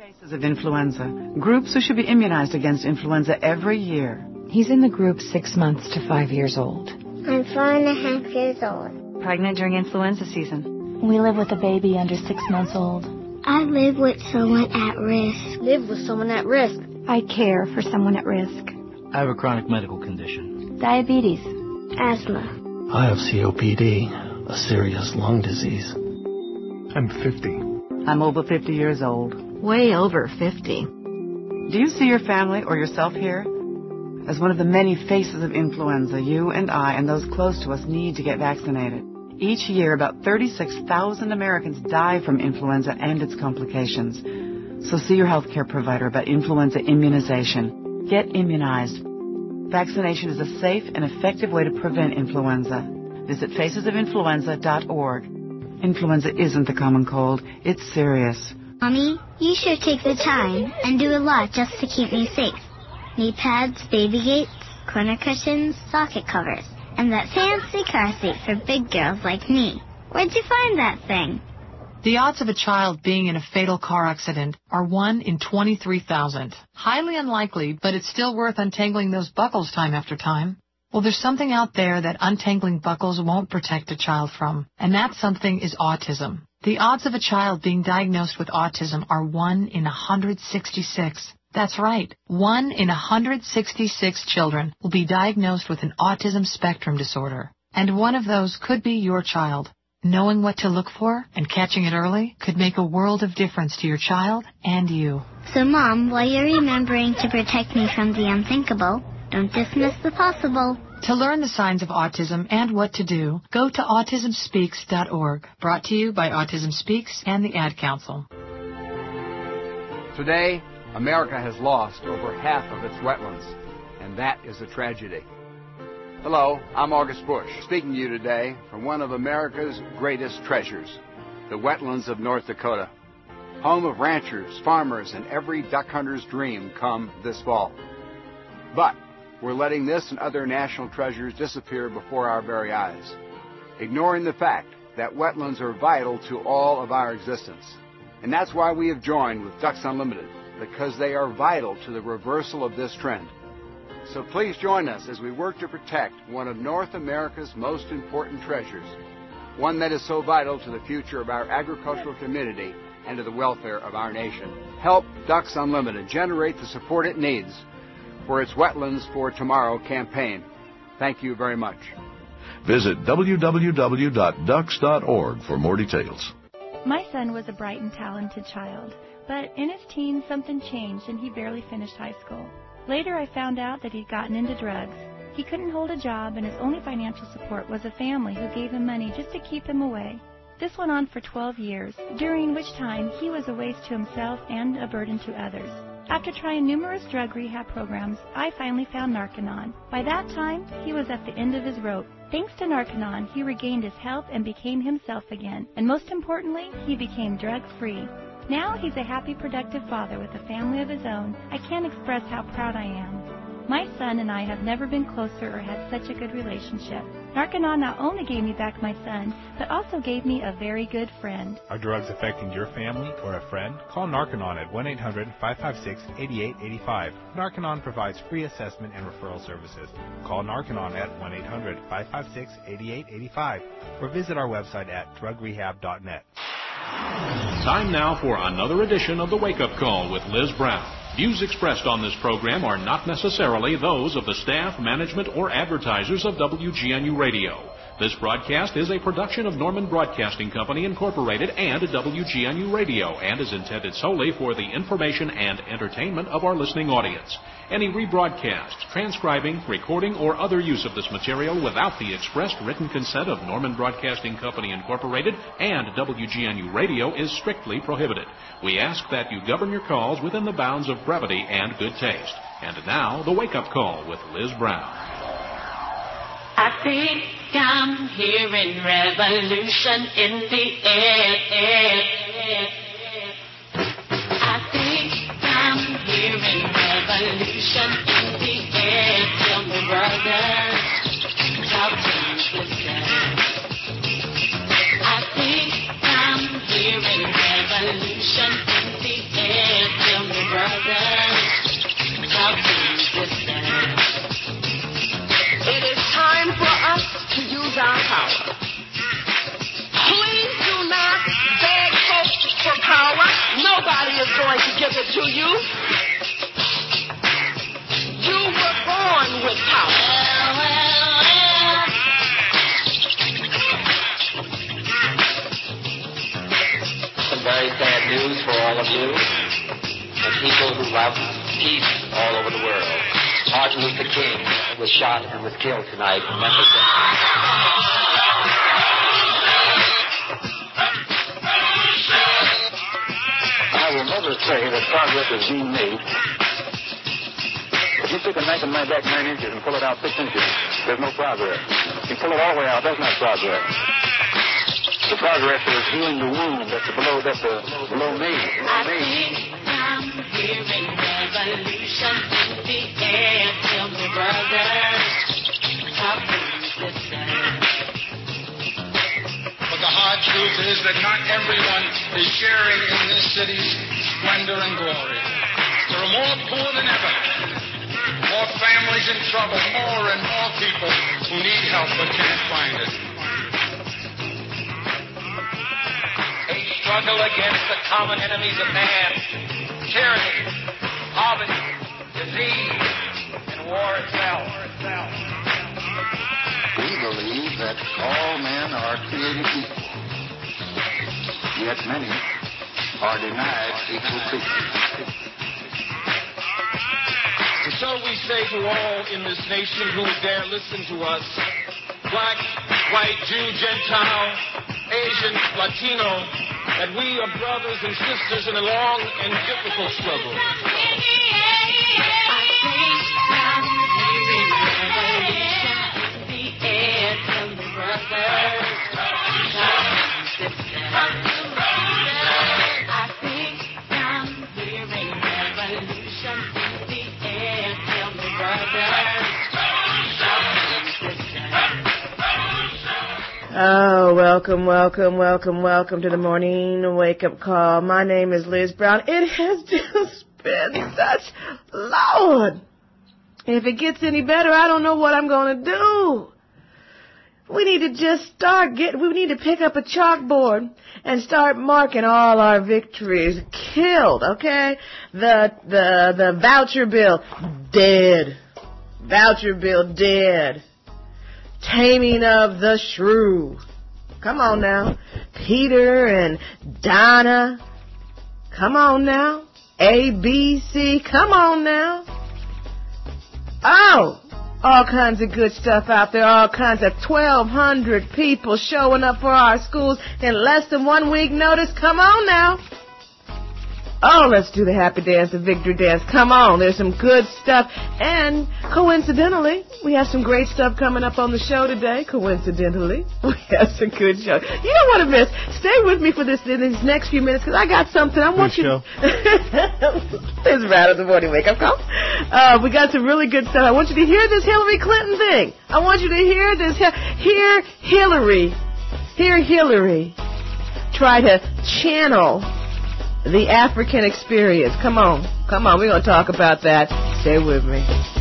Cases of influenza. Groups who should be immunized against influenza every year. He's in the group 6 months to 5 years old. I'm 4.5 years old. Pregnant during influenza season. We live with a baby under 6 months old. I live with someone at risk. Live with someone at risk. I care for someone at risk. I have a chronic medical condition. Diabetes. Asthma. I have COPD, a serious lung disease. I'm 50. I'm over 50 years old. Way over 50. Do you see your family or yourself here? As one of the many faces of influenza, you and I and those close to us need to get vaccinated. Each year, about 36,000 Americans die from influenza and its complications. So see your healthcare provider about influenza immunization. Get immunized. Vaccination is a safe and effective way to prevent influenza. Visit facesofinfluenza.org. Influenza isn't the common cold. It's serious. Mommy, you should take the time and do a lot just to keep me safe. Knee pads, baby gates, corner cushions, socket covers, and that fancy car seat for big girls like me. Where'd you find that thing? The odds of a child being in a fatal car accident are 1 in 23,000. Highly unlikely, but it's still worth untangling those buckles time after time. Well, there's something out there that untangling buckles won't protect a child from, and that something is autism. The odds of a child being diagnosed with autism are 1 in 166. That's right. 1 in 166 children will be diagnosed with an autism spectrum disorder, and one of those could be your child. Knowing what to look for and catching it early could make a world of difference to your child and you. So, Mom, while you're remembering to protect me from the unthinkable, don't dismiss the possible. To learn the signs of autism and what to do, go to autismspeaks.org. Brought to you by Autism Speaks and the Ad Council. Today, America has lost over half of its wetlands, and that is a tragedy. Hello, I'm August Bush, speaking to you today from one of America's greatest treasures, the wetlands of North Dakota, home of ranchers, farmers, and every duck hunter's dream come this fall. But we're letting this and other national treasures disappear before our very eyes, ignoring the fact that wetlands are vital to all of our existence. And that's why we have joined with Ducks Unlimited, because they are vital to the reversal of this trend. So please join us as we work to protect one of North America's most important treasures, one that is so vital to the future of our agricultural community and to the welfare of our nation. Help Ducks Unlimited generate the support it needs for its Wetlands for Tomorrow campaign. Thank you very much. Visit www.ducks.org for more details. My son was a bright and talented child, but in his teens something changed and he barely finished high school. Later I found out that he'd gotten into drugs. He couldn't hold a job and his only financial support was a family who gave him money just to keep him away. This went on for 12 years, during which time he was a waste to himself and a burden to others. After trying numerous drug rehab programs, I finally found Narconon. By that time, he was at the end of his rope. Thanks to Narconon, he regained his health and became himself again. And most importantly, he became drug-free. Now he's a happy, productive father with a family of his own. I can't express how proud I am. My son and I have never been closer or had such a good relationship. Narconon not only gave me back my son, but also gave me a very good friend. Are drugs affecting your family or a friend? Call Narconon at 1-800-556-8885. Narconon provides free assessment and referral services. Call Narconon at 1-800-556-8885 or visit our website at drugrehab.net. Time now for another edition of the Wake Up Call with Liz Brown. Views expressed on this program are not necessarily those of the staff, management, or advertisers of WGNU Radio. This broadcast is a production of Norman Broadcasting Company, Incorporated, and WGNU Radio, and is intended solely for the information and entertainment of our listening audience. Any rebroadcast, transcribing, recording, or other use of this material without the expressed written consent of Norman Broadcasting Company, Incorporated, and WGNU Radio is strictly prohibited. We ask that you govern your calls within the bounds of brevity and good taste. And now, the Wake Up Call with Liz Brown. I think I'm hearing revolution in the air. I think I'm hearing revolution in the air. Tell me, brothers, how things will stand. I think I'm hearing revolution in the air. is going to give it to you. You were born with power. Some very sad news for all of you, the people who love peace all over the world. Martin Luther King was shot and was killed tonight in Memphis. I will never say that progress is being made. If you take a knife and knife back 9 inches and pull it out 6 inches, there's no progress. If you pull it all the way out, that's not progress. The progress is healing the wound that's below me. I think I'm hearing revolution in the air. Tell me, brothers, how things listen. But the hard truth is that not everyone is sharing in this city's splendor and glory. There are more poor than ever, more families in trouble, more and more people who need help but can't find it. A struggle against the common enemies of man, tyranny, poverty, disease, and war itself. We believe that all men are created equal, yet many are denied equal treatment. And so we say to all in this nation who dare listen to us, black, white, Jew, Gentile, Asian, Latino, that we are brothers and sisters in a long and difficult struggle. Oh, welcome to the morning wake-up call. My name is Liz Brown. It has just been such, Lord, if it gets any better, I don't know what I'm going to do. We need to just we need to pick up a chalkboard and start marking all our victories. Killed, okay? The voucher bill, dead. Voucher bill, dead. Taming of the Shrew. Come on now. Peter and Donna. Come on now. ABC. Come on now. Oh, all kinds of good stuff out there. All kinds of 1,200 people showing up for our schools in less than 1 week notice. Come on now. Oh, let's do the happy dance, the victory dance. Come on, there's some good stuff. And coincidentally, we have some great stuff coming up on the show today. Coincidentally, we have some good show. You don't want to miss. Stay with me for these next few minutes because I got something I want you to... This is right on the morning wake-up call. We got some really good stuff. I want you to hear this Hillary Clinton thing. I want you to hear this. Hear Hillary try to channel the African experience. Come on. We're going to talk about that. Stay with me.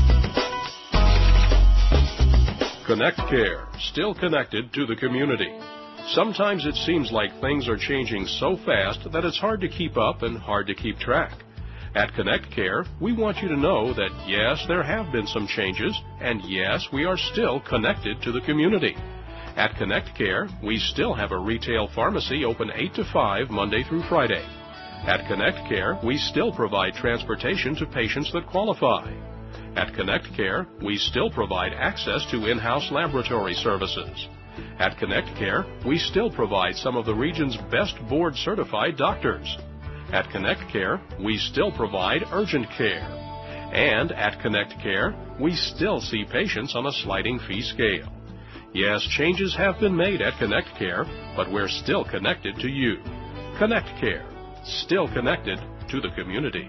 Connect Care, still connected to the community. Sometimes it seems like things are changing so fast that it's hard to keep up and hard to keep track. At Connect Care, we want you to know that yes, there have been some changes, and yes, we are still connected to the community. At Connect Care, we still have a retail pharmacy open 8 to 5 Monday through Friday. At Connect Care, we still provide transportation to patients that qualify. At Connect Care, we still provide access to in-house laboratory services. At Connect Care, we still provide some of the region's best board-certified doctors. At Connect Care, we still provide urgent care. And at Connect Care, we still see patients on a sliding fee scale. Yes, changes have been made at Connect Care, but we're still connected to you. Connect Care. Still connected to the community.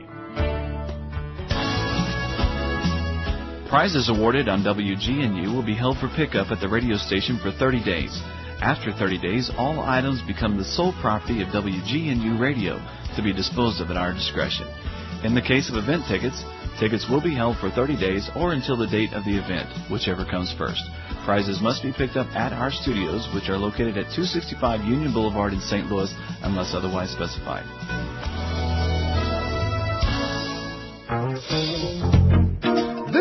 Prizes awarded on WGNU will be held for pickup at the radio station for 30 days. After 30 days, all items become the sole property of WGNU Radio to be disposed of at our discretion. In the case of event tickets, tickets will be held for 30 days or until the date of the event, whichever comes first. Prizes must be picked up at our studios, which are located at 265 Union Boulevard in St. Louis, unless otherwise specified.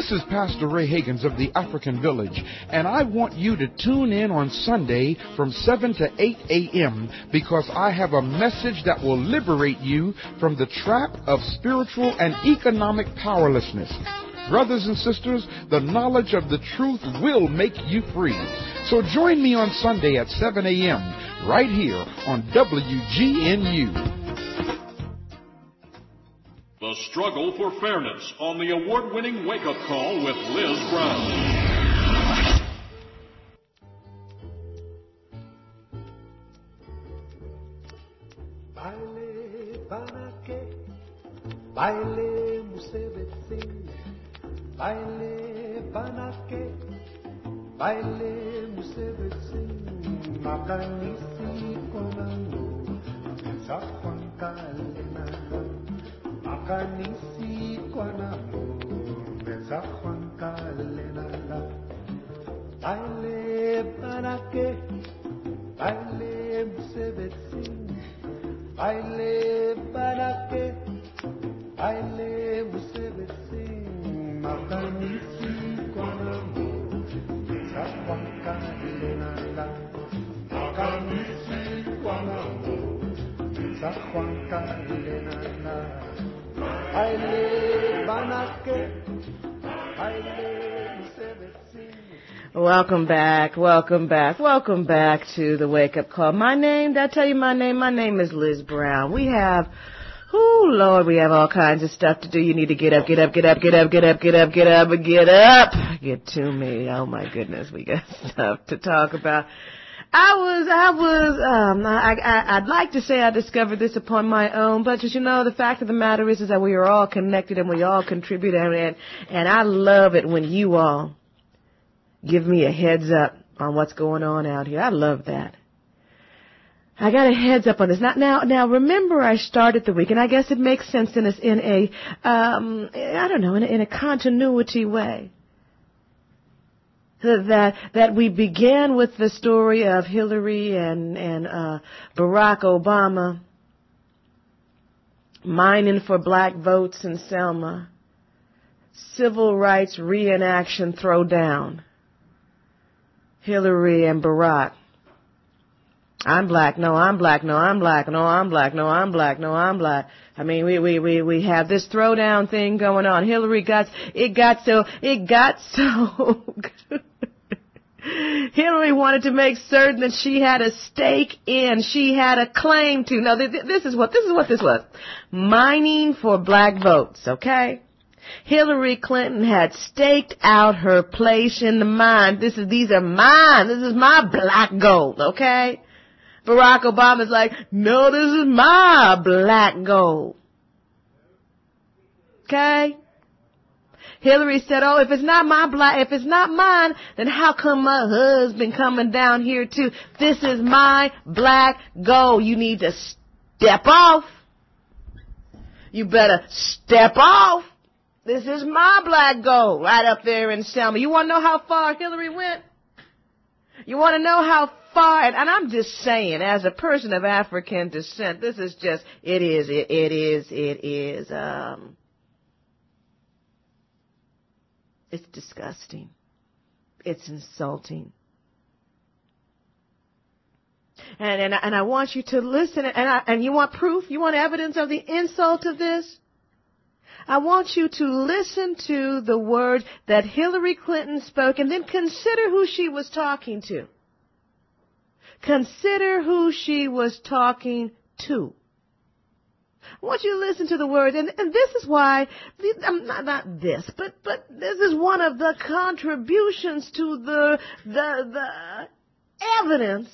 This is Pastor Ray Higgins of the African Village, and I want you to tune in on Sunday from 7 to 8 a.m. because I have a message that will liberate you from the trap of spiritual and economic powerlessness. Brothers and sisters, the knowledge of the truth will make you free. So join me on Sunday at 7 a.m. right here on WGNU. The Struggle for Fairness on the award-winning Wake Up Call with Liz Brown. Baile banake, baile musebetsi, baile banake, baile musebetsi, makanisi konango, zakwankalena. Makanisi kwanamo meza kwankalenala baile banake baile musebetsi baile banake baile musebetsi makanisi kwanamo meza kwankalenala makanisi kwanamo meza kwankalenala. Welcome back, welcome back, welcome back to the Wake Up Call. My name, did I tell you my name? My name is Liz Brown. We have, oh Lord, we have all kinds of stuff to do. You need to get up, get up, get up, get up, get up, get up, get up, get up. Get to me. Oh my goodness, we got stuff to talk about. I'd like to say I discovered this upon my own, but you know, the fact of the matter is that we are all connected and we all contribute, and I love it when you all give me a heads up on what's going on out here. I love that. I got a heads up on this. Now remember I started the week, and I guess it makes sense in a continuity way. That we began with the story of Hillary and Barack Obama mining for black votes in Selma, civil rights reenaction throwdown, Hillary and Barack. I'm black, no, I'm black, no, I'm black, no, I'm black, no, I'm black, no, I'm black. I mean, we have this throwdown thing going on. Hillary got so Hillary wanted to make certain that she had a stake in, she had a claim to. Now, this is what this was. Mining for black votes, okay? Hillary Clinton had staked out her place in the mine. These are mine. This is my black gold, okay? Barack Obama's like, no, this is my black gold. Okay? Hillary said, oh, if it's not mine, then how come my husband coming down here too? This is my black gold. You need to step off. You better step off. This is my black gold right up there in Selma. You want to know how far Hillary went? You want to know how far? And I'm just saying, as a person of African descent, this is just, it is. It's disgusting. It's insulting. And I want you to listen, and you want proof? You want evidence of the insult of this? I want you to listen to the words that Hillary Clinton spoke and then consider who she was talking to. Consider who she was talking to. I want you to listen to the words, and this is why, not this, but this is one of the contributions to the evidence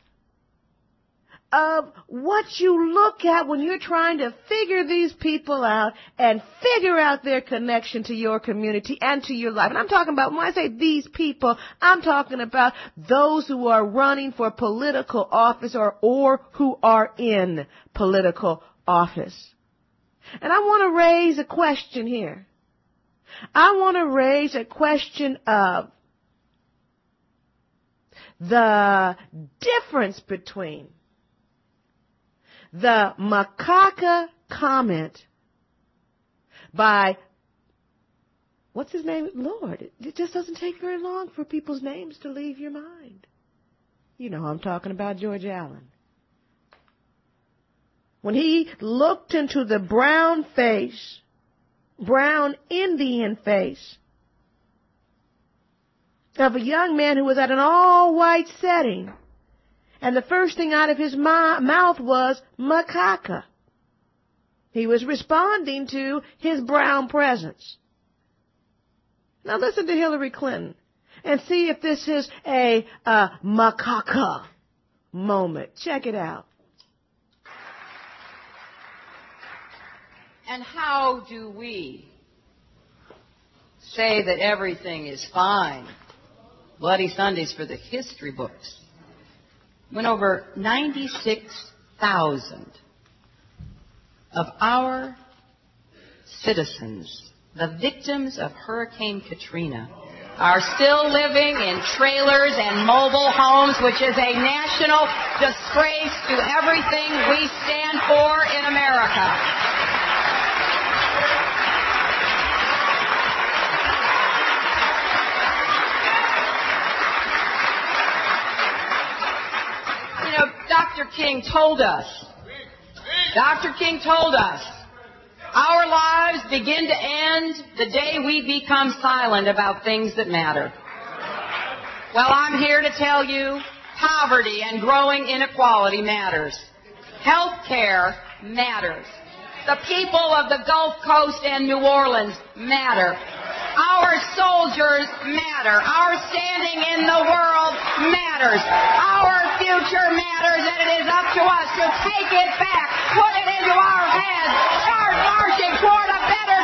of what you look at when you're trying to figure these people out and figure out their connection to your community and to your life. And I'm talking about, when I say these people, I'm talking about those who are running for political office or who are in political office. And I want to raise a question here. I want to raise a question of the difference between the macaca comment by what's his name? Lord, it just doesn't take very long for people's names to leave your mind. You know, I'm talking about George Allen. When he looked into the brown Indian face of a young man who was at an all-white setting, and the first thing out of his mouth was macaca. He was responding to his brown presence. Now listen to Hillary Clinton and see if this is a macaca moment. Check it out. And how do we say that everything is fine? Bloody Sundays for the history books. When over 96,000 of our citizens, the victims of Hurricane Katrina, are still living in trailers and mobile homes, which is a national disgrace to everything we stand for in America. Dr. King told us, our lives begin to end the day we become silent about things that matter. Well, I'm here to tell you, poverty and growing inequality matters. Health care matters. The people of the Gulf Coast and New Orleans matter. Our soldiers matter. Our standing in the world matters. Our future matters, and it is up to us to take it back, put it into our heads, start marching toward a better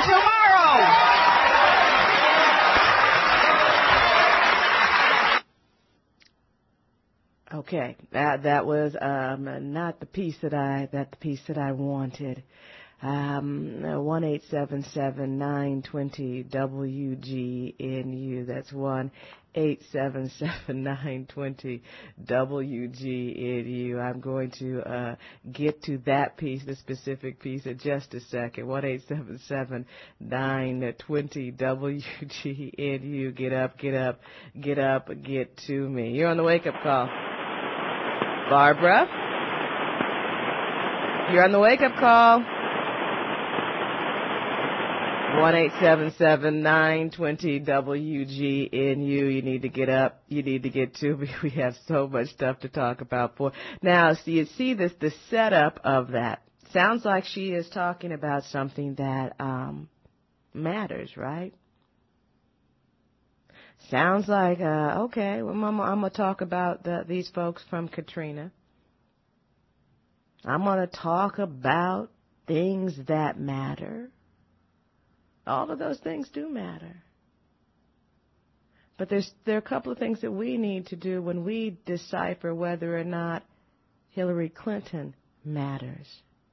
tomorrow. Okay, that was not the piece that I wanted. 1-877-920-WGNU. That's 1-877-920-WGNU. I'm going to get to that piece, the specific piece, in just a second. 1-877-920-WGNU. Get up, get up, get up, get to me. You're on the wake-up call. Barbara? You're on the wake-up call. 1-877-920-WGNU. You need to get up. You need to get to me. We have so much stuff to talk about. Now, so you see this, the setup of that. Sounds like she is talking about something that matters, right? Sounds like, okay, well, I'm going to talk about these folks from Katrina. I'm going to talk about things that matter. All of those things do matter. But there are a couple of things that we need to do when we decipher whether or not Hillary Clinton matters.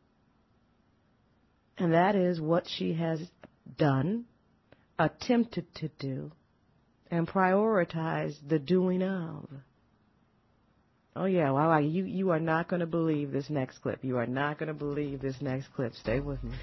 And that is what she has done, attempted to do, and prioritized the doing of. Oh, yeah, well, you are not going to believe this next clip. You are not going to believe this next clip. Stay with me.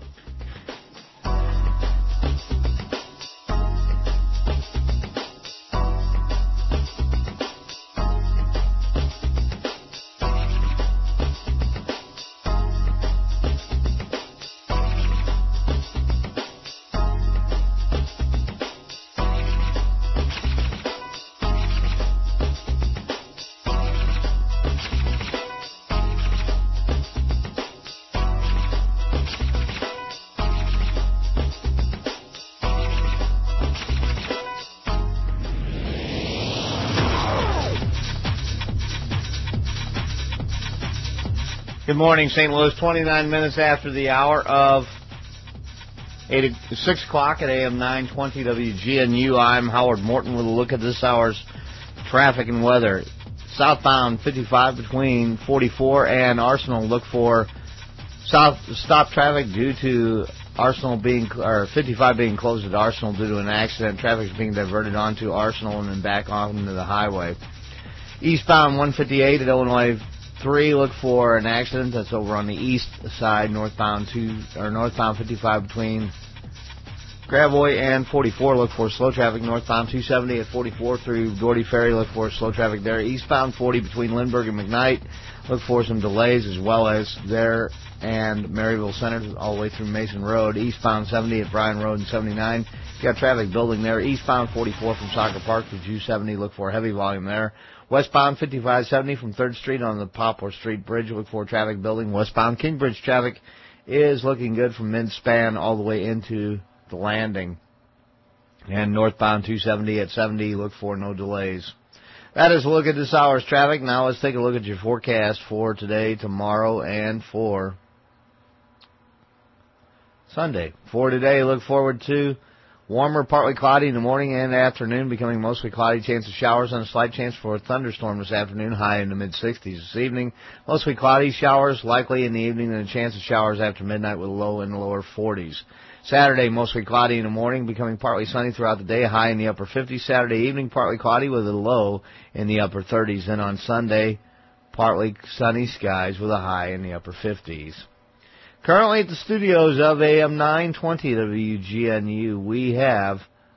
Good morning, St. Louis. 29 minutes after the hour of 6 o'clock at AM 920 WGNU. I'm Howard Morton with a look at this hour's traffic and weather. Southbound 55 between 44 and Arsenal. Look for stop traffic due to 55 being closed at Arsenal due to an accident. Traffic is being diverted onto Arsenal and then back onto the highway. Eastbound 158 at Illinois 3, look for an accident that's over on the east side, northbound 55 between Gravois and 44, look for slow traffic northbound 270 at 44 through Doherty Ferry. Look for slow traffic there. Eastbound 40 between Lindbergh and McKnight. Look for some delays as well as there and Maryville Center all the way through Mason Road. Eastbound 70 at Bryan Road and 79. You got traffic building there. Eastbound 44 from Soccer Park to 270. Look for heavy volume there. Westbound 5570 from 3rd Street on the Poplar Street Bridge. Look for traffic building. Westbound Kingbridge traffic is looking good from mid-span all the way into the landing. And northbound 270 at 70, look for no delays. That is a look at this hour's traffic. Now let's take a look at your forecast for today, tomorrow, and for Sunday. For today, look forward to warmer, partly cloudy in the morning and afternoon, becoming mostly cloudy, chance of showers and a slight chance for a thunderstorm this afternoon, high in the mid-60s this evening. Mostly cloudy, showers likely in the evening, and a chance of showers after midnight with a low in the lower 40s. Saturday, mostly cloudy in the morning, becoming partly sunny throughout the day, high in the upper 50s. Saturday evening, partly cloudy with a low in the upper 30s. And on Sunday, partly sunny skies with a high in the upper 50s. Currently at the studios of AM 920 WGNU, we have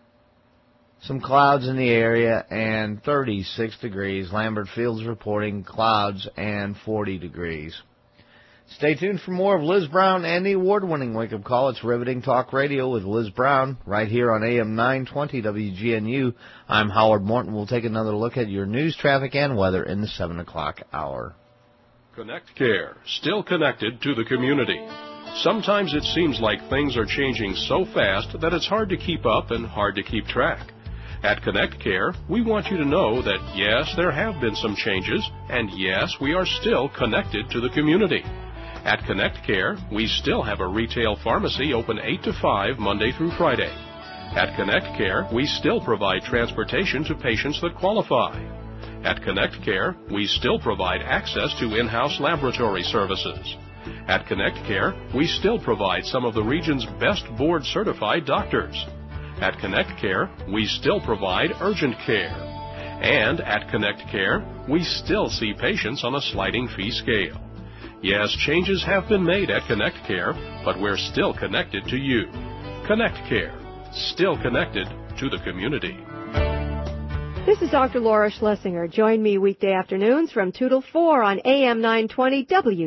some clouds in the area and 36 degrees. Lambert Fields reporting clouds and 40 degrees. Stay tuned for more of Liz Brown and the award-winning wake-up call. It's Riveting Talk Radio with Liz Brown right here on AM 920 WGNU. I'm Howard Morton. We'll take another look at your news, traffic, and weather in the 7 o'clock hour. Connect Care, still connected to the community. Sometimes it seems like things are changing so fast that it's hard to keep up and hard to keep track. At Connect Care, we want you to know that yes, there have been some changes, and yes, we are still connected to the community. At Connect Care, we still have a retail pharmacy open 8 to 5 Monday through Friday. At Connect Care, we still provide transportation to patients that qualify. At Connect Care, we still provide access to in-house laboratory services. At Connect Care, we still provide some of the region's best board-certified doctors. At Connect Care, we still provide urgent care. And at Connect Care, we still see patients on a sliding fee scale. Yes, changes have been made at Connect Care, but we're still connected to you. Connect Care, still connected to the community. This is Dr. Laura Schlesinger. Join me weekday afternoons from 2 till 4 on AM 920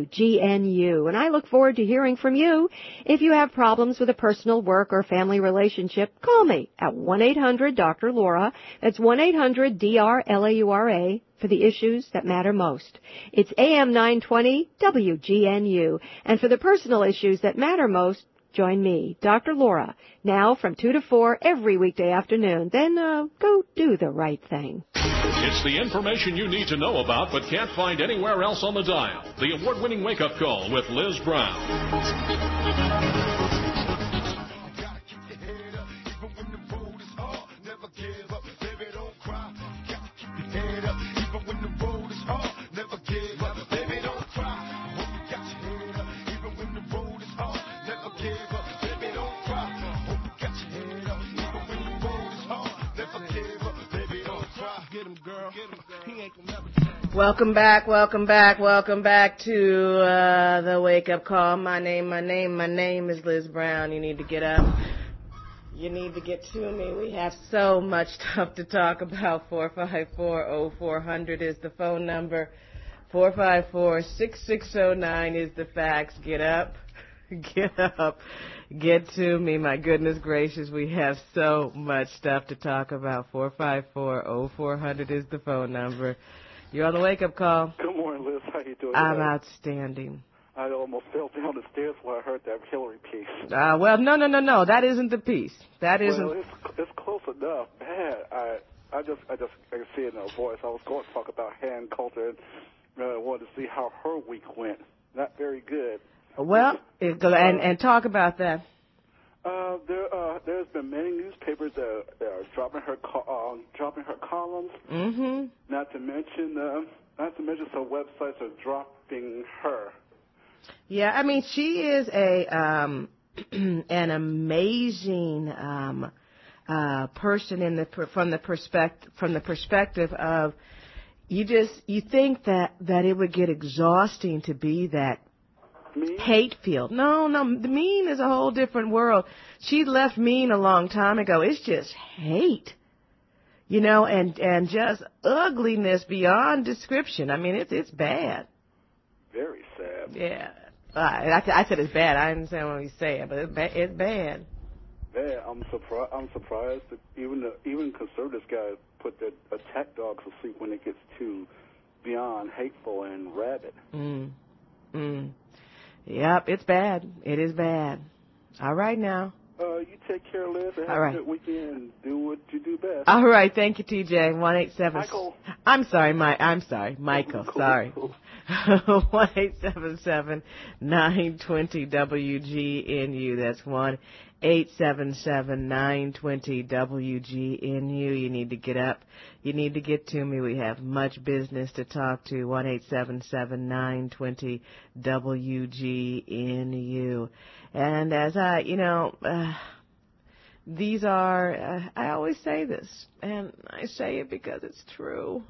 WGNU. And I look forward to hearing from you. If you have problems with a personal, work, or family relationship, call me at 1-800-DR-LAURA. That's 1-800-DR-LAURA for the issues that matter most. It's AM 920 WGNU. And for the personal issues that matter most, join me, Dr. Laura, now from 2 to 4 every weekday afternoon. Then go do the right thing. It's the information you need to know about but can't find anywhere else on the dial. The award-winning wake-up call with Liz Brown. Welcome back to the wake-up call. My name is Liz Brown. You need to get up. You need to get to me. We have so much stuff to talk about. 454-0400 is the phone number. 454-6609 is the fax. Get up. Get up. Get to me. My goodness gracious, we have so much stuff to talk about. 454-0400 is the phone number. You're on the wake-up call. Good morning, Liz. How you doing? I'm outstanding. I almost fell down the stairs when I heard that Hillary piece. Well, no. That isn't the piece. That isn't. Well, it's close enough. Man, I can see it in her voice. I was going to talk about Han Coulter and wanted to see how her week went. Not very good. Well, and talk about that. There's been many newspapers that are dropping her columns. Mm-hmm. Not to mention some websites are dropping her. Yeah, I mean she is an amazing person from the perspective of you think that it would get exhausting to be that hate-filled. No, the mean is a whole different world. She left mean a long time ago. It's just hate, you know, and just ugliness beyond description. I mean, it's bad. Very sad. Yeah. I said it's bad. I didn't say what you said, but it's bad. Yeah, I'm surprised that even conservatives guys put their attack dogs to sleep when it gets too beyond hateful and rabid. Yep, it's bad. It is bad. All right now. You take care, Liz, and have All right. a good weekend and do what you do best. All right, thank you, TJ. 1-877. Michael. I'm sorry, Michael. Sorry. 1-877-920-WGNU. That's 1-877-920-WGNU. You need to get up. You need to get to me. We have much business to talk to. 1-877-920-WGNU. And as these are, I always say this, and I say it because it's true.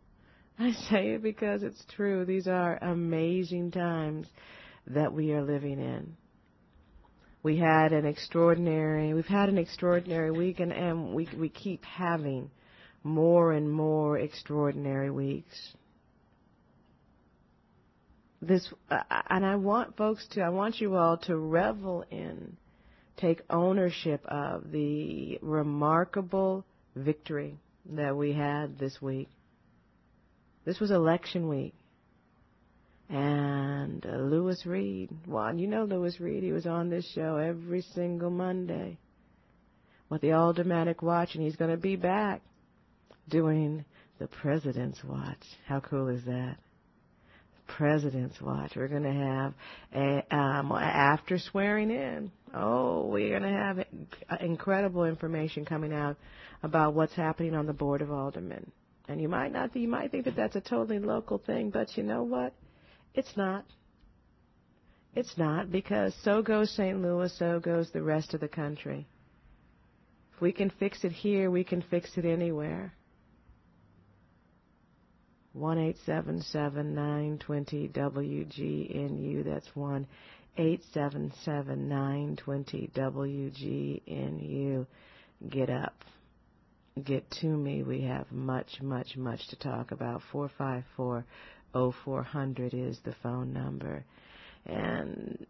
These are amazing times that we are living in. We've had an extraordinary week, and we keep having more and more extraordinary weeks. And I want you all to revel in, take ownership of the remarkable victory that we had this week. This was election week. And Lewis Reed, well, you know Lewis Reed, he was on this show every single Monday with the Aldermanic Watch, and he's going to be back doing the President's Watch. How cool is that? President's Watch. We're going to have after swearing in. Oh, we're going to have incredible information coming out about what's happening on the Board of Aldermen. And you might think that that's a totally local thing, but you know what? It's not. It's not, because so goes St. Louis, so goes the rest of the country. If we can fix it here, we can fix it anywhere. 1-877-920-WGNU. That's 1-877-920-WGNU. Get up. Get to me. We have much, much, much to talk about. 454-0400 is the phone number. And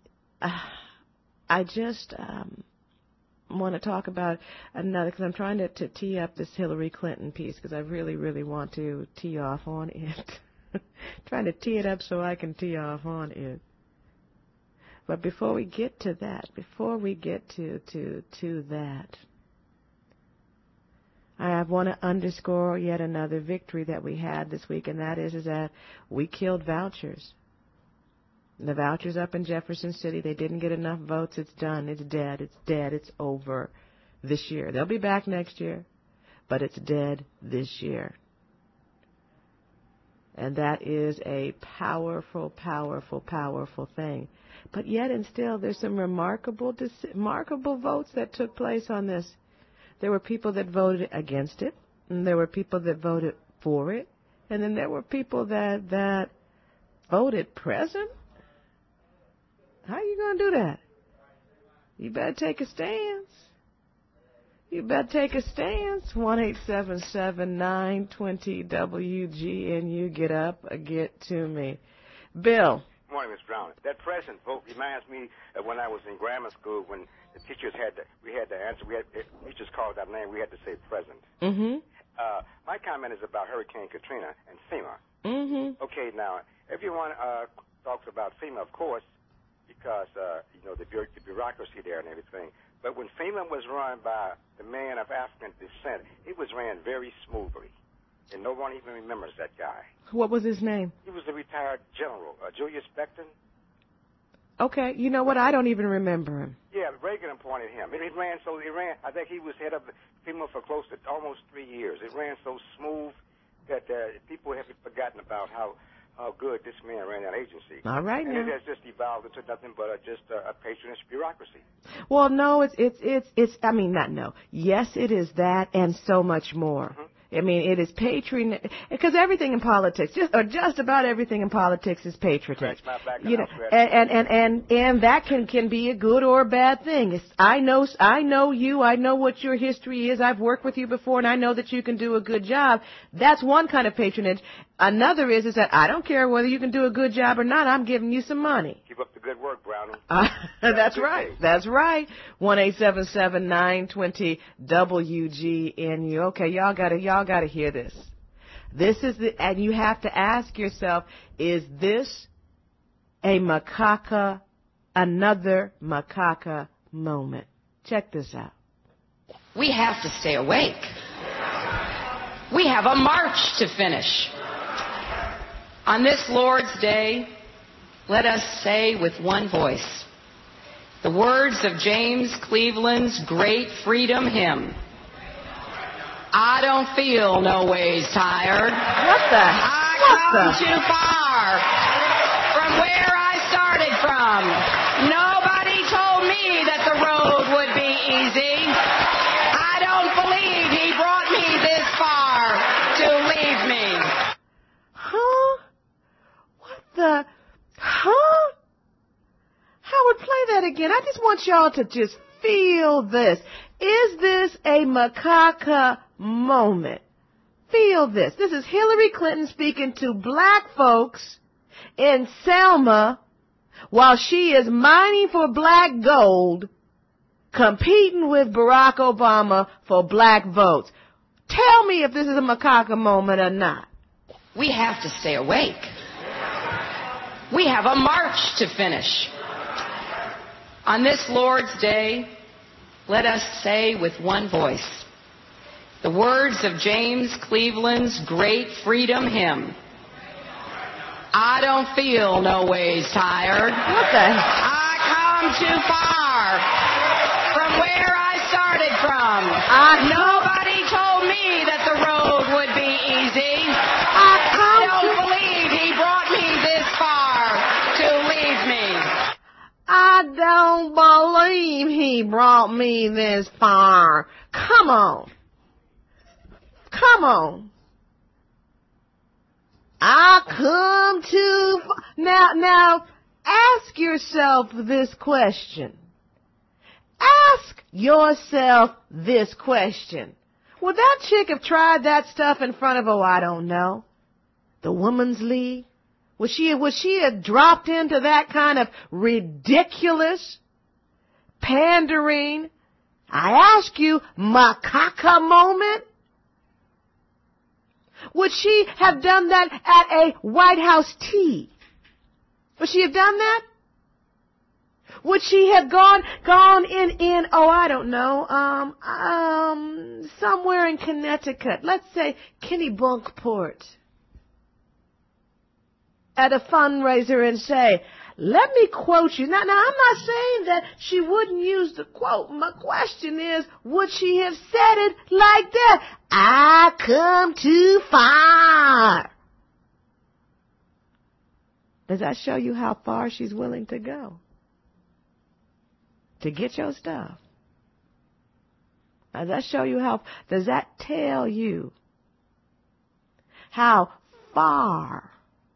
I just want to talk about another, because I'm trying to tee up this Hillary Clinton piece, because I really, really want to tee off on it. Trying to tee it up so I can tee off on it. But before we get to that, I want to underscore yet another victory that we had this week, and that is that we killed vouchers. The vouchers up in Jefferson City, they didn't get enough votes. It's done. It's dead. It's over this year. They'll be back next year, but it's dead this year. And that is a powerful, powerful, powerful thing. But yet and still, there's some remarkable votes that took place on this. There were people that voted against it, and there were people that voted for it, and then there were people that voted present. How are you going to do that? You better take a stance. 1-877-920-WGNU. Get up, get to me. Bill. Good morning, Ms. Brown. That present vote reminds me of when I was in grammar school, when the teachers we had to answer. Teachers called our name. We had to say present. Mm-hmm. My comment is about Hurricane Katrina and FEMA. Mm-hmm. Okay, now everyone talks about FEMA, of course, because the bureaucracy there and everything. But when FEMA was run by the man of African descent, it was ran very smoothly, and no one even remembers that guy. What was his name? He was a retired general, Julius Beckton. Okay, you know what? I don't even remember him. Yeah, Reagan appointed him. It ran. I think he was head of FEMA for close to almost 3 years. It ran so smooth that people have forgotten about how good this man ran that agency. All right, and now. it has just evolved into nothing but a patronage bureaucracy. Well, no, it's. I mean, not no. Yes, it is that, and so much more. Mm-hmm. I mean, it is patriotic, because everything in politics, just about everything in politics is patriotic. You know, and that can be a good or a bad thing. I know you, I know what your history is. I've worked with you before, and I know that you can do a good job. That's one kind of patronage. Another is that I don't care whether you can do a good job or not. I'm giving you some money. Keep up the good work, Brownie. That's right. That's right. 1-877-920-WGNU. Okay, y'all gotta hear this. This is and you have to ask yourself, is this another macaca moment? Check this out. We have to stay awake. We have a march to finish. On this Lord's Day, let us say with one voice the words of James Cleveland's great freedom hymn. I don't feel no ways tired. I come too far from where I started from. Nobody told me that the road would be easy. I don't believe he brought me this far to leave me. Howard, play that again. I just want y'all to just feel this. Is this a macaca moment? Feel this. This is Hillary Clinton speaking to black folks in Selma while she is mining for black gold, competing with Barack Obama for black votes. Tell me if this is a macaca moment or not. We have to stay awake. We have a march to finish. On this Lord's Day, let us say with one voice the words of James Cleveland's great freedom hymn. I don't feel no ways tired. I come too far from where I started from. Nobody told me that the road would be easy. I don't believe he brought me this far to leave me. I don't believe he brought me this far. Come on. I come too far. Now, ask yourself this question. Ask yourself this question. Would that chick have tried that stuff in front of, I don't know, the Women's League? Would she have dropped into that kind of ridiculous, pandering, I ask you, macaca moment? Would she have done that at a White House tea? Would she have done that? Would she have gone in, I don't know, somewhere in Connecticut, let's say Kennebunkport, at a fundraiser and say, let me quote you. Now, I'm not saying that she wouldn't use the quote. My question is, would she have said it like that? I come too far. Does that show you how far she's willing to go to get your stuff? Does that tell you how far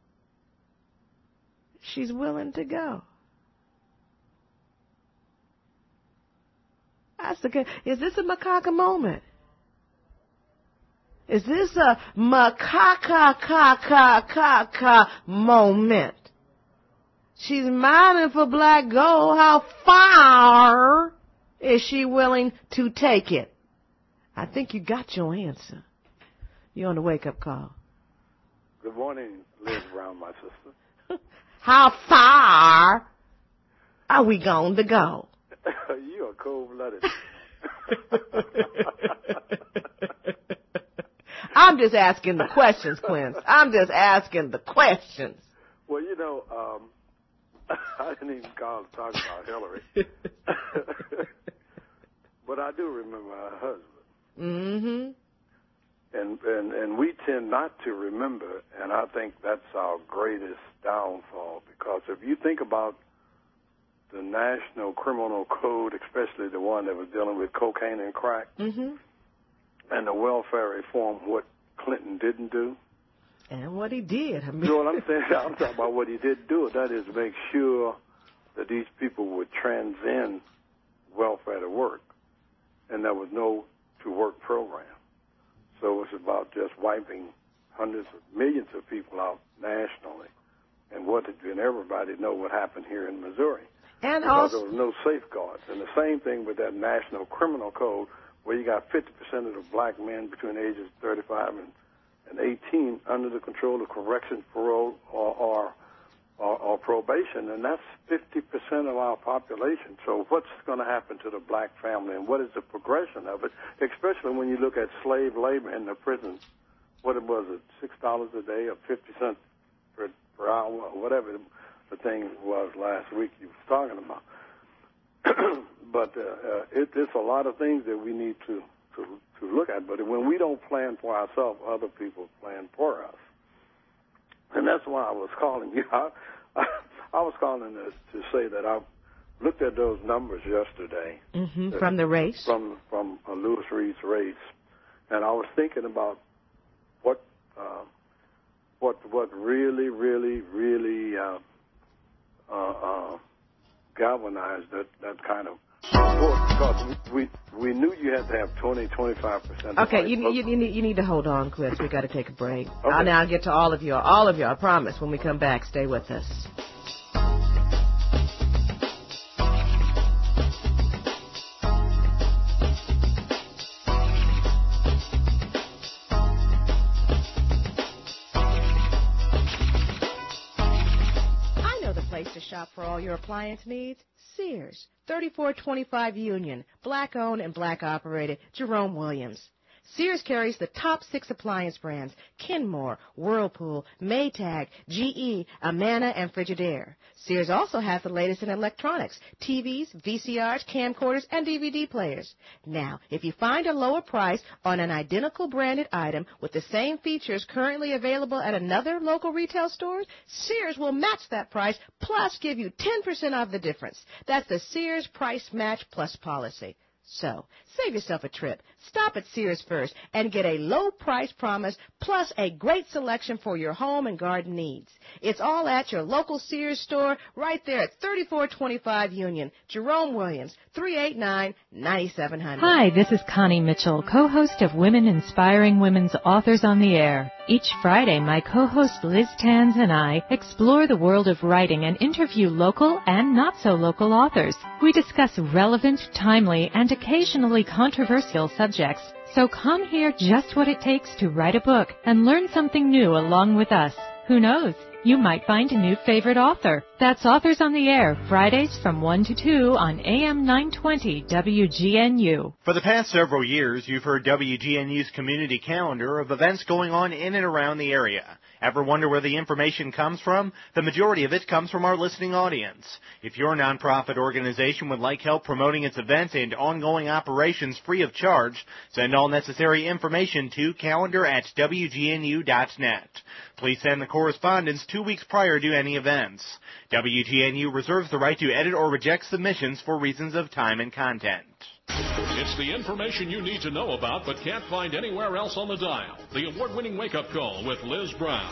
she's willing to go? Is this a macaca moment? Is this a macaca moment? She's mining for black gold. How far is she willing to take it? I think you got your answer. You're on the wake-up call. Good morning, Liz Brown, my sister. How far are we going to go? You are cold-blooded. I'm just asking the questions, Quince. I'm just asking the questions. Well, I didn't even call to talk about Hillary. But I do remember her husband. Mm-hmm. And we tend not to remember, and I think that's our greatest downfall, because if you think about the National Criminal Code, especially the one that was dealing with cocaine and crack, mm-hmm. and the welfare reform, what Clinton didn't do. And what he did. I mean, You know what I'm saying? I'm talking about what he did do. That is make sure that these people would transcend welfare to work, and there was no to-work program. So it's about just wiping hundreds of millions of people out nationally. And everybody know what happened here in Missouri. And because also, there was no safeguards. And the same thing with that national criminal code, where you got 50% of the black men between the ages of 35 and 18 under the control of correction, parole, or probation, and that's 50% of our population. So what's going to happen to the black family, and what is the progression of it, especially when you look at slave labor in the prisons? What it was, $6 a day or 50 cents per hour, or whatever the thing was last week you was talking about. But it's a lot of things that we need to look at. But when we don't plan for ourselves, other people plan for us. And that's why I was calling you. I was calling to say that I looked at those numbers yesterday. From the race? From Lewis Reed's race. And I was thinking about what really, really, really galvanized that kind of support, because we knew you had to have 20-25%. Okay, you need to hold on, Chris. We got to take a break. Okay. I'll now get to all of you. I promise. When we come back, stay with us. To shop for all your appliance needs? Sears, 3425 Union, black-owned and black-operated, Jerome Williams. Sears carries the top 6 appliance brands: Kenmore, Whirlpool, Maytag, GE, Amana, and Frigidaire. Sears also has the latest in electronics: TVs, VCRs, camcorders, and DVD players. Now, if you find a lower price on an identical branded item with the same features currently available at another local retail store, Sears will match that price plus give you 10% off the difference. That's the Sears Price Match Plus policy. So, save yourself a trip. Stop at Sears first and get a low price promise plus a great selection for your home and garden needs. It's all at your local Sears store right there at 3425 Union. Jerome Williams, 389-9700. Hi, this is Connie Mitchell, co-host of Women Inspiring Women's Authors on the Air. Each Friday, my co-host Liz Tanz and I explore the world of writing and interview local and not-so-local authors. We discuss relevant, timely, and occasionally controversial subjects. So come hear just what it takes to write a book and learn something new along with us. Who knows? You might find a new favorite author. That's Authors on the Air, Fridays from 1 to 2 on AM 920 WGNU. For the past several years, you've heard WGNU's community calendar of events going on in and around the area. Ever wonder where the information comes from? The majority of it comes from our listening audience. If your nonprofit organization would like help promoting its events and ongoing operations free of charge, send all necessary information to calendar@wgnu.net. Please send the correspondence 2 weeks prior to any events. WGNU reserves the right to edit or reject submissions for reasons of time and content. It's the information you need to know about but can't find anywhere else on the dial. The award-winning wake-up call with Liz Brown.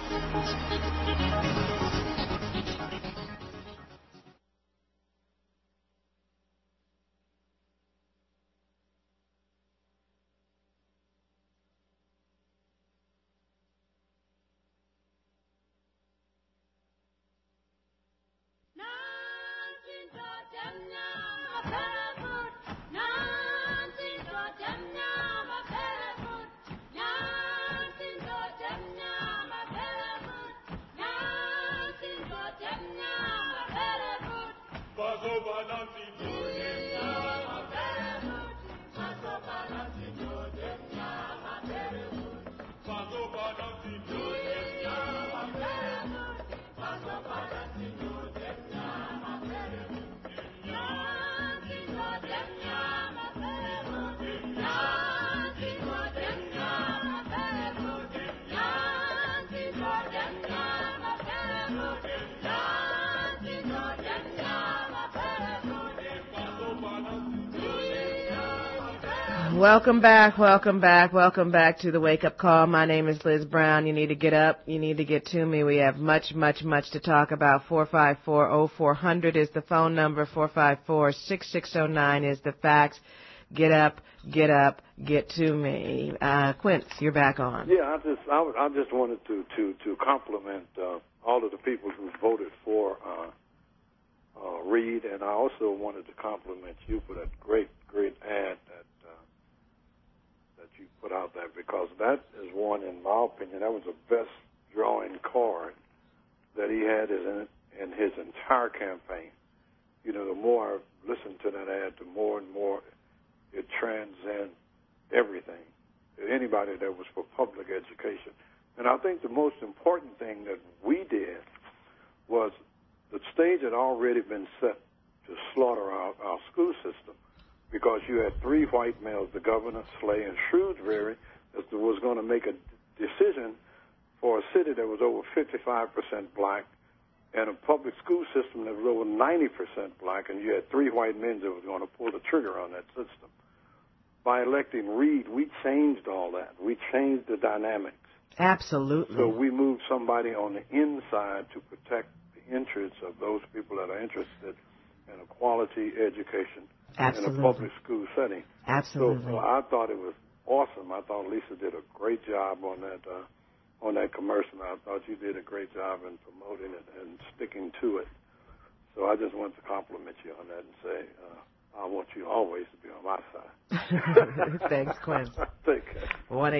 Welcome back to the Wake Up Call. My name is Liz Brown. You need to get up. You need to get to me. We have much to talk about. 454-0400 is the phone number. 454-6609 is the fax. Get up, get to me. Quince, you're back on. Yeah, I just wanted to compliment all of the people who voted for Reed, and I also wanted to compliment you for that great ad that you put out there, because that is one, in my opinion, that was the best drawing card that he had in his entire campaign. You know, the more I listened to that ad, the more and more it transcends everything. Anybody that was for public education. And I think the most important thing that we did was the stage had already been set to slaughter our school system, because you had three white males, the governor, Slay, and Shrewsbury, that was going to make a decision for a city that was over 55% black and a public school system that was over 90% black, and you had three white men that was going to pull the trigger on that system. By electing Reed, we changed all that. We changed the dynamics. Absolutely. So we moved somebody on the inside to protect the interests of those people that are interested in a quality education. Absolutely. In a public school setting. Absolutely. So I thought it was awesome. I thought Lisa did a great job on that commercial. I thought you did a great job in promoting it and sticking to it. So I just want to compliment you on that and say I want you always to be on my side. Thanks, Quince. Take care.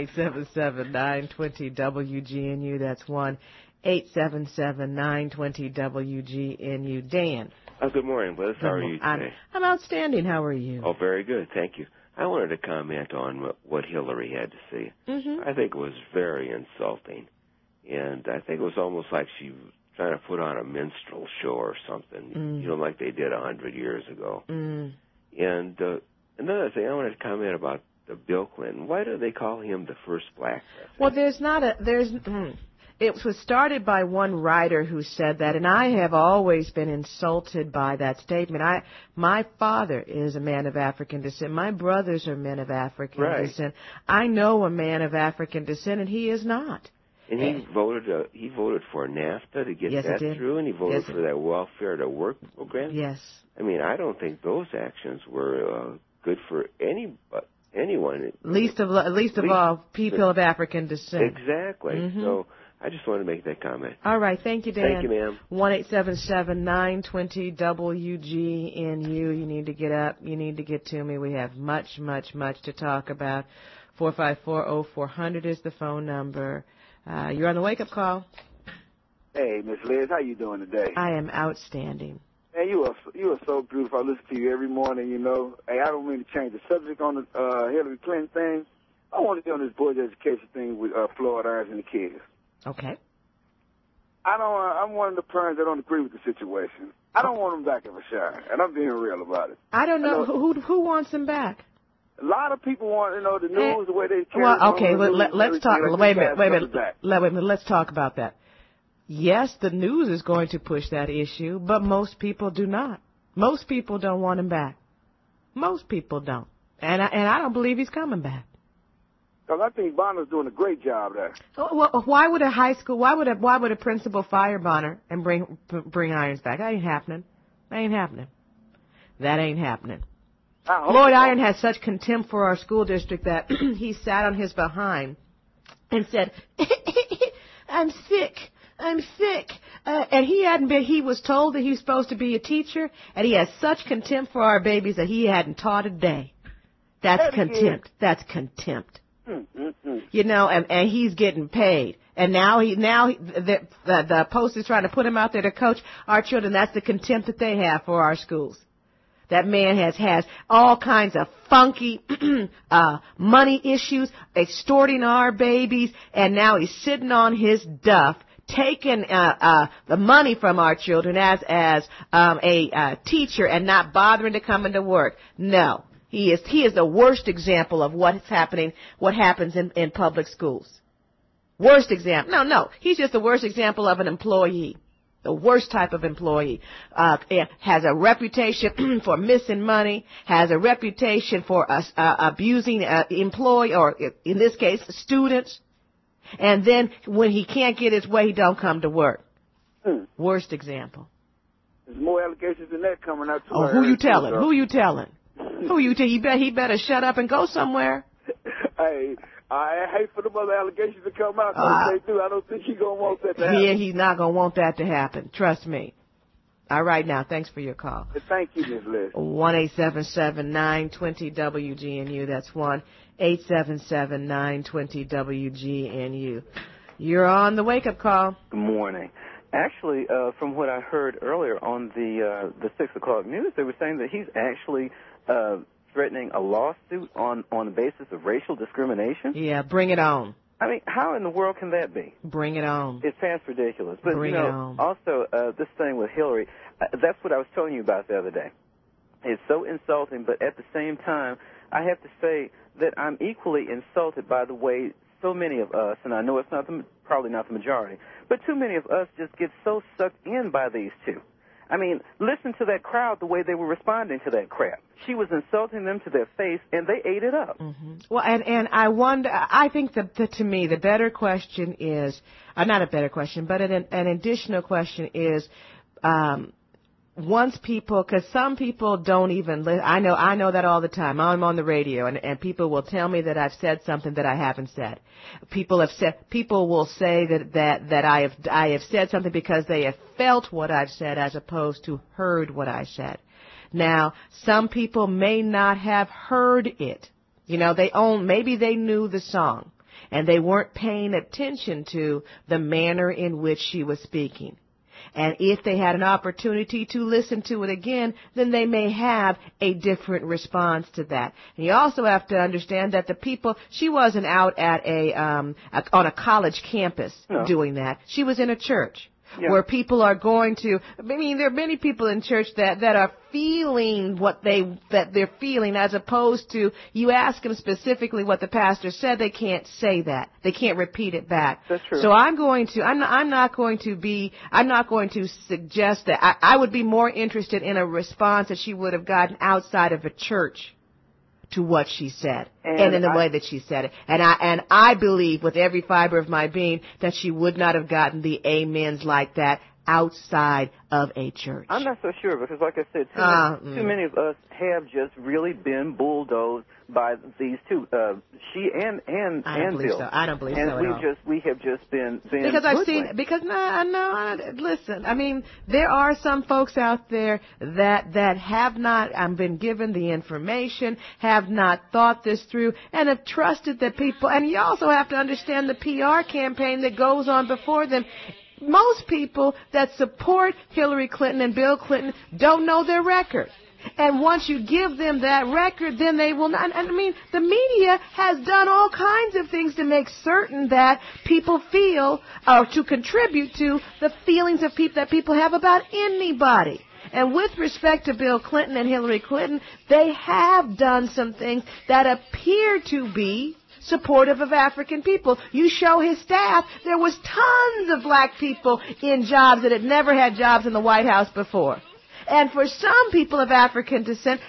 1-877-920-WGNU. That's 1-877-920-WGNU. Dan. Good morning, Liz. How are you today? I'm outstanding. How are you? Oh, very good. Thank you. I wanted to comment on what Hillary had to say. Mm-hmm. I think it was very insulting. And I think it was almost like she was trying to put on a minstrel show or something, you know, like they did 100 years ago. Mm. And another thing, I wanted to comment about Bill Clinton. Why do they call him the first black president? Well, it was started by one writer who said that, and I have always been insulted by that statement. My father is a man of African descent. My brothers are men of African descent. I know a man of African descent, and he is not. And he voted for NAFTA to get that through, and he voted for that welfare to work program. Yes. I mean, I don't think those actions were good for anyone. Least of all, people of African descent. Exactly. Mm-hmm. So I just wanted to make that comment. All right. Thank you, Dan. Thank you, ma'am. 1-877-920-WGNU. You need to get up. You need to get to me. We have much to talk about. 454-0400 is the phone number. You're on the wake-up call. Hey, Miss Liz, how you doing today? I am outstanding. Man, you are so beautiful. I listen to you every morning, you know. Hey, I don't mean to change the subject on the Hillary Clinton thing. I want to get on this boys' education thing with Floyd Irons and the kids. Okay. I'm one of the parents that don't agree with the situation. I don't want them back in Rashard, and I'm being real about it. I don't know. Who wants them back? A lot of people want, you know, the news, the way they carry on. Well, okay, let's talk. Wait a minute. Let's talk about that. Yes, the news is going to push that issue, but most people do not. Most people don't want him back. Most people don't, and I don't believe he's coming back. Because I think Bonner's doing a great job there. Well, why would a principal fire Bonner and bring Irons back? That ain't happening. That ain't happening. Lloyd Iron has such contempt for our school district that he sat on his behind and said, I'm sick. And he was told that he was supposed to be a teacher, and he has such contempt for our babies that he hadn't taught a day. That's contempt. That's contempt. You know, and he's getting paid. And now the Post is trying to put him out there to coach our children. That's the contempt that they have for our schools. That man has all kinds of funky money issues, extorting our babies, and now he's sitting on his duff, taking the money from our children as a teacher and not bothering to come into work. No, he is the worst example of what happens in public schools. Worst example. No, he's just the worst example of an employee. The worst type of employee. Has a reputation for missing money, has a reputation for abusing employee, or in this case, students. And then when he can't get his way, he don't come to work. Worst example. There's more allegations than that coming out too. Oh, who you telling? Who you telling? He better shut up and go somewhere. Hey, I hate for the other allegations to come out. If they do, I don't think he's going to want that to happen. Yeah, he's not going to want that to happen. Trust me. All right, now, thanks for your call. Thank you, Ms. Liz. 1-877-920-WGNU. That's 1-877-920-WGNU. You're on the wake-up call. Good morning. Actually, from what I heard earlier on the 6 o'clock news, they were saying that he's actually threatening a lawsuit on the basis of racial discrimination. Yeah, bring it on. I mean, how in the world can that be? Bring it on. It sounds ridiculous. But, bring you know, it on. Also, this thing with Hillary, that's what I was telling you about the other day. It's so insulting, but at the same time, I have to say that I'm equally insulted by the way so many of us, and I know it's probably not the majority, but too many of us just get so sucked in by these two. I mean, listen to that crowd, the way they were responding to that crap. She was insulting them to their face, and they ate it up. Mm-hmm. Well, and I wonder, I think that to me, the better question is, not a better question, but an additional question is, once people, because some people don't even, I know that all the time. I'm on the radio, and people will tell me that I've said something that I haven't said. People will say that I have said something because they have felt what I've said as opposed to heard what I said. Now, some people may not have heard it. You know, maybe they knew the song, and they weren't paying attention to the manner in which she was speaking. And if they had an opportunity to listen to it again, then they may have a different response to that. And you also have to understand that she wasn't out at on a college campus doing that. She was in a church. Yeah. Where people are going to, I mean, there are many people in church that are feeling that they're feeling, as opposed to you ask them specifically what the pastor said, they can't say that. They can't repeat it back. That's true. So I'm not going to suggest that. I would be more interested in a response that she would have gotten outside of a church to what she said and in the way that she said it. And I believe with every fiber of my being that she would not have gotten the amens like that outside of a church. I'm not so sure because, like I said, too many of us have just really been bulldozed by these two, she and Bill. So. I don't believe and so. And we have just been because I've seen listen. I mean, there are some folks out there that have not been given the information, have not thought this through, and have trusted that people. And you also have to understand the PR campaign that goes on before them. Most people that support Hillary Clinton and Bill Clinton don't know their record. And once you give them that record, then they will not. And I mean, the media has done all kinds of things to make certain that people feel, or to contribute to the feelings of people that people have about anybody. And with respect to Bill Clinton and Hillary Clinton, they have done some things that appear to be supportive of African people. You show his staff, there was tons of black people in jobs that had never had jobs in the White House before. And for some people of African descent,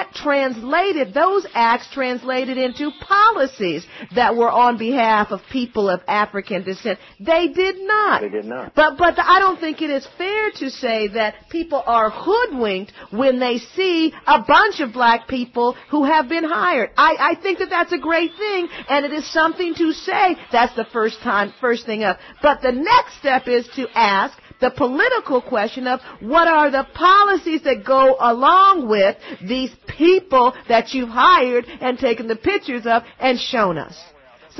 those acts translated into policies that were on behalf of people of African descent. They did not. They did not. But I don't think it is fair to say that people are hoodwinked when they see a bunch of black people who have been hired. I think that that's a great thing, and it is something to say. That's the first thing up. But the next step is to ask the political question of what are the policies that go along with these people that you've hired and taken the pictures of and shown us. So,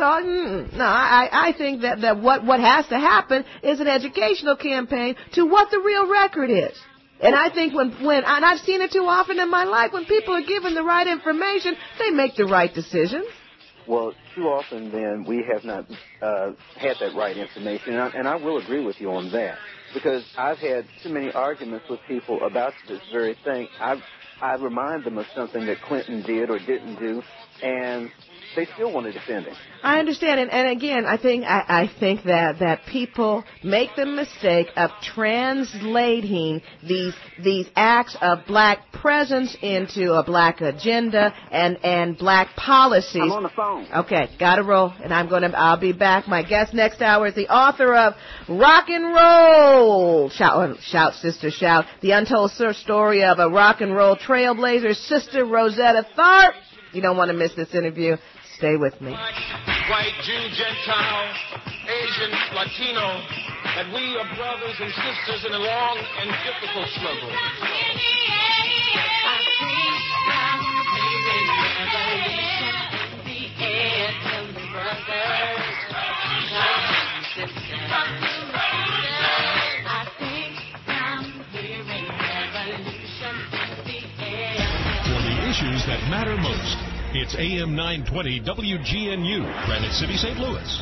I think that what has to happen is an educational campaign to what the real record is. And I think and I've seen it too often in my life, when people are given the right information, they make the right decisions. Well, too often then we have not had that right information, and I will agree with you on that, because I've had too many arguments with people about this very thing. I remind them of something that Clinton did or didn't do, and they still want to defend him. I understand, and again, I think that people make the mistake of translating these acts of black presence into a black agenda and black policies. I'm on the phone. Okay, gotta roll, and I'll be back. My guest next hour is the author of Rock and Roll. Shout, sister, shout. The untold story of a rock and roll trailblazer, Sister Rosetta Tharpe. You don't want to miss this interview. Stay with me. White, Jew, Gentile, Asian, Latino, that we are brothers and sisters in a long and difficult struggle. For the issues that matter most, it's AM 920 WGNU, Granite City, St. Louis.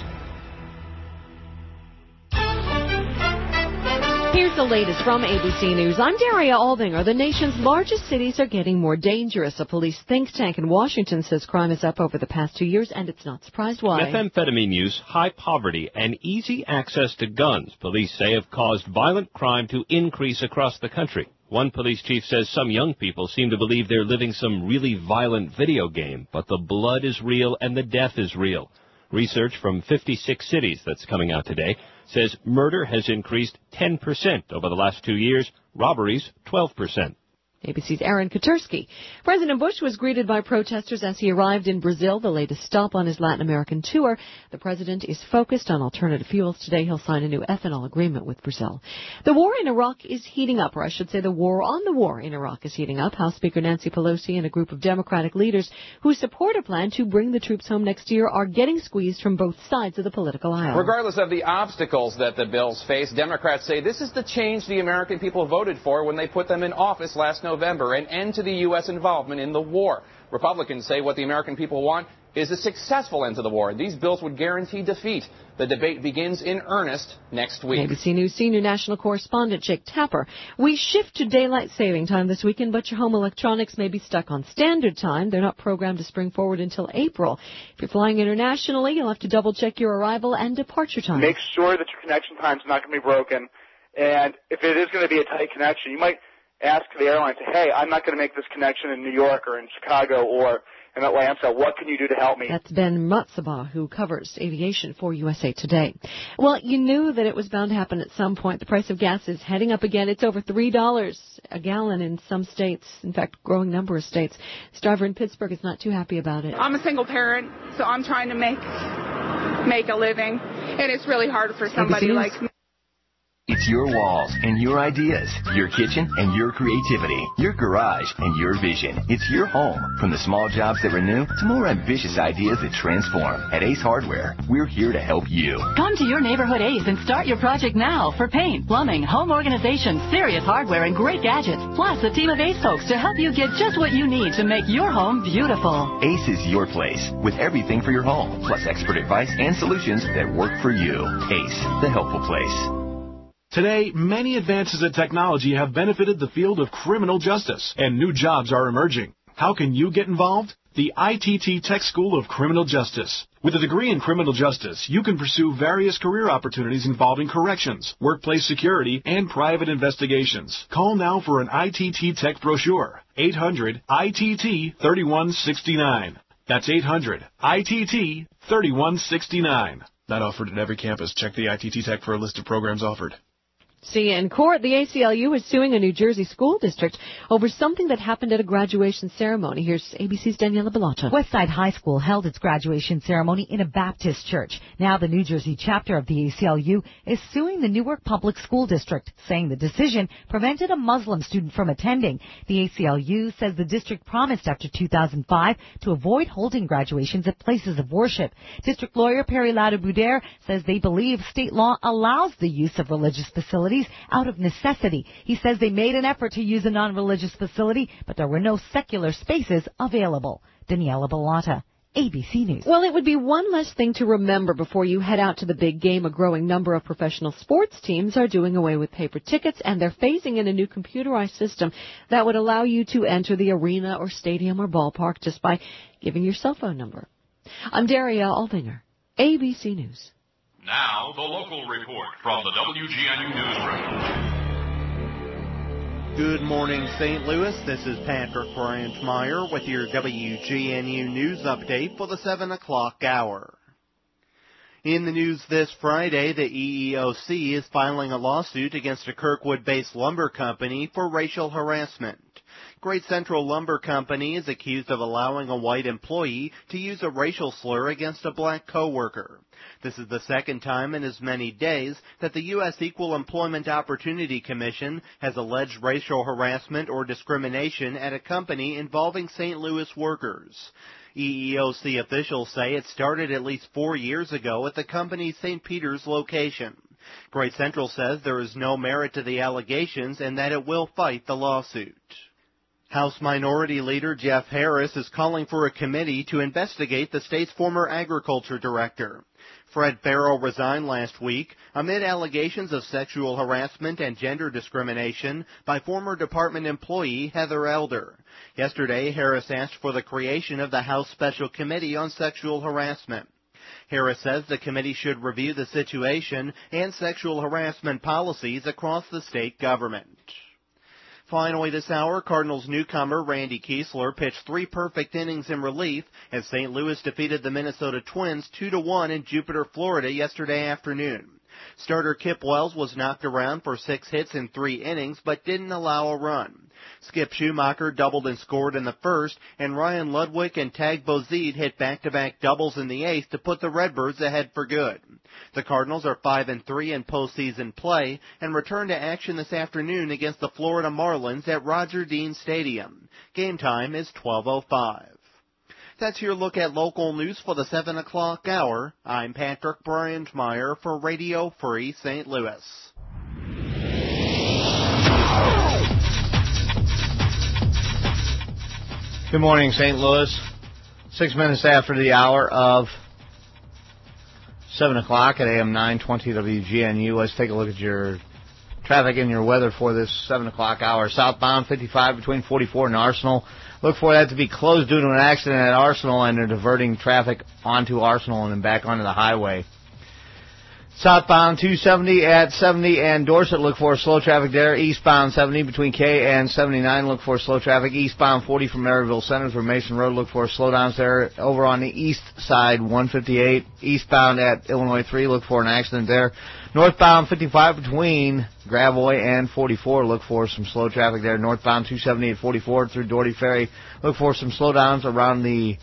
Here's the latest from ABC News. I'm Daria Aldinger. The nation's largest cities are getting more dangerous. A police think tank in Washington says crime is up over the past 2 years, and it's not surprised why. Methamphetamine use, high poverty, and easy access to guns, police say, have caused violent crime to increase across the country. One police chief says some young people seem to believe they're living some really violent video game, but the blood is real and the death is real. Research from 56 cities that's coming out today says murder has increased 10% over the last 2 years, robberies 12%. ABC's Aaron Katursky. President Bush was greeted by protesters as he arrived in Brazil, the latest stop on his Latin American tour. The president is focused on alternative fuels. Today he'll sign a new ethanol agreement with Brazil. The war in Iraq is heating up, or I should say the war on the war in Iraq is heating up. House Speaker Nancy Pelosi and a group of Democratic leaders who support a plan to bring the troops home next year are getting squeezed from both sides of the political aisle. Regardless of the obstacles that the bills face, Democrats say this is the change the American people voted for when they put them in office last November, an end to the U.S. involvement in the war. Republicans say what the American people want is a successful end to the war. These bills would guarantee defeat. The debate begins in earnest next week. ABC News senior national correspondent Jake Tapper. We shift to daylight saving time this weekend, but your home electronics may be stuck on standard time. They're not programmed to spring forward until April. If you're flying internationally, you'll have to double-check your arrival and departure time. Make sure that your connection time's not going to be broken. And if it is going to be a tight connection, you might ask the airline, say, hey, I'm not going to make this connection in New York or in Chicago or in Atlanta. What can you do to help me? That's Ben Matsaba, who covers aviation for USA Today. Well, you knew that it was bound to happen at some point. The price of gas is heading up again. It's over $3 a gallon in some states, in fact, growing number of states. This driver in Pittsburgh is not too happy about it. I'm a single parent, so I'm trying to make a living, and it's really hard for somebody like me. It's your walls and your ideas, your kitchen and your creativity, your garage and your vision. It's your home. From the small jobs that renew to more ambitious ideas that transform. At Ace Hardware, we're here to help you. Come to your neighborhood Ace and start your project now for paint, plumbing, home organization, serious hardware, and great gadgets. Plus a team of Ace folks to help you get just what you need to make your home beautiful. Ace is your place with everything for your home, plus expert advice and solutions that work for you. Ace, the helpful place. Today, many advances in technology have benefited the field of criminal justice, and new jobs are emerging. How can you get involved? The ITT Tech School of Criminal Justice. With a degree in criminal justice, you can pursue various career opportunities involving corrections, workplace security, and private investigations. Call now for an ITT Tech brochure. 800-ITT-3169. That's 800-ITT-3169. Not offered at every campus. Check the ITT Tech for a list of programs offered. See you in court. The ACLU is suing a New Jersey school district over something that happened at a graduation ceremony. Here's ABC's Daniela Bellotta. Westside High School held its graduation ceremony in a Baptist church. Now the New Jersey chapter of the ACLU is suing the Newark Public School District, saying the decision prevented a Muslim student from attending. The ACLU says the district promised after 2005 to avoid holding graduations at places of worship. District lawyer Perry Ladder-Bouder says they believe state law allows the use of religious facilities out of necessity. He says they made an effort to use a non-religious facility, but there were no secular spaces available. Daniela Bellotta, ABC News. Well, it would be one less thing to remember before you head out to the big game. A growing number of professional sports teams are doing away with paper tickets, and they're phasing in a new computerized system that would allow you to enter the arena or stadium or ballpark just by giving your cell phone number. I'm Daria Aldinger, ABC News. Now, the local report from the WGNU Newsroom. Good morning, St. Louis. This is Patrick Branchmeyer with your WGNU News update for the 7 o'clock hour. In the news this Friday, the EEOC is filing a lawsuit against a Kirkwood-based lumber company for racial harassment. Great Central Lumber Company is accused of allowing a white employee to use a racial slur against a black coworker. This is the second time in as many days that the U.S. Equal Employment Opportunity Commission has alleged racial harassment or discrimination at a company involving St. Louis workers. EEOC officials say it started at least 4 years ago at the company's St. Peter's location. Great Central says there is no merit to the allegations and that it will fight the lawsuit. House Minority Leader Jeff Harris is calling for a committee to investigate the state's former agriculture director. Fred Farrell resigned last week amid allegations of sexual harassment and gender discrimination by former department employee Heather Elder. Yesterday, Harris asked for the creation of the House Special Committee on Sexual Harassment. Harris says the committee should review the situation and sexual harassment policies across the state government. Finally this hour, Cardinals newcomer Randy Kiesler pitched 3 perfect innings in relief as St. Louis defeated the Minnesota Twins 2-1 in Jupiter, Florida yesterday afternoon. Starter Kip Wells was knocked around for 6 hits in 3 innings but didn't allow a run. Skip Schumacher doubled and scored in the first, and Ryan Ludwig and Tag Bozide hit back-to-back doubles in the 8th to put the Redbirds ahead for good. The Cardinals are 5-3 in postseason play and return to action this afternoon against the Florida Marlins at Roger Dean Stadium. Game time is 12:05. That's your look at local news for the 7 o'clock hour. I'm Patrick Branchmeyer for Radio Free St. Louis. Good morning, St. Louis. 6 minutes after the hour of 7 o'clock at AM 920 WGNU. Let's take a look at your traffic and your weather for this 7 o'clock hour. Southbound 55 between 44 and Arsenal. Look for that to be closed due to an accident at Arsenal, and they're diverting traffic onto Arsenal and then back onto the highway. Southbound 270 at 70 and Dorset, look for slow traffic there. Eastbound 70 between K and 79, look for slow traffic. Eastbound 40 from Maryville Center through Mason Road, look for slowdowns there. Over on the east side, 158. Eastbound at Illinois 3, look for an accident there. Northbound 55 between Gravois and 44, look for some slow traffic there. Northbound 270 at 44 through Doherty Ferry, look for some slowdowns around the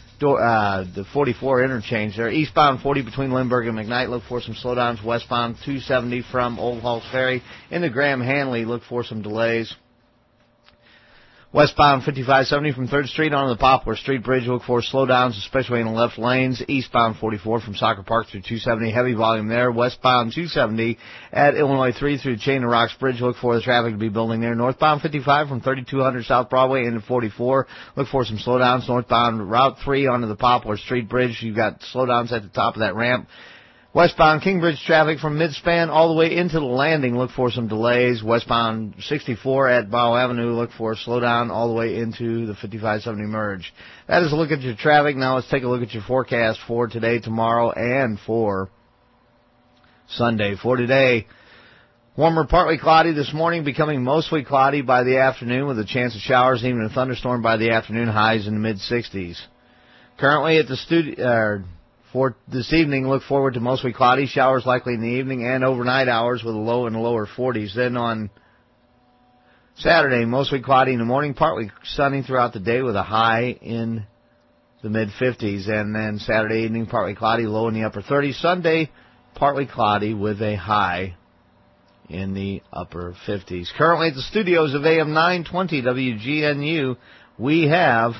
44 interchange there. Eastbound 40 between Lindbergh and McKnight, look for some slowdowns. Westbound 270 from Old Halls Ferry into Graham Hanley, look for some delays. Westbound 5570 from 3rd Street onto the Poplar Street Bridge, look for slowdowns, especially in the left lanes. Eastbound 44 from Soccer Park through 270, heavy volume there. Westbound 270 at Illinois 3 through Chain of Rocks Bridge, look for the traffic to be building there. Northbound 55 from 3200 South Broadway into 44, look for some slowdowns. Northbound Route 3 onto the Poplar Street Bridge, you've got slowdowns at the top of that ramp. Westbound Kingbridge traffic from Midspan all the way into the landing, look for some delays. Westbound 64 at Bow Avenue, look for a slowdown all the way into the 5570 merge. That is a look at your traffic. Now let's take a look at your forecast for today, tomorrow, and for Sunday. For today, warmer, partly cloudy this morning, becoming mostly cloudy by the afternoon with a chance of showers, even a thunderstorm by the afternoon, highs in the mid-60s. Currently at the studio... For this evening, look forward to mostly cloudy, showers likely in the evening and overnight hours with a low in the lower 40s. Then on Saturday, mostly cloudy in the morning, partly sunny throughout the day with a high in the mid-50s. And then Saturday evening, partly cloudy, low in the upper 30s. Sunday, partly cloudy with a high in the upper 50s. Currently at the studios of AM 920 WGNU, we have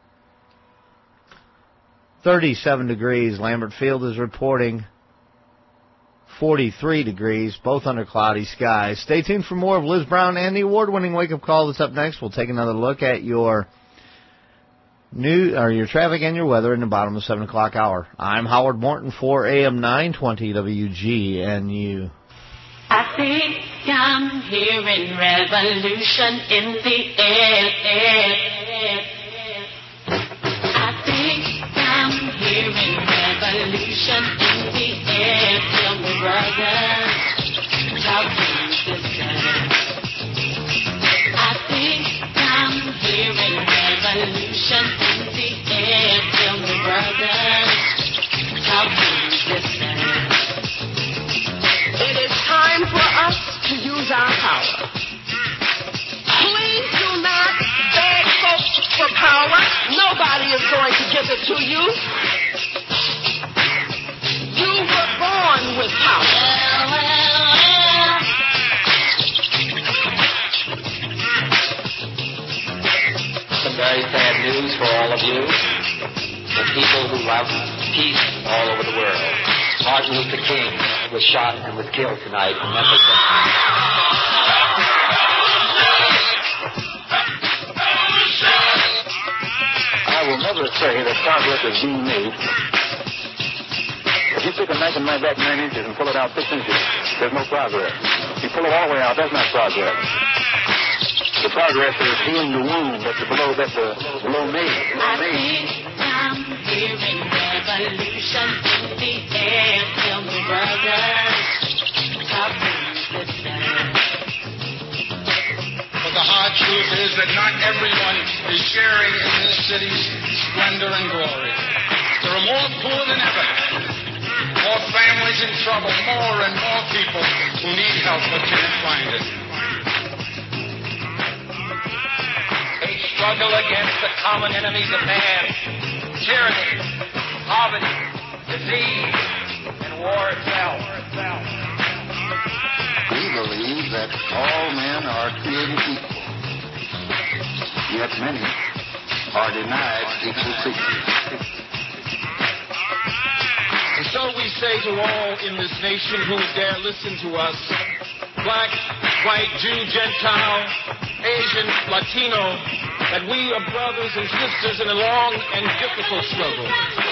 37 degrees. Lambert Field is reporting 43 degrees, both under cloudy skies. Stay tuned for more of Liz Brown and the award-winning Wake Up Call that's up next. We'll take another look at your Your traffic and your weather in the bottom of the 7 o'clock hour. I'm Howard Morton for AM 920 WGNU. I think I'm hearing revolution in the air. I think I'm hearing revolution in the air. Tell me, brothers, talk to me, sisters. I think I'm hearing revolution in the air. Tell me, brothers, talk to me, sisters. It is time for us to use our power. Please do not beg folks for power. Nobody is going to give it to you. You were born with power. Some very sad news for all of you. The people who love peace all over the world. Martin Luther King was shot and was killed tonight in Memphis. I will never say that progress is being made. If you take a knife and knife back 9 inches and pull it out 6 inches, there's no progress. If you pull it all the way out, that's not progress. The progress is healing the wound that's below made. I think I'm hearing revolution in the air. Tell me, brothers, talk to me, sisters. But the hard truth is that not everyone is sharing in this city's splendor and glory. There are more poor than ever, more families in trouble, more and more people who need help but can't find it. A struggle against the common enemies of man, tyranny, poverty, disease, and war itself. We believe that all men are created equal, yet many are denied equal treatment. And so we say to all in this nation who dare listen to us, black, white, Jew, Gentile, Asian, Latino, that we are brothers and sisters in a long and difficult struggle.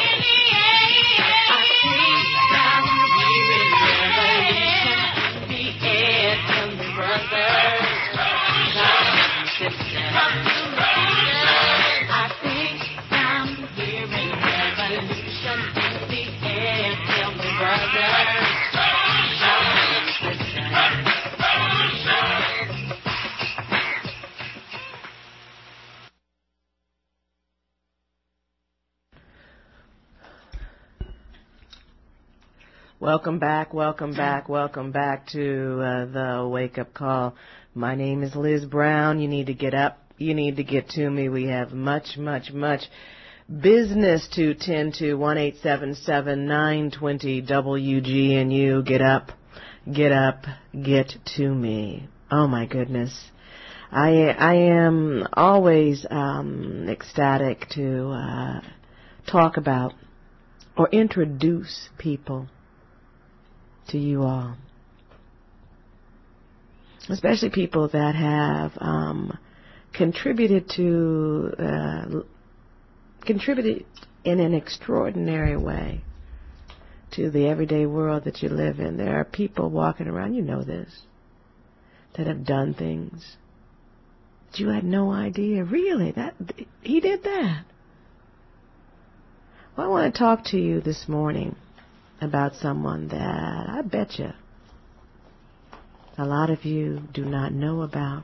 Welcome back to the Wake Up Call. My name is Liz Brown. You need to get up. You need to get to me. We have much business to tend to. 1-877-920 WGNU. Get up, get to me. Oh my goodness. I am always ecstatic to talk about or introduce people to you all, especially people that have contributed in an extraordinary way to the everyday world that you live in. There are people walking around, you know this, that have done things that you had no idea. Really, that he did that. Well, I want to talk to you this morning about someone that I bet you a lot of you do not know about.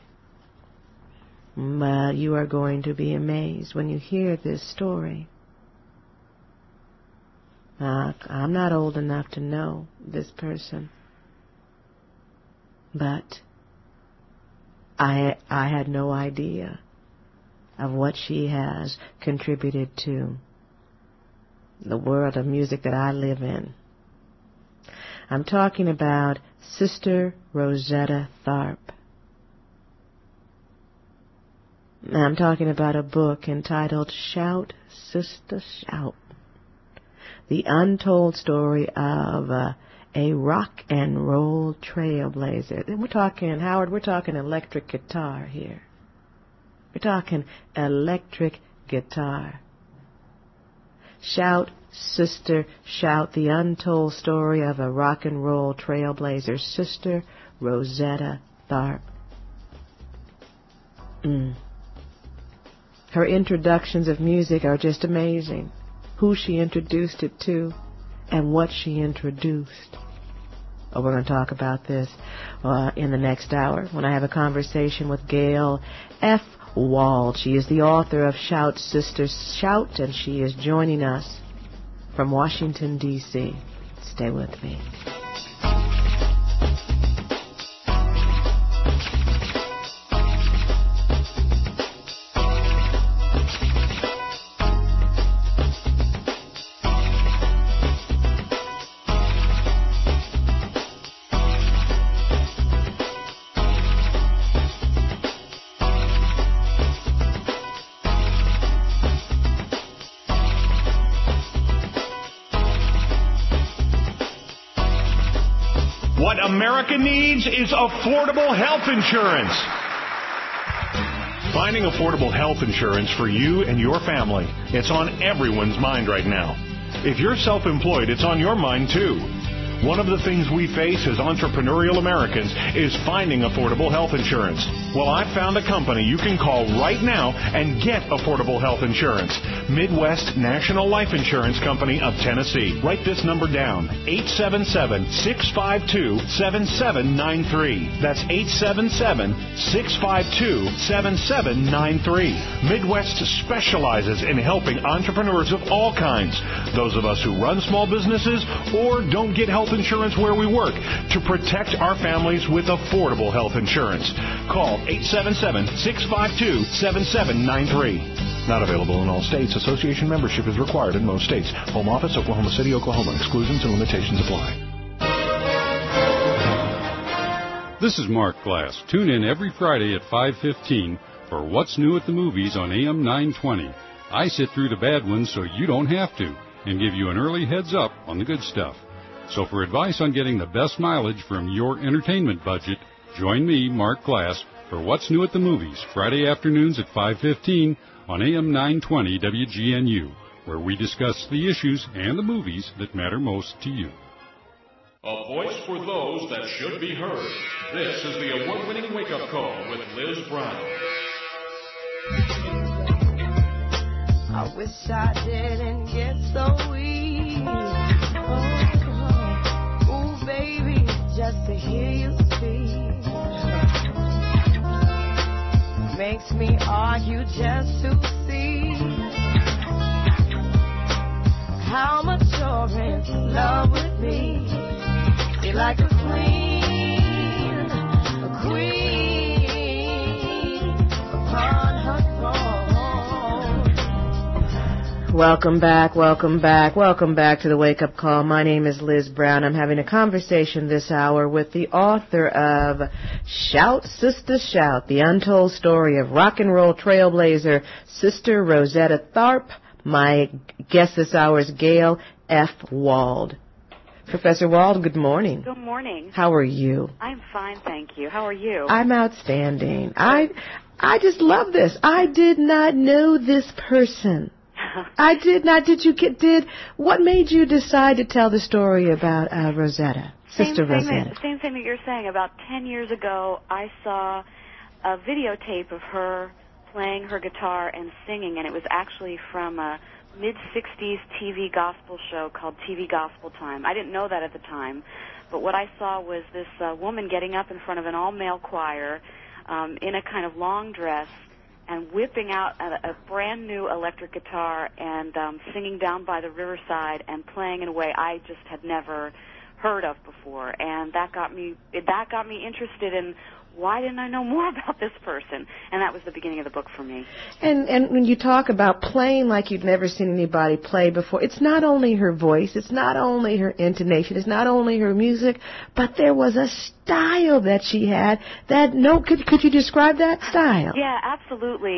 But you are going to be amazed when you hear this story. I'm not old enough to know this person, but I had no idea of what she has contributed to the world of music that I live in. I'm talking about Sister Rosetta Tharpe. I'm talking about a book entitled Shout, Sister, Shout. The untold story of a rock and roll trailblazer. And we're talking, Howard, we're talking electric guitar here. We're talking electric guitar. Shout, sister, shout, the untold story of a rock and roll trailblazer, Sister Rosetta Tharpe. Her introductions of music are just amazing. Who she introduced it to and what she introduced. Oh, we're going to talk about this in the next hour when I have a conversation with Gail F. Wald. She is the author of Shout, Sister, Shout, and she is joining us from Washington, D.C. Stay with me. America needs is affordable health insurance. Finding affordable health insurance for you and your family, it's on everyone's mind right now. If you're self-employed, it's on your mind too. One of the things we face as entrepreneurial Americans is finding affordable health insurance. Well, I found a company you can call right now and get affordable health insurance. Midwest National Life Insurance Company of Tennessee. Write this number down, 877-652-7793. That's 877-652-7793. Midwest specializes in helping entrepreneurs of all kinds, those of us who run small businesses or don't get health insurance where we work, to protect our families with affordable health insurance. Call 877-652-7793. Not available in all states. Association membership is required in most states. Home office, Oklahoma City, Oklahoma. Exclusions and limitations apply. This is Mark Glass. Tune in every Friday at 5:15 for What's New at the Movies on AM 920. I sit through the bad ones so you don't have to, and give you an early heads up on the good stuff. So for advice on getting the best mileage from your entertainment budget, join me, Mark Glass, for What's New at the Movies, Friday afternoons at 5:15 on AM 920 WGNU, where we discuss the issues and the movies that matter most to you. A voice for those that should be heard. This is the award-winning wake-up call with Liz Brown. I wish I didn't get so weak. Oh, baby, just to hear you speak makes me argue just to see how much you're in love with me. You're like a queen upon her throne. Welcome back, welcome back, welcome back to the Wake Up Call. My name is Liz Brown. I'm having a conversation this hour with the author of Shout, Sister, Shout, the untold story of rock and roll trailblazer, Sister Rosetta Tharpe. My guest this hour is Gail F. Wald. Professor Wald, good morning. Good morning. How are you? I'm fine, thank you. How are you? I'm outstanding. I just love this. I did not know this person. I did not. What made you decide to tell the story about Rosetta, Sister Rosetta? Same thing that you're saying. About 10 years ago, I saw a videotape of her playing her guitar and singing, and it was actually from a mid-'60s TV gospel show called TV Gospel Time. I didn't know that at the time, but what I saw was this woman getting up in front of an all-male choir in a kind of long dress and whipping out a brand-new electric guitar and singing down by the riverside and playing in a way I just had never heard of before. And that got me interested in why didn't I know more about this person? And that was the beginning of the book for me. And when you talk about playing like you'd never seen anybody play before, it's not only her voice, it's not only her intonation, it's not only her music, but there was a style that she had that, could you describe that style? Yeah, absolutely.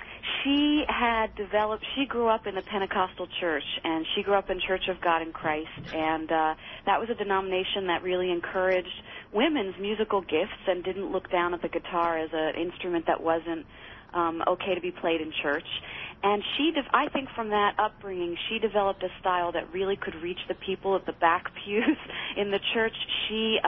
She grew up in the Pentecostal church, and she grew up in Church of God in Christ, and that was a denomination that really encouraged women's musical gifts and didn't look down at the guitar as an instrument that wasn't okay to be played in church. And I think from that upbringing, she developed a style that really could reach the people at the back pews in the church. She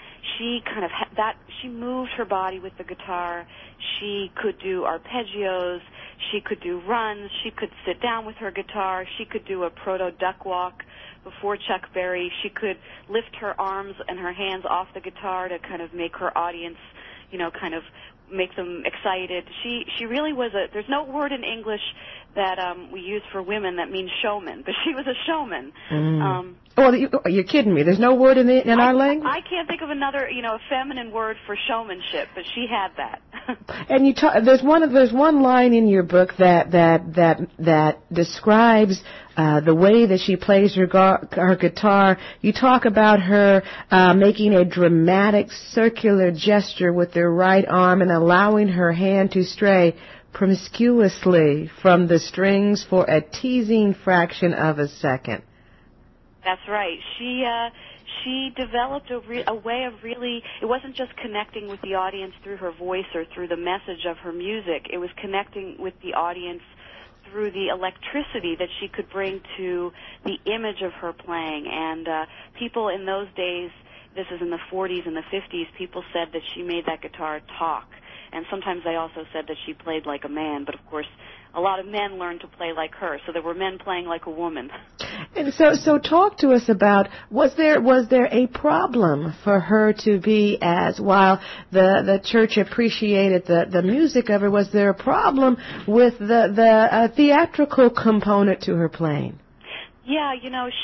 moved her body with the guitar. She could do arpeggios. She could do runs. She could sit down with her guitar. She could do a proto-duck walk before Chuck Berry. She could lift her arms and her hands off the guitar to kind of make her audience, kind of make them excited. She really was there's no word in English that we use for women that means showman, but she was a showman. You're kidding me. There's no word in our language? I can't think of another, a feminine word for showmanship, but she had that. And there's one line in your book that describes the way that she plays her guitar. You talk about her making a dramatic circular gesture with her right arm and allowing her hand to stray promiscuously from the strings for a teasing fraction of a second. That's right. She developed a way of really, it wasn't just connecting with the audience through her voice or through the message of her music. It was connecting with the audience through the electricity that she could bring to the image of her playing. And people in those days, this is in the 40s and the 50s, people said that she made that guitar talk. And sometimes they also said that she played like a man, but of course a lot of men learned to play like her, so there were men playing like a woman. And so talk to us about, was there a problem for her to be while the church appreciated the music of her, was there a problem with the theatrical component to her playing? Yeah,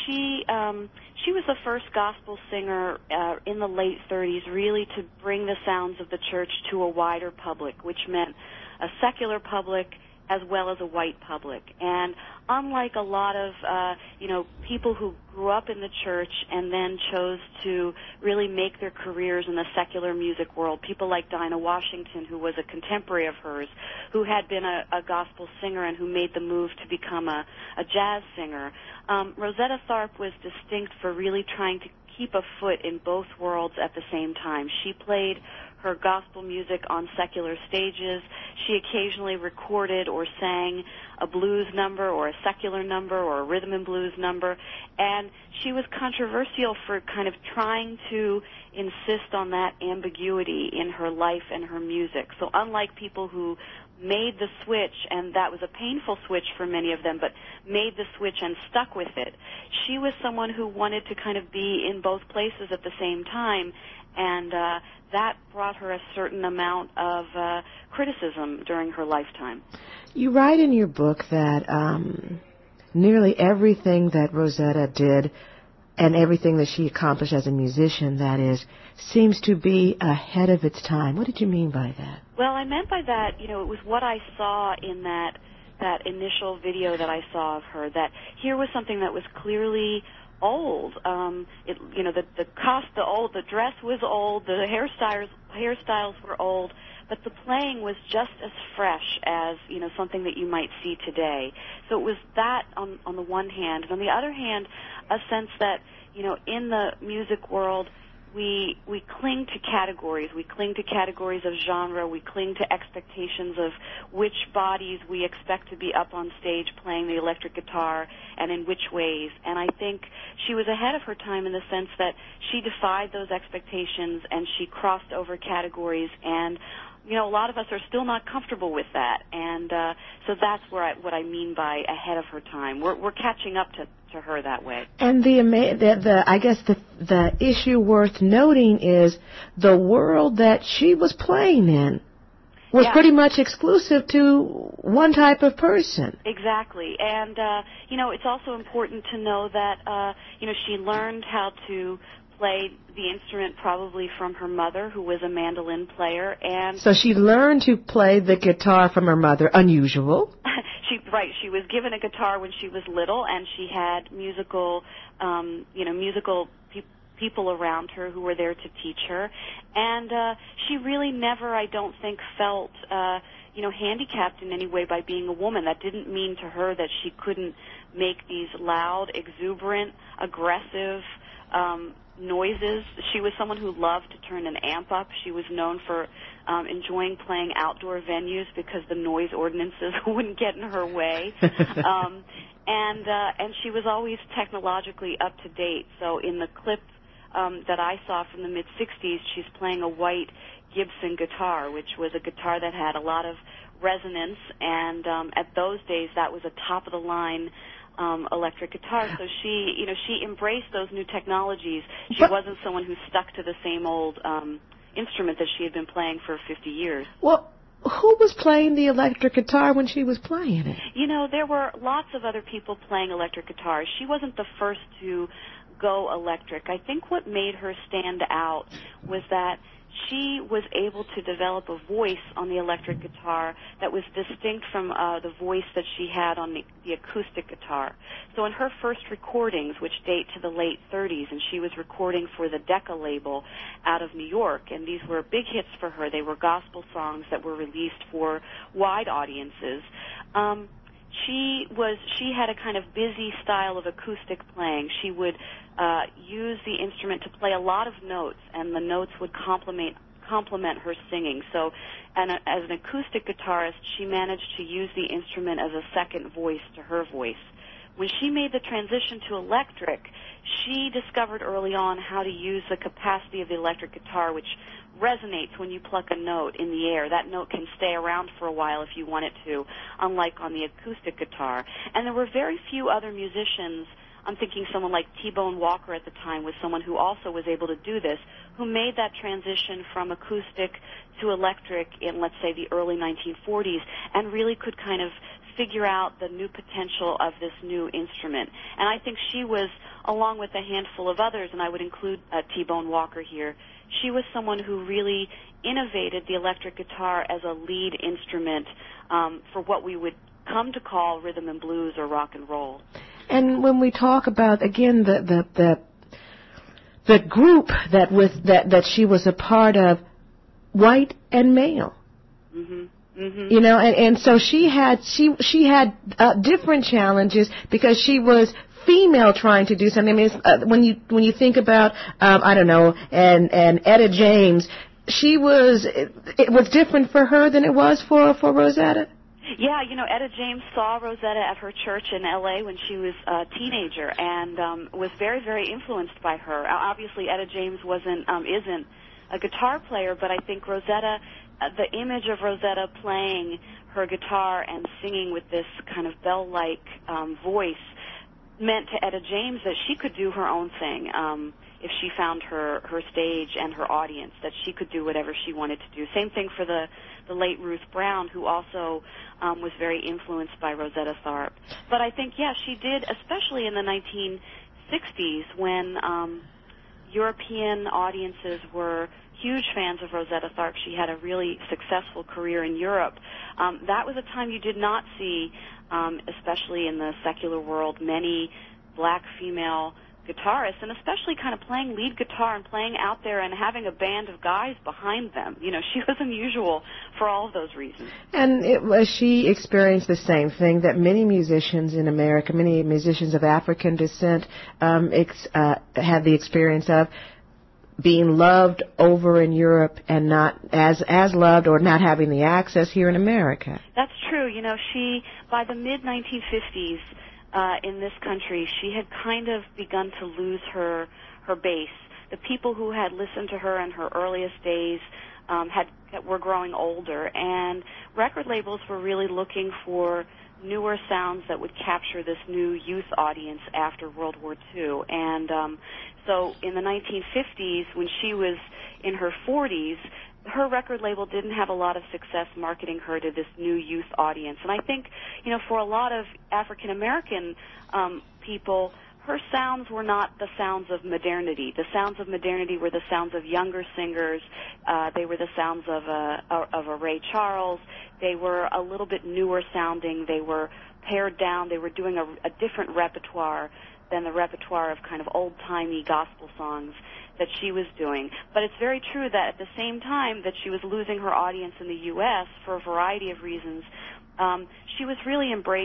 she was the first gospel singer in the late 30s really to bring the sounds of the church to a wider public, which meant a secular public as well as a white public. And unlike a lot of, people who grew up in the church and then chose to really make their careers in the secular music world, people like Dinah Washington, who was a contemporary of hers, who had been a gospel singer and who made the move to become a jazz singer, Rosetta Tharpe was distinct for really trying to keep a foot in both worlds at the same time. She played her gospel music on secular stages. She occasionally recorded or sang a blues number or a secular number or a rhythm and blues number. And she was controversial for kind of trying to insist on that ambiguity in her life and her music. So unlike people who made the switch, and that was a painful switch for many of them, but made the switch and stuck with it, she was someone who wanted to kind of be in both places at the same time, and that brought her a certain amount of criticism during her lifetime. You write in your book that nearly everything that Rosetta did and everything that she accomplished as a musician, that is, seems to be ahead of its time. What did you mean by that? Well, I meant by that, it was what I saw in that initial video that I saw of her, that here was something that was clearly old. The dress was old, the hairstyles were old, but the playing was just as fresh as, something that you might see today. So it was that on the one hand. And on the other hand, a sense that, in the music world, we cling to categories. We cling to categories of genre. We cling to expectations of which bodies we expect to be up on stage playing the electric guitar and in which ways. And I think she was ahead of her time in the sense that she defied those expectations and she crossed over categories. And a lot of us are still not comfortable with that, and so that's what I mean by ahead of her time. We're catching up to her that way. And I guess the issue worth noting is the world that she was playing in was pretty much exclusive to one type of person. Exactly, and it's also important to know that she learned how to play the instrument probably from her mother, who was a mandolin player, and so she learned to play the guitar from her mother. Unusual. She was given a guitar when she was little, and she had musical people around her who were there to teach her, and she really never, I don't think, felt handicapped in any way by being a woman. That didn't mean to her that she couldn't make these loud, exuberant, aggressive noises. She was someone who loved to turn an amp up. She was known for enjoying playing outdoor venues because the noise ordinances wouldn't get in her way. And she was always technologically up to date. So in the clip that I saw from the mid-'60s, she's playing a white Gibson guitar, which was a guitar that had a lot of resonance, and at those days that was a top-of-the-line electric guitar. So she embraced those new technologies. She wasn't someone who stuck to the same old instrument that she had been playing for 50 years. Well, who was playing the electric guitar when she was playing it? There were lots of other people playing electric guitars. She wasn't the first to go electric. I think what made her stand out was that she was able to develop a voice on the electric guitar that was distinct from the voice that she had on the acoustic guitar. So in her first recordings, which date to the late 30s, and she was recording for the Decca label out of New York, and these were big hits for her. They were gospel songs that were released for wide audiences. She had a kind of busy style of acoustic playing. She would use the instrument to play a lot of notes, and the notes would complement her singing. So, as an acoustic guitarist, she managed to use the instrument as a second voice to her voice. When she made the transition to electric, she discovered early on how to use the capacity of the electric guitar, which resonates when you pluck a note in the air. That note can stay around for a while if you want it to, unlike on the acoustic guitar. And there were very few other musicians. I'm thinking someone like T-Bone Walker at the time was someone who also was able to do this, who made that transition from acoustic to electric in, let's say, the early 1940s, and really could kind of figure out the new potential of this new instrument. And I think she was, along with a handful of others, and I would include T-Bone Walker here, she was someone who really innovated the electric guitar as a lead instrument for what we would come to call rhythm and blues or rock and roll. And when we talk about, again, the group that she was a part of, white and male. Mm-hmm. Mm-hmm. And so she had different challenges because she was female trying to do something. I mean, when you think about I don't know, and Etta James, it was different for her than it was for Rosetta. Yeah, Etta James saw Rosetta at her church in L.A. when she was a teenager, and was very, very influenced by her. Obviously, Etta James isn't a guitar player, but I think Rosetta, the image of Rosetta playing her guitar and singing with this kind of bell-like voice meant to Etta James that she could do her own thing. If she found her stage and her audience, that she could do whatever she wanted to do. Same thing for the late Ruth Brown, who also was very influenced by Rosetta Tharpe. But I think, she did, especially in the 1960s when European audiences were huge fans of Rosetta Tharpe. She had a really successful career in Europe. That was a time you did not see, especially in the secular world, many black female guitarists, and especially kind of playing lead guitar and playing out there and having a band of guys behind them. She was unusual for all of those reasons. And she experienced the same thing that many musicians in America, many musicians of African descent, had the experience of being loved over in Europe and not as loved or not having the access here in America. That's true. She, by the mid-1950s, in this country, she had kind of begun to lose her base. The people who had listened to her in her earliest days were growing older, and record labels were really looking for newer sounds that would capture this new youth audience after World War II. And so in the 1950s, when she was in her 40s, her record label didn't have a lot of success marketing her to this new youth audience. And I think, for a lot of African American people, her sounds were not the sounds of modernity. The sounds of modernity were the sounds of younger singers. They were the sounds of a Ray Charles. They were a little bit newer sounding. They were pared down. They were doing a different repertoire than the repertoire of kind of old-timey gospel songs that she was doing. But it's very true that at the same time that she was losing her audience in the U.S. for a variety of reasons, she was really embraced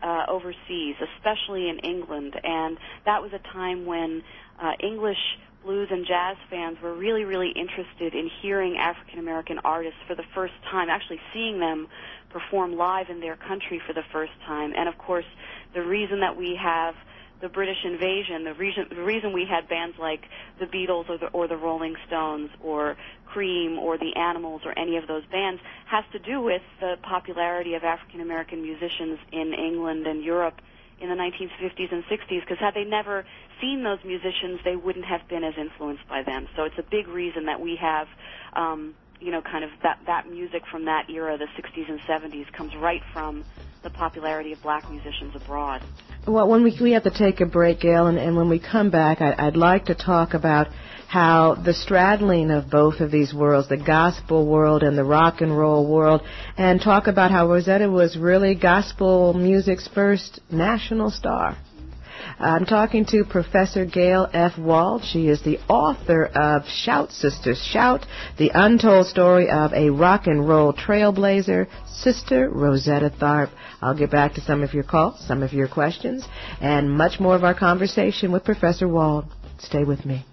overseas, especially in England. And that was a time when English blues and jazz fans were really, really interested in hearing African-American artists for the first time, actually seeing them perform live in their country for the first time. And, of course, the reason that we have the British invasion, the reason we had bands like the Beatles or the Rolling Stones or Cream or the Animals or any of those bands has to do with the popularity of African-American musicians in England and Europe in the 1950s and 60s, because had they never seen those musicians, they wouldn't have been as influenced by them. So it's a big reason that we have, kind of that music from that era, the 60s and 70s, comes right from the popularity of black musicians abroad. Well, when we have to take a break, Gail, and when we come back, I'd like to talk about how the straddling of both of these worlds, the gospel world and the rock and roll world, and talk about how Rosetta was really gospel music's first national star. I'm talking to Professor Gail F. Wald. She is the author of Shout, Sisters, Shout, the untold story of a rock and roll trailblazer, Sister Rosetta Tharpe. I'll get back to some of your calls, some of your questions, and much more of our conversation with Professor Wald. Stay with me.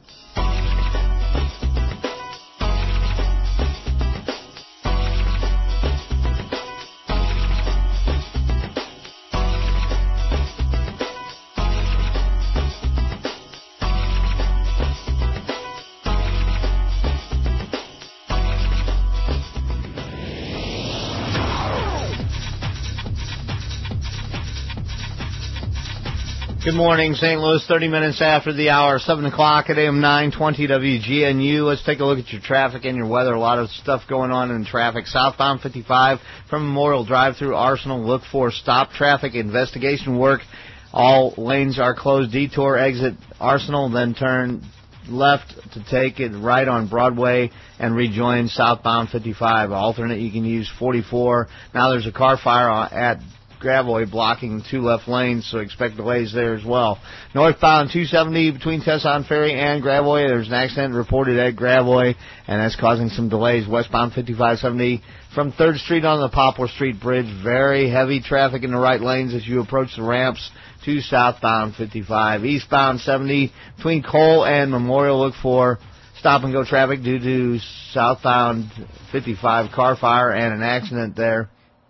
Good morning, St. Louis, 30 minutes after the hour, 7 o'clock at AM 920 WGNU. Let's take a look at your traffic and your weather. A lot of stuff going on in traffic. Southbound 55 from Memorial Drive through Arsenal. Look for stop traffic investigation work. All lanes are closed. Detour, exit Arsenal, then turn left to take it right on Broadway and rejoin southbound 55. Alternate, you can use 44. Now there's a car fire at Gravois blocking 2 left lanes, so expect delays there as well. Northbound 270 between Tesson Ferry and Gravois, there's an accident reported at Gravois, and that's causing some delays. Westbound 5570 from 3rd Street on the Poplar Street Bridge. Very heavy traffic in the right lanes as you approach the ramps to southbound 55. Eastbound 70 between Cole and Memorial, look for stop-and-go traffic due to southbound 55 car fire and an accident there.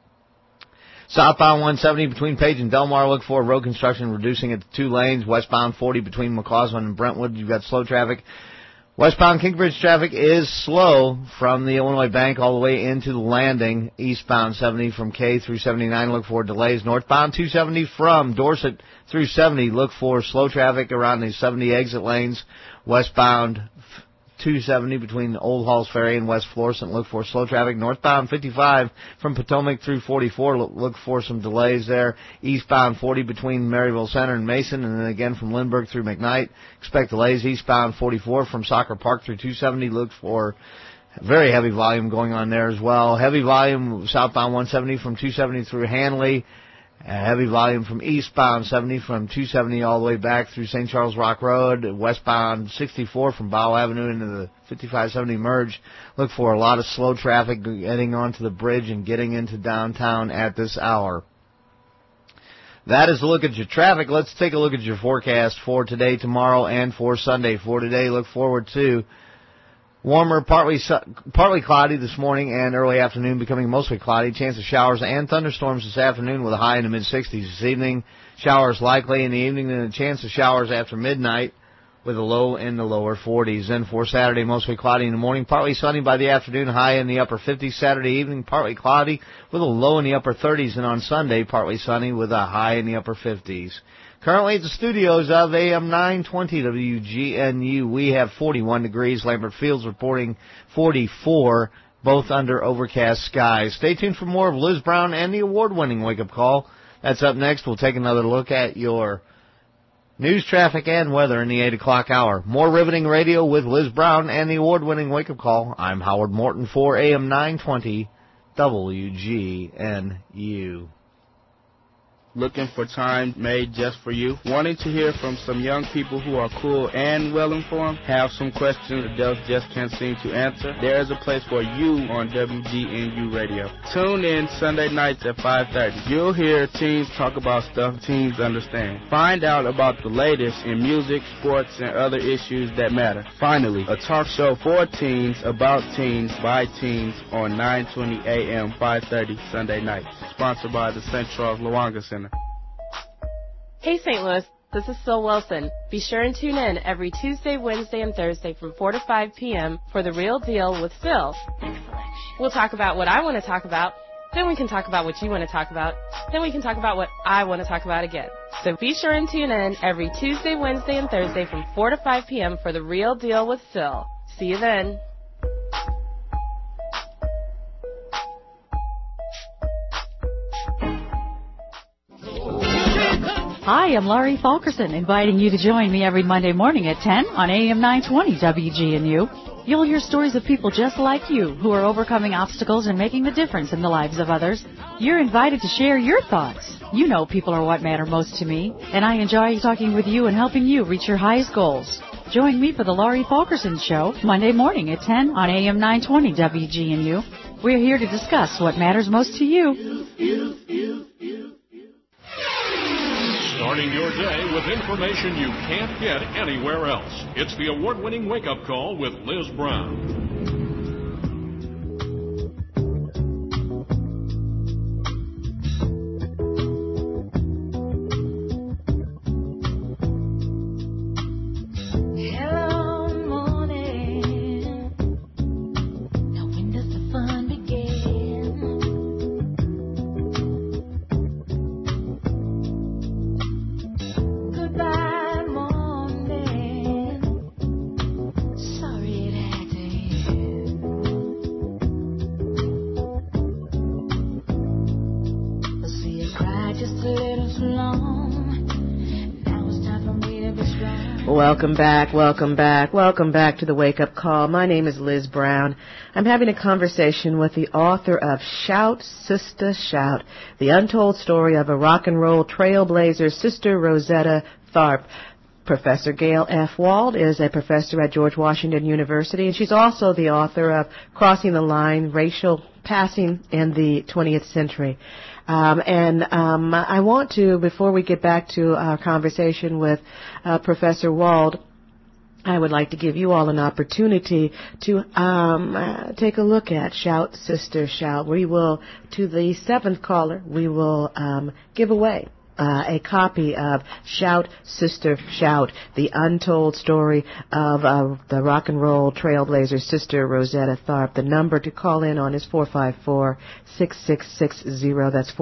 Southbound 170 between Page and Delmar, look for road construction reducing it to 2 lanes. Westbound 40 between McCausland and Brentwood, you've got slow traffic. Westbound Kingsbridge traffic is slow from the Illinois Bank all the way into the landing. Eastbound 70 from K through 79, look for delays. Northbound 270 from Dorset through 70, look for slow traffic around the 70 exit lanes. Westbound 270 between Old Halls Ferry and West Florissant, look for slow traffic. Northbound 55 from Potomac through 44, look for some delays there. Eastbound 40 between Maryville Center and Mason, and then again from Lindbergh through McKnight, expect delays. Eastbound 44 from Soccer Park through 270, look for very heavy volume going on there as well. Heavy volume southbound 170 from 270 through Hanley. Heavy volume from eastbound 70 from 270 all the way back through St. Charles Rock Road. Westbound 64 from Bow Avenue into the 5570 merge. Look for a lot of slow traffic getting onto the bridge and getting into downtown at this hour. That is a look at your traffic. Let's take a look at your forecast for today, tomorrow, and for Sunday. For today, look forward to warmer, partly cloudy this morning and early afternoon, becoming mostly cloudy. Chance of showers and thunderstorms this afternoon with a high in the mid-60s. This evening, showers likely in the evening and a chance of showers after midnight with a low in the lower 40s. Then for Saturday, mostly cloudy in the morning, partly sunny by the afternoon, high in the upper 50s. Saturday evening, partly cloudy with a low in the upper 30s. And on Sunday, partly sunny with a high in the upper 50s. Currently at the studios of AM 920 WGNU, we have 41 degrees. Lambert Fields reporting 44, both under overcast skies. Stay tuned for more of Liz Brown and the award-winning Wake Up Call. That's up next. We'll take another look at your news, traffic, and weather in the 8 o'clock hour. More riveting radio with Liz Brown and the award-winning Wake Up Call. I'm Howard Morton for AM 920 WGNU. looking for time made just for you, wanting to hear from some young people who are cool and well-informed, have some questions adults just can't seem to answer, there is a place for you on WGNU Radio. Tune in Sunday nights at 5:30. You'll hear teens talk about stuff teens understand. Find out about the latest in music, sports, and other issues that matter. Finally, a talk show for teens, about teens, by teens on 9:20 a.m. 5:30 Sunday nights. Sponsored by the St. Charles Lawanga Center. Hey St. Louis, this is Syl Wilson. Be sure and tune in every Tuesday, Wednesday, and Thursday from 4 to 5 p.m. for The Real Deal with Syl. We'll talk about what I want to talk about, then we can talk about what you want to talk about, then we can talk about what I want to talk about again. So be sure and tune in every Tuesday, Wednesday, and Thursday from 4 to 5 p.m. for The Real Deal with Syl. See you then. Hi, I'm Laurie Fulkerson, inviting you to join me every Monday morning at 10 on AM 920 WGNU. You'll hear stories of people just like you who are overcoming obstacles and making the difference in the lives of others. You're invited to share your thoughts. You know people are what matter most to me, and I enjoy talking with you and helping you reach your highest goals. Join me for the Laurie Fulkerson Show, Monday morning at 10 on AM 920 WGNU. We're here to discuss what matters most to you. Starting your day with information you can't get anywhere else. It's the award-winning Wake-Up Call with Liz Brown. Welcome back to the Wake Up Call. My name is Liz Brown. I'm having a conversation with the author of Shout, Sister, Shout, the untold story of a rock and roll trailblazer, Sister Rosetta Tharpe. Professor Gail F. Wald is a professor at George Washington University, and she's also the author of Crossing the Line, Racial Passing in the 20th Century. I want to, before we get back to our conversation with Professor Wald, I would like to give you all an opportunity to take a look at Shout, Sister, Shout. We will, to the seventh caller, we will give away a copy of Shout, Sister, Shout, the untold story of the rock and roll trailblazer, Sister Rosetta Tharpe. The number to call in on is 454-6660. That's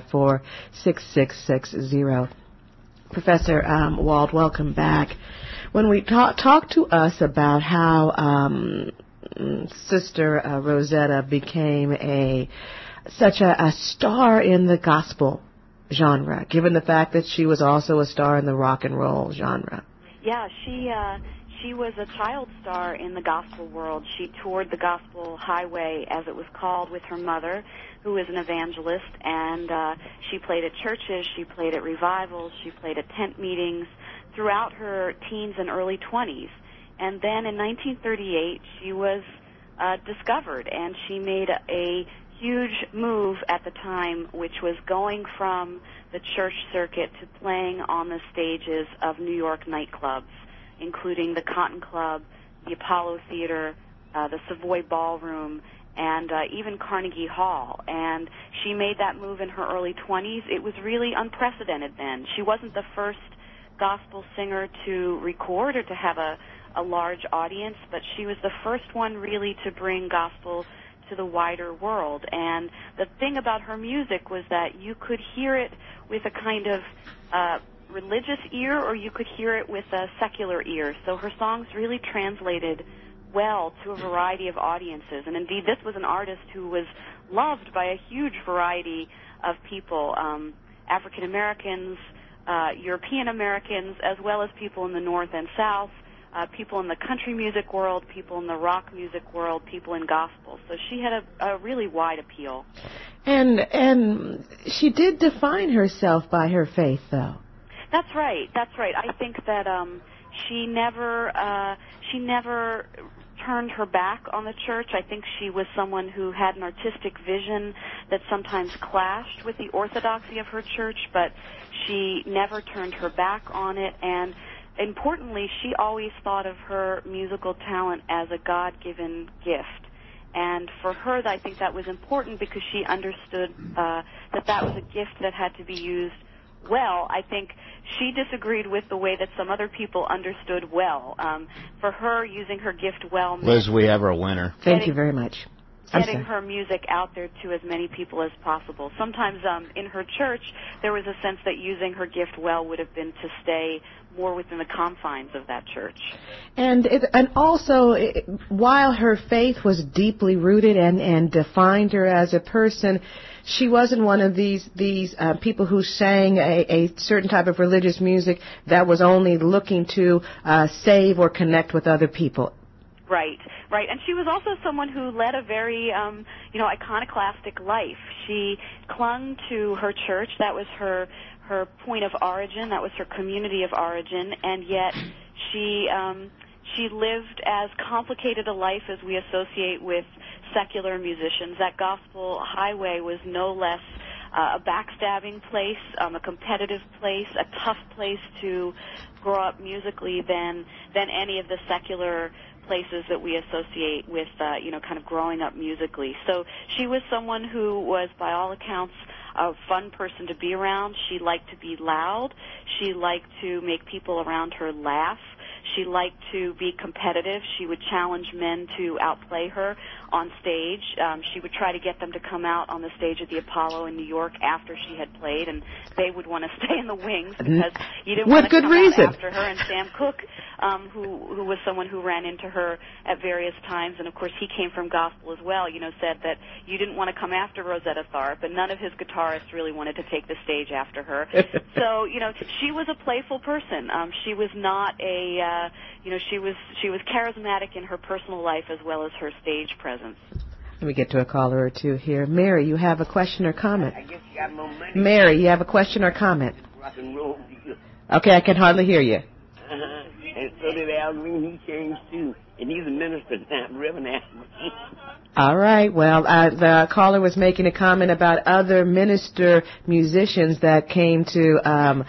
454-6660. Professor Wald, welcome back. When we talk to us about how Sister Rosetta became such a star in the gospel genre, given the fact that she was also a star in the rock and roll genre. Yeah, she was a child star in the gospel world. She toured the gospel highway, as it was called, with her mother, who is an evangelist, and she played at churches, she played at revivals, she played at tent meetings throughout her teens and early 20s. And then in 1938, she was discovered, and she made a huge move at the time, which was going from the church circuit to playing on the stages of New York nightclubs, including the Cotton Club, the Apollo Theater, the Savoy Ballroom, and even Carnegie Hall. And she made that move in her early 20s. It was really unprecedented then. She wasn't the first gospel singer to record or to have a large audience, but she was the first one really to bring gospel to the wider world. And the thing about her music was that you could hear it with a kind of religious ear, or you could hear it with a secular ear. So her songs really translated well to a variety of audiences. And indeed, this was an artist who was loved by a huge variety of people, African Americans, European Americans, as well as people in the North and South, people in the country music world, people in the rock music world, people in gospel. So she had a really wide appeal. And she did define herself by her faith, though. That's right. I think that she never turned her back on the church. I think she was someone who had an artistic vision that sometimes clashed with the orthodoxy of her church, but she never turned her back on it. And importantly, she always thought of her musical talent as a God-given gift. And for her, I think that was important because she understood that was a gift that had to be used well. I think she disagreed with the way that some other people understood well. For her, using her gift well... Liz, we have our winner. Thank you very much. Getting her music out there to as many people as possible. Sometimes in her church, there was a sense that using her gift well would have been to stay more within the confines of that church. And also, while her faith was deeply rooted and defined her as a person, she wasn't one of these people who sang a certain type of religious music that was only looking to save or connect with other people. Right. And she was also someone who led a very, iconoclastic life. She clung to her church. That was her point of origin. That was her community of origin. And yet she lived as complicated a life as we associate with secular musicians. That gospel highway was no less a backstabbing place, a competitive place, a tough place to grow up musically than any of the secular places that we associate with, kind of growing up musically. So she was someone who was, by all accounts, a fun person to be around. She liked to be loud. She liked to make people around her laugh. She liked to be competitive. She would challenge men to outplay her on stage. She would try to get them to come out on the stage at the Apollo in New York after she had played, and they would want to stay in the wings because you didn't want to come out after her. And Sam Cooke, who was someone who ran into her at various times, and of course he came from gospel as well, said that you didn't want to come after Rosetta Tharpe, and none of his guitarists really wanted to take the stage after her. So, she was a playful person. She was not she was charismatic in her personal life as well as her stage presence. Let me get to a caller or two here. Mary, you have a question or comment? I guess you got more money. Mary, you have a question or comment? Rock and roll. Okay, I can hardly hear you. And so did Al Green. He changed too. And he's a minister now, Reverend Al Green. All right. Well, the caller was making a comment about other minister musicians that came to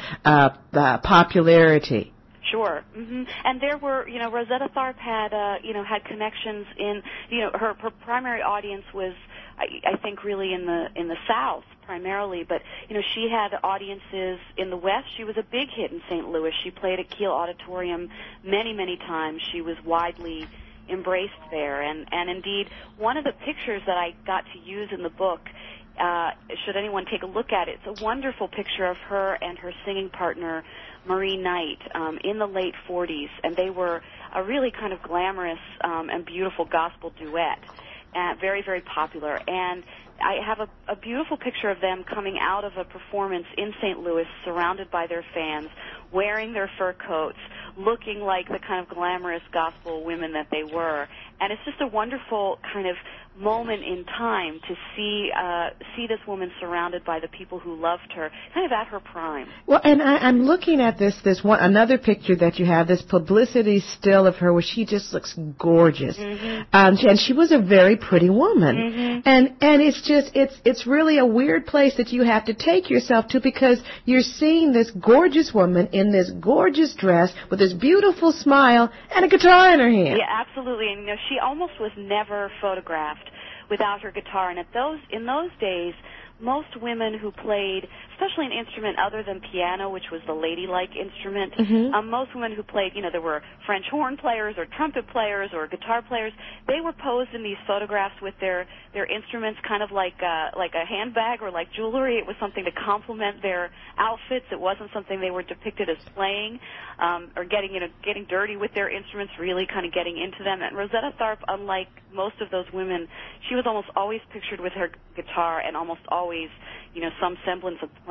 popularity. Sure. And there were, Rosetta Tharpe had, had connections in, her primary audience was, I think, really in the South primarily, but, she had audiences in the West. She was a big hit in St. Louis. She played at Kiel Auditorium many, many times. She was widely embraced there. And indeed, one of the pictures that I got to use in the book, should anyone take a look at it, it's a wonderful picture of her and her singing partner, Marie Knight, in the late 40s, and they were a really kind of glamorous and beautiful gospel duet, very, very popular. And I have a beautiful picture of them coming out of a performance in St. Louis, surrounded by their fans, wearing their fur coats, looking like the kind of glamorous gospel women that they were. And it's just a wonderful kind of moment in time to see this woman surrounded by the people who loved her, kind of at her prime. Well, and I'm looking at this one another picture that you have, this publicity still of her where she just looks gorgeous, and she was a very pretty woman, and it's really a weird place that you have to take yourself to because you're seeing this gorgeous woman in this gorgeous dress with this beautiful smile and a guitar in her hand. Yeah, absolutely, and she almost was never photographed without her guitar. And in those days, most women who played, especially an instrument other than piano, which was the ladylike instrument, most women who played, there were French horn players or trumpet players or guitar players, they were posed in these photographs with their instruments kind of like a handbag or like jewelry. It was something to complement their outfits. It wasn't something they were depicted as playing or getting dirty with their instruments, really kind of getting into them. And Rosetta Tharpe, unlike most of those women, she was almost always pictured with her guitar and almost always, some semblance of playing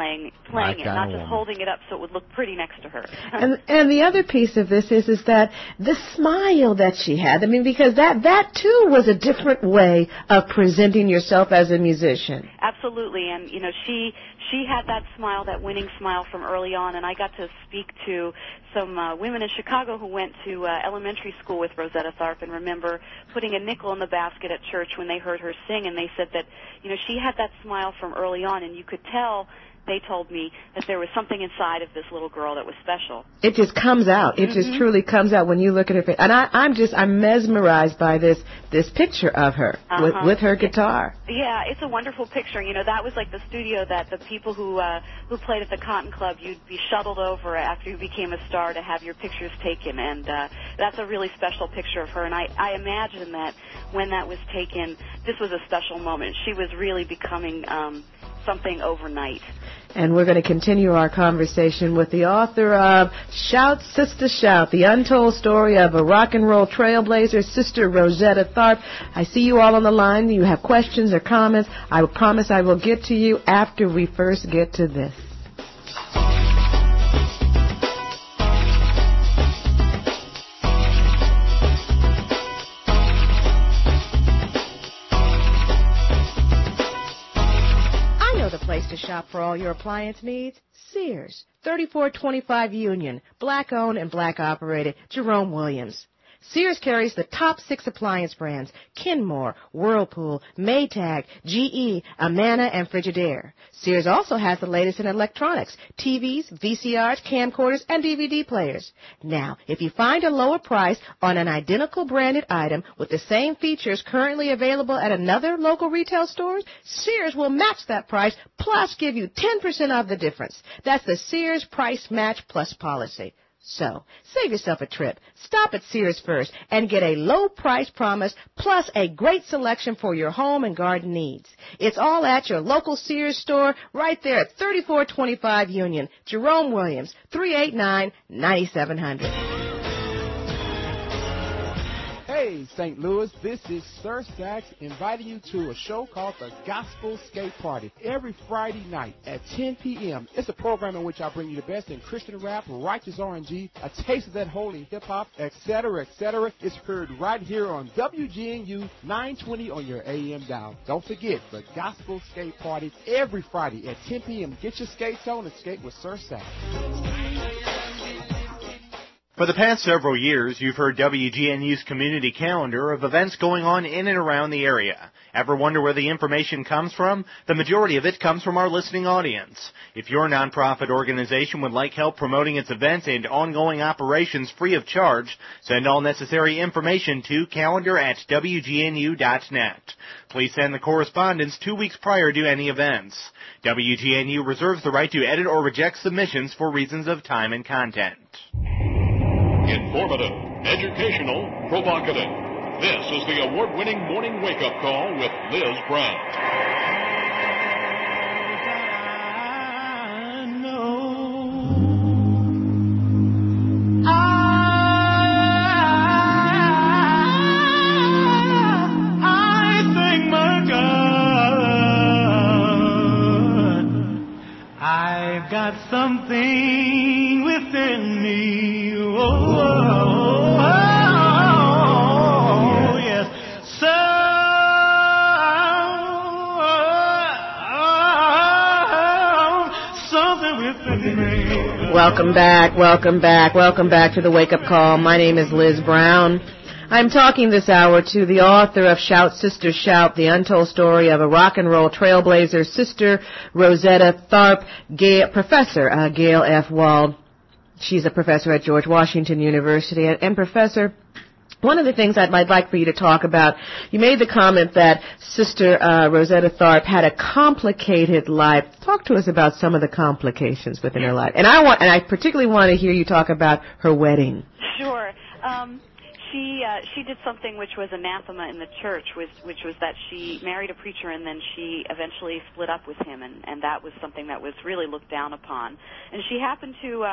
playing it, not just holding it up so it would look pretty next to her. And the other piece of this is that the smile that she had. I mean, because that too was a different way of presenting yourself as a musician. Absolutely, and you know, she had that smile, that winning smile from early on, and I got to speak to some women in Chicago who went to elementary school with Rosetta Tharpe and remember putting a nickel in the basket at church when they heard her sing, and they said that, you know, she had that smile from early on, and you could tell, they told me, that there was something inside of this little girl that was special. It just comes out. It just truly comes out when you look at her face. And I'm mesmerized by this picture of her with her guitar. Yeah, it's a wonderful picture. You know, that was like the studio that the people who played at the Cotton Club, you'd be shuttled over after you became a star to have your pictures taken, and that's a really special picture of her. And I imagine that when that was taken, this was a special moment. She was really becoming something overnight. And we're going to continue our conversation with the author of Shout, Sister Shout, the untold story of a rock and roll trailblazer, Sister Rosetta Tharpe. I see you all on the line. You have questions or comments. I promise I will get to you after we first get to this. Place to shop for all your appliance needs? Sears, 3425 Union, black-owned and black-operated, Jerome Williams. Sears carries the top 6 appliance brands, Kenmore, Whirlpool, Maytag, GE, Amana, and Frigidaire. Sears also has the latest in electronics, TVs, VCRs, camcorders, and DVD players. Now, if you find a lower price on an identical branded item with the same features currently available at another local retail store, Sears will match that price plus give you 10% of the difference. That's the Sears Price Match Plus policy. So, save yourself a trip. Stop at Sears first and get a low price promise plus a great selection for your home and garden needs. It's all at your local Sears store right there at 3425 Union. Jerome Williams, 389-9700. Hey, St. Louis, this is Sir Sax inviting you to a show called the Gospel Skate Party every Friday night at 10 p.m. It's a program in which I bring you the best in Christian rap, righteous R&G, a taste of that holy hip-hop, etc., etc. It's heard right here on WGNU 920 on your AM dial. Don't forget the Gospel Skate Party every Friday at 10 p.m. Get your skates on and skate with Sir Sax. For the past several years, you've heard WGNU's community calendar of events going on in and around the area. Ever wonder where the information comes from? The majority of it comes from our listening audience. If your nonprofit organization would like help promoting its events and ongoing operations free of charge, send all necessary information to calendar@wgnu.net. Please send the correspondence 2 weeks prior to any events. WGNU reserves the right to edit or reject submissions for reasons of time and content. Informative, educational, provocative. This is the award-winning Morning Wake-Up Call with Liz Brown. I thank my God. I've got something within me. Yes. Something within me. Welcome back to the Wake Up Call. My name is Liz Brown. I'm talking this hour to the author of Shout, Sister Shout, the untold story of a rock and roll trailblazer, Sister Rosetta Tharpe, Professor Gail F. Wald. She's a professor at George Washington University. And Professor, one of the things I'd like for you to talk about, you made the comment that Sister Rosetta Tharpe had a complicated life. Talk to us about some of the complications within her life. And I particularly want to hear you talk about her wedding. Sure. She did something which was anathema in the church, which was that she married a preacher and then she eventually split up with him, and that was something that was really looked down upon. And she happened to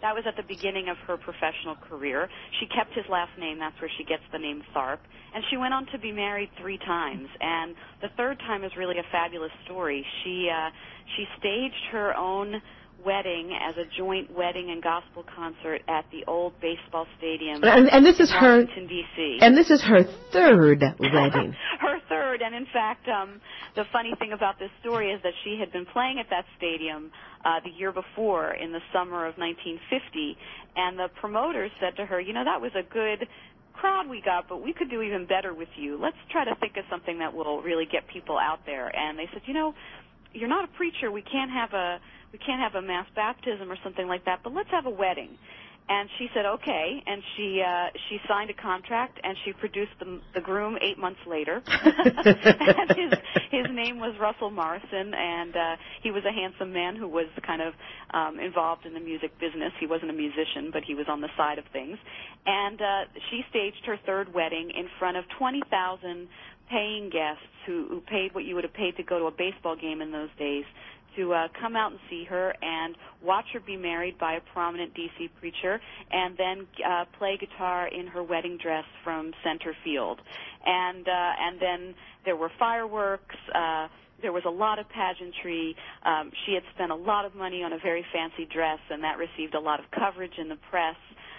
that was at the beginning of her professional career. She kept his last name. That's where she gets the name Tharp. And she went on to be married 3 times. And the third time is really a fabulous story. She staged her own wedding as a joint wedding and gospel concert at the old baseball stadium and this is in her Washington, D.C. And this is her third wedding. Her third, and in fact, the funny thing about this story is that she had been playing at that stadium the year before in the summer of 1950, and the promoters said to her, that was a good crowd we got, but we could do even better with you. Let's try to think of something that will really get people out there. And they said, you're not a preacher. We can't have a mass baptism or something like that, but let's have a wedding. And she said, okay, and she signed a contract, and she produced the groom 8 months later. And his name was Russell Morrison, and he was a handsome man who was kind of involved in the music business. He wasn't a musician, but he was on the side of things. And she staged her third wedding in front of 20,000 paying guests who paid what you would have paid to go to a baseball game in those days, to come out and see her and watch her be married by a prominent D.C. preacher, and then play guitar in her wedding dress from center field. And then there were fireworks. There was a lot of pageantry. She had spent a lot of money on a very fancy dress, and that received a lot of coverage in the press.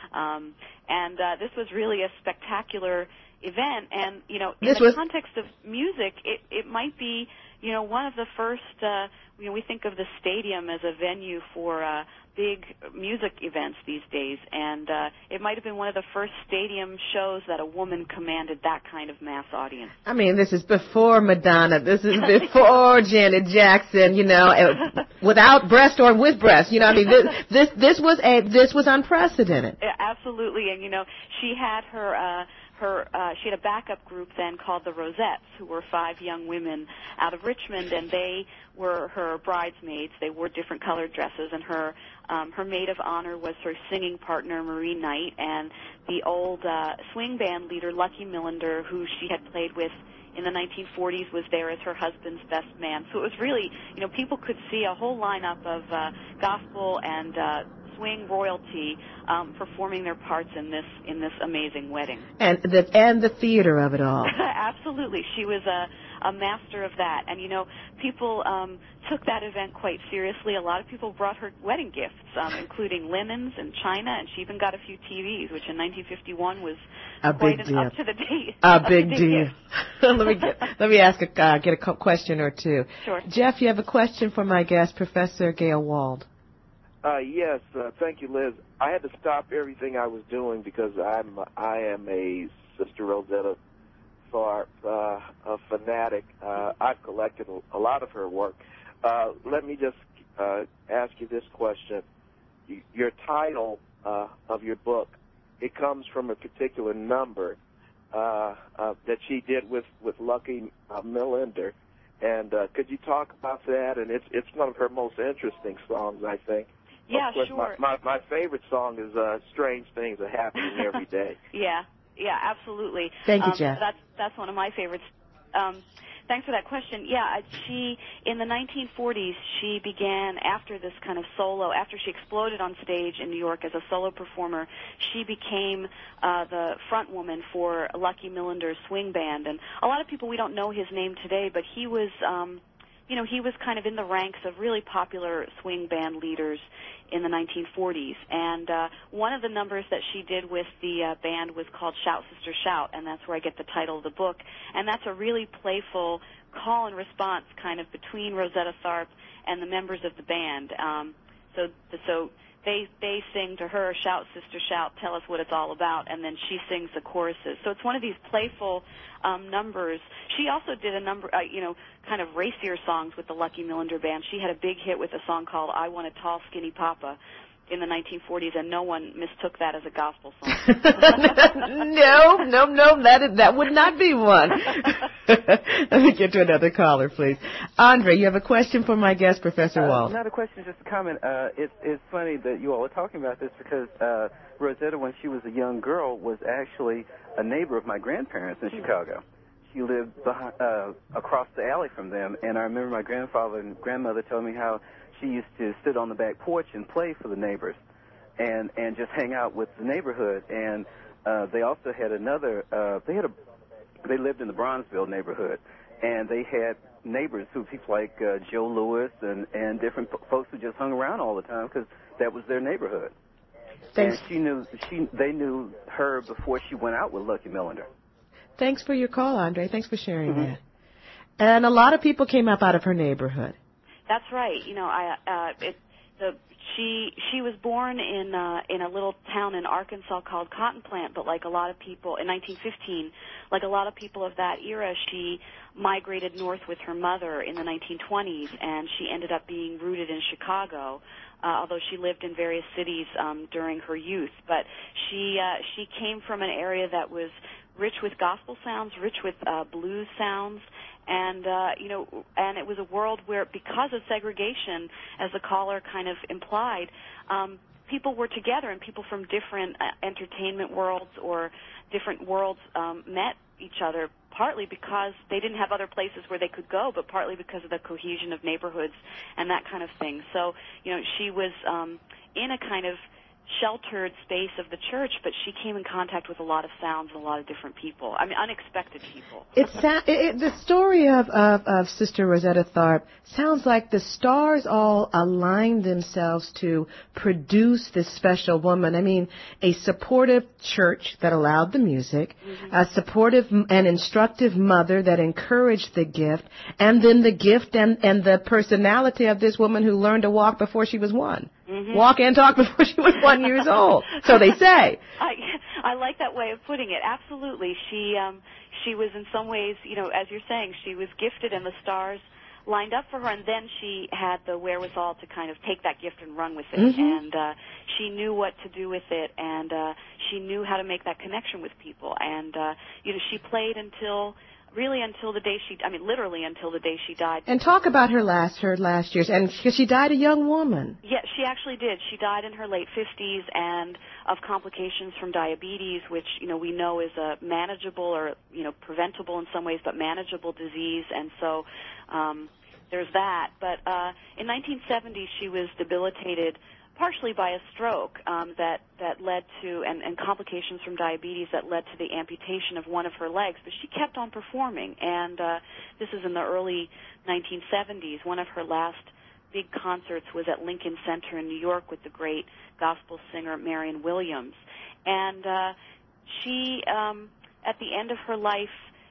And this was really a spectacular event. And, in the context of music, it might be, one of the first, we think of the stadium as a venue for big music events these days, and it might have been one of the first stadium shows that a woman commanded that kind of mass audience. I mean, this is before Madonna. This is before Janet Jackson, without breast or with breast. This was unprecedented. Yeah, absolutely, and she had she had a backup group then called the Rosettes, who were 5 young women out of Richmond, and they were her bridesmaids. They wore different colored dresses, and her maid of honor was her singing partner, Marie Knight, and the old swing band leader, Lucky Millinder, who she had played with in the 1940s, was there as her husband's best man. So it was really, people could see a whole lineup of gospel and swing royalty performing their parts in this amazing wedding. And the theater of it all. Absolutely. She was a master of that. And, people took that event quite seriously. A lot of people brought her wedding gifts, including linens and china, and she even got a few TVs, which in 1951 was quite an up-to-the-date A big deal. Let me ask get a question or two. Sure. Jeff, you have a question for my guest, Professor Gail Wald. Yes, thank you, Liz. I had to stop everything I was doing because I am a Sister Rosetta Tharpe a fanatic. I've collected a lot of her work. Let me just ask you this question. Your title of your book, it comes from a particular number that she did with Lucky Millinder. And could you talk about that? And it's one of her most interesting songs, I think. Yeah, of course, sure. My favorite song is Strange Things Are Happening Every Day. Yeah, absolutely. Thank you, Jeff. That's one of my favorites. Thanks for that question. Yeah, she, in the 1940s, she began, after this kind of solo, after she exploded on stage in New York as a solo performer, she became the front woman for Lucky Millinder's swing band. And a lot of people, we don't know his name today, but he was, he was kind of in the ranks of really popular swing band leaders in the 1940s. And one of the numbers that she did with the band was called Shout, Sister, Shout, and that's where I get the title of the book. And that's a really playful call and response kind of between Rosetta Tharpe and the members of the band. So they sing to her, Shout, Sister, Shout, tell us what it's all about, and then she sings the choruses. So it's one of these playful numbers. She also did a number, kind of racier songs with the Lucky Millinder Band. She had a big hit with a song called I Want a Tall, Skinny Papa in the 1940s, and no one mistook that as a gospel song. No, that would not be one. Let me get to another caller, please. Andre, you have a question for my guest, Professor Wald. Not a question, just a comment. It's funny that you all are talking about this because Rosetta, when she was a young girl, was actually a neighbor of my grandparents in Chicago. She lived across the alley from them, and I remember my grandfather and grandmother telling me how she used to sit on the back porch and play for the neighbors. and just hang out with the neighborhood. And they also had another. They lived in the Bronzeville neighborhood, and they had neighbors who people like Joe Lewis and different folks who just hung around all the time because that was their neighborhood. Thanks. And they knew her before she went out with Lucky Millender. Thanks for your call, Andre. Thanks for sharing that. And a lot of people came up out of her neighborhood. That's right. You know, she was born in a little town in Arkansas called Cotton Plant, but like a lot of people in 1915, like a lot of people of that era, she migrated north with her mother in the 1920s, and she ended up being rooted in Chicago. Although she lived in various cities during her youth, but she came from an area that was rich with gospel sounds, rich with blues sounds, and and it was a world where, because of segregation, as the caller kind of implied, people were together, and people from different entertainment worlds or different worlds met each other, partly because they didn't have other places where they could go, but partly because of the cohesion of neighborhoods and that kind of thing. So, she was in a kind of sheltered space of the church, but she came in contact with a lot of sounds and a lot of different people. I mean, unexpected people. The story of Sister Rosetta Tharpe sounds like the stars all aligned themselves to produce this special woman. I mean, a supportive church that allowed the music, a supportive and instructive mother that encouraged the gift, and then the gift and the personality of this woman who learned to walk before she was one. Walk and talk before she was 1 year old. So they say. I like that way of putting it. Absolutely. She was in some ways, as you're saying, she was gifted and the stars lined up for her, and then she had the wherewithal to kind of take that gift and run with it. And she knew what to do with it, and she knew how to make that connection with people. And she played until the day literally until the day she died. And talk about her last years, and because she died a young woman. Yeah, she actually did. She died in her late 50s and of complications from diabetes, which, we know is a manageable or, preventable in some ways, but manageable disease. And so there's that. But in 1970, she was debilitated partially by a stroke that led to, and complications from diabetes that led to the amputation of one of her legs. But she kept on performing, and this is in the early 1970s. One of her last big concerts was at Lincoln Center in New York with the great gospel singer Marion Williams. And she, at the end of her life,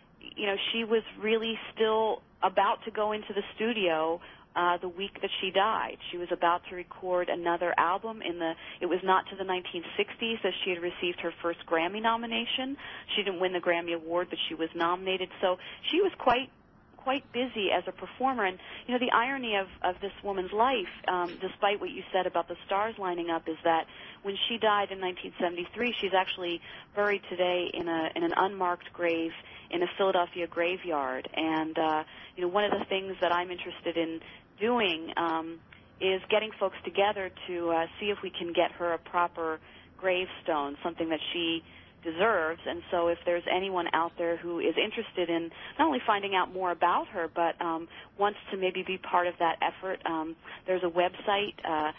she was really still about to go into the studio the week that she died. She was about to record another album it was not to the 1960s that she had received her first Grammy nomination. She didn't win the Grammy Award, but she was nominated. So she was quite busy as a performer. And, the irony of this woman's life, despite what you said about the stars lining up, is that when she died in 1973, she's actually buried today in an unmarked grave in a Philadelphia graveyard. And, one of the things that I'm interested in doing is getting folks together to see if we can get her a proper gravestone, something that she deserves. And so if there's anyone out there who is interested in not only finding out more about her, but wants to maybe be part of that effort, there's a website,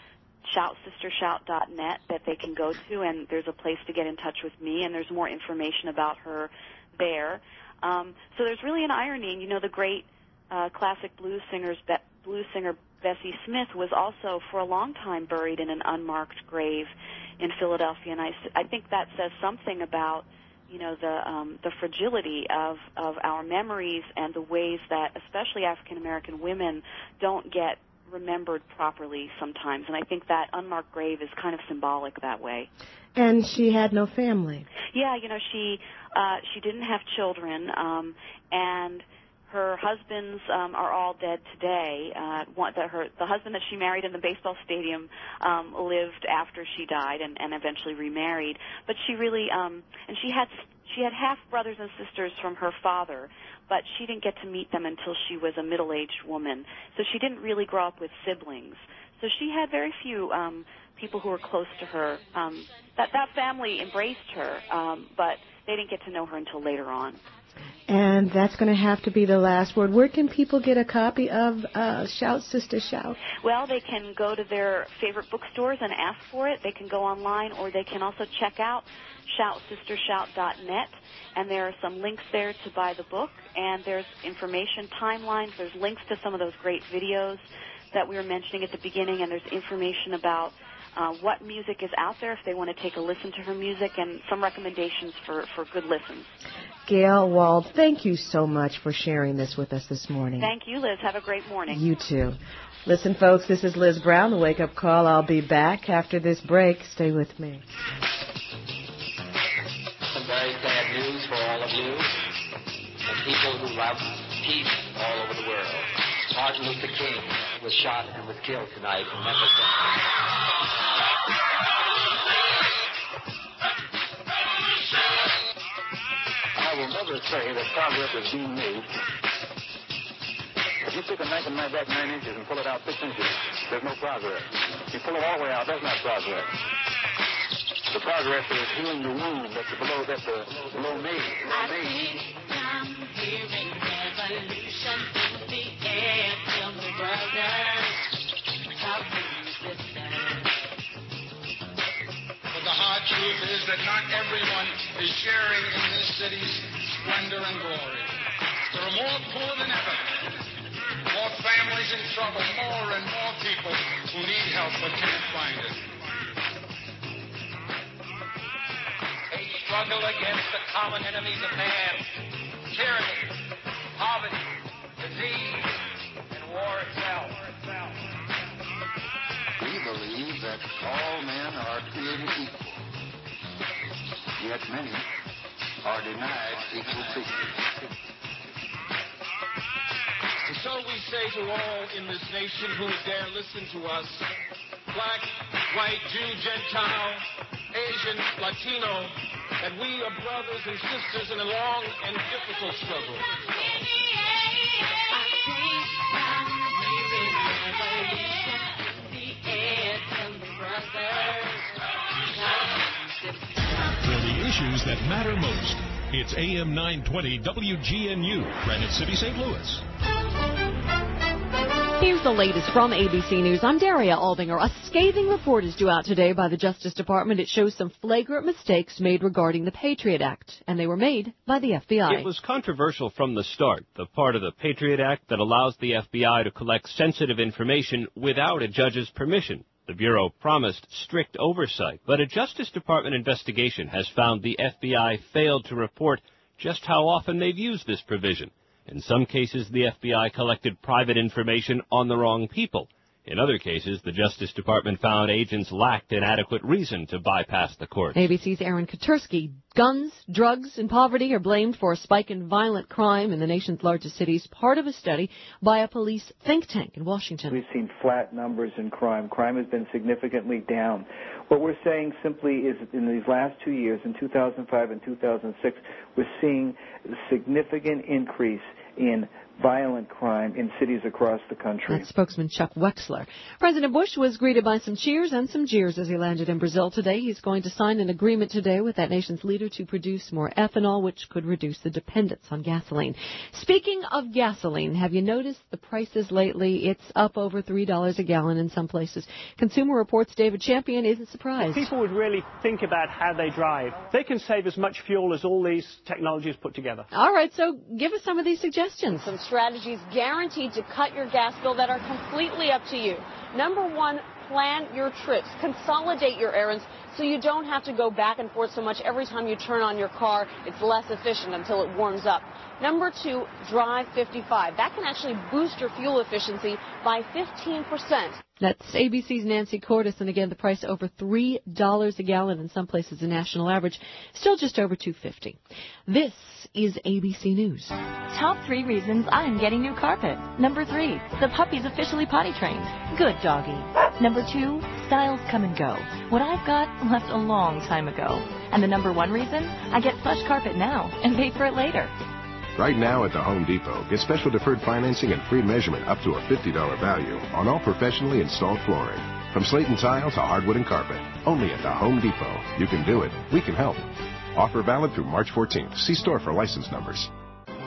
ShoutSisterShout.net, that they can go to, and there's a place to get in touch with me, and there's more information about her there. So there's really an irony, and the great classic blues singer Bessie Smith was also for a long time buried in an unmarked grave in Philadelphia, and I think that says something about the fragility of our memories and the ways that especially African American women don't get remembered properly sometimes, and I think that unmarked grave is kind of symbolic that way. And she had no family. Yeah, she didn't have children, and her husbands are all dead today. The husband that she married in the baseball stadium lived after she died and eventually remarried. But she really, and she had half brothers and sisters from her father, but she didn't get to meet them until she was a middle-aged woman. So she didn't really grow up with siblings. So she had very few people who were close to her. That family embraced her, but they didn't get to know her until later on. And that's going to have to be the last word. Where can people get a copy of Shout, Sister, Shout? Well, they can go to their favorite bookstores and ask for it. They can go online, or they can also check out ShoutSisterShout.net, and there are some links there to buy the book, and there's information, timelines, there's links to some of those great videos that we were mentioning at the beginning, and there's information about what music is out there if they want to take a listen to her music, and some recommendations for good listens. Gail Wald, thank you so much for sharing this with us this morning. Thank you, Liz. Have a great morning. You too. Listen, folks, this is Liz Brown, the Wake Up Call. I'll be back after this break. Stay with me. Some very sad news for all of you and people who love peace all over the world. Martin Luther King was shot and was killed tonight in Memphis. I will never say that progress is being made. If you take a knife and knife back 9 inches and pull it out 6 inches, there's no progress. If you pull it all the way out, that's not progress. The progress is healing the wound that's below made. I think I'm hearing revolution in the air. Tell me, brothers, how can you listen? But the hard truth is that not everyone is sharing in this city's splendor and glory. There are more poor than ever, more families in trouble, more and more people who need help but can't find it. A struggle against the common enemies of man, tyranny, poverty, disease, and war itself. We believe that all men are created equal, yet many are denied equal treatment. And so we say to all in this nation who dare listen to us, black, white, Jew, Gentile, Asian, Latino, that we are brothers and sisters in a long and difficult struggle. For the issues that matter most, it's AM 920 WGNU, Granite City, St. Louis. Here's the latest from ABC News. I'm Daria Aldinger. A scathing report is due out today by the Justice Department. It shows some flagrant mistakes made regarding the Patriot Act, and they were made by the FBI. It was controversial from the start, the part of the Patriot Act that allows the FBI to collect sensitive information without a judge's permission. The Bureau promised strict oversight, but a Justice Department investigation has found the FBI failed to report just how often they've used this provision. In some cases, the FBI collected private information on the wrong people. In other cases, the Justice Department found agents lacked an adequate reason to bypass the courts. ABC's Aaron Katersky. Guns, drugs, and poverty are blamed for a spike in violent crime in the nation's largest cities, part of a study by a police think tank in Washington. We've seen flat numbers in crime. Crime has been significantly down. What we're saying simply is in these last 2 years, in 2005 and 2006, we're seeing a significant increase in violent crime in cities across the country. That's spokesman Chuck Wexler. President Bush was greeted by some cheers and some jeers as he landed in Brazil today. He's going to sign an agreement today with that nation's leader to produce more ethanol, which could reduce the dependence on gasoline. Speaking of gasoline, have you noticed the prices lately? It's up over $3 a gallon in some places. Consumer Reports' David Champion isn't surprised. If people would really think about how they drive, they can save as much fuel as all these technologies put together. All right, so give us some of these suggestions. Some strategies guaranteed to cut your gas bill that are completely up to you. Number one, plan your trips. Consolidate your errands so you don't have to go back and forth so much every time you turn on your car. It's less efficient until it warms up. Number two, drive 55. That can actually boost your fuel efficiency by 15%. That's ABC's Nancy Cordes, and again, the price over $3 a gallon in some places, the national average, still just over $2.50. This is ABC News. Top 3 reasons I'm getting new carpet. Number 3, the puppy's officially potty trained. Good doggy. Number 2, styles come and go. What I've got left a long time ago. And the number 1 reason, I get plush carpet now and pay for it later. Right now at the Home Depot, get special deferred financing and free measurement up to a $50 value on all professionally installed flooring. From slate and tile to hardwood and carpet. Only at the Home Depot. You can do it. We can help. Offer valid through March 14th. See store for license numbers.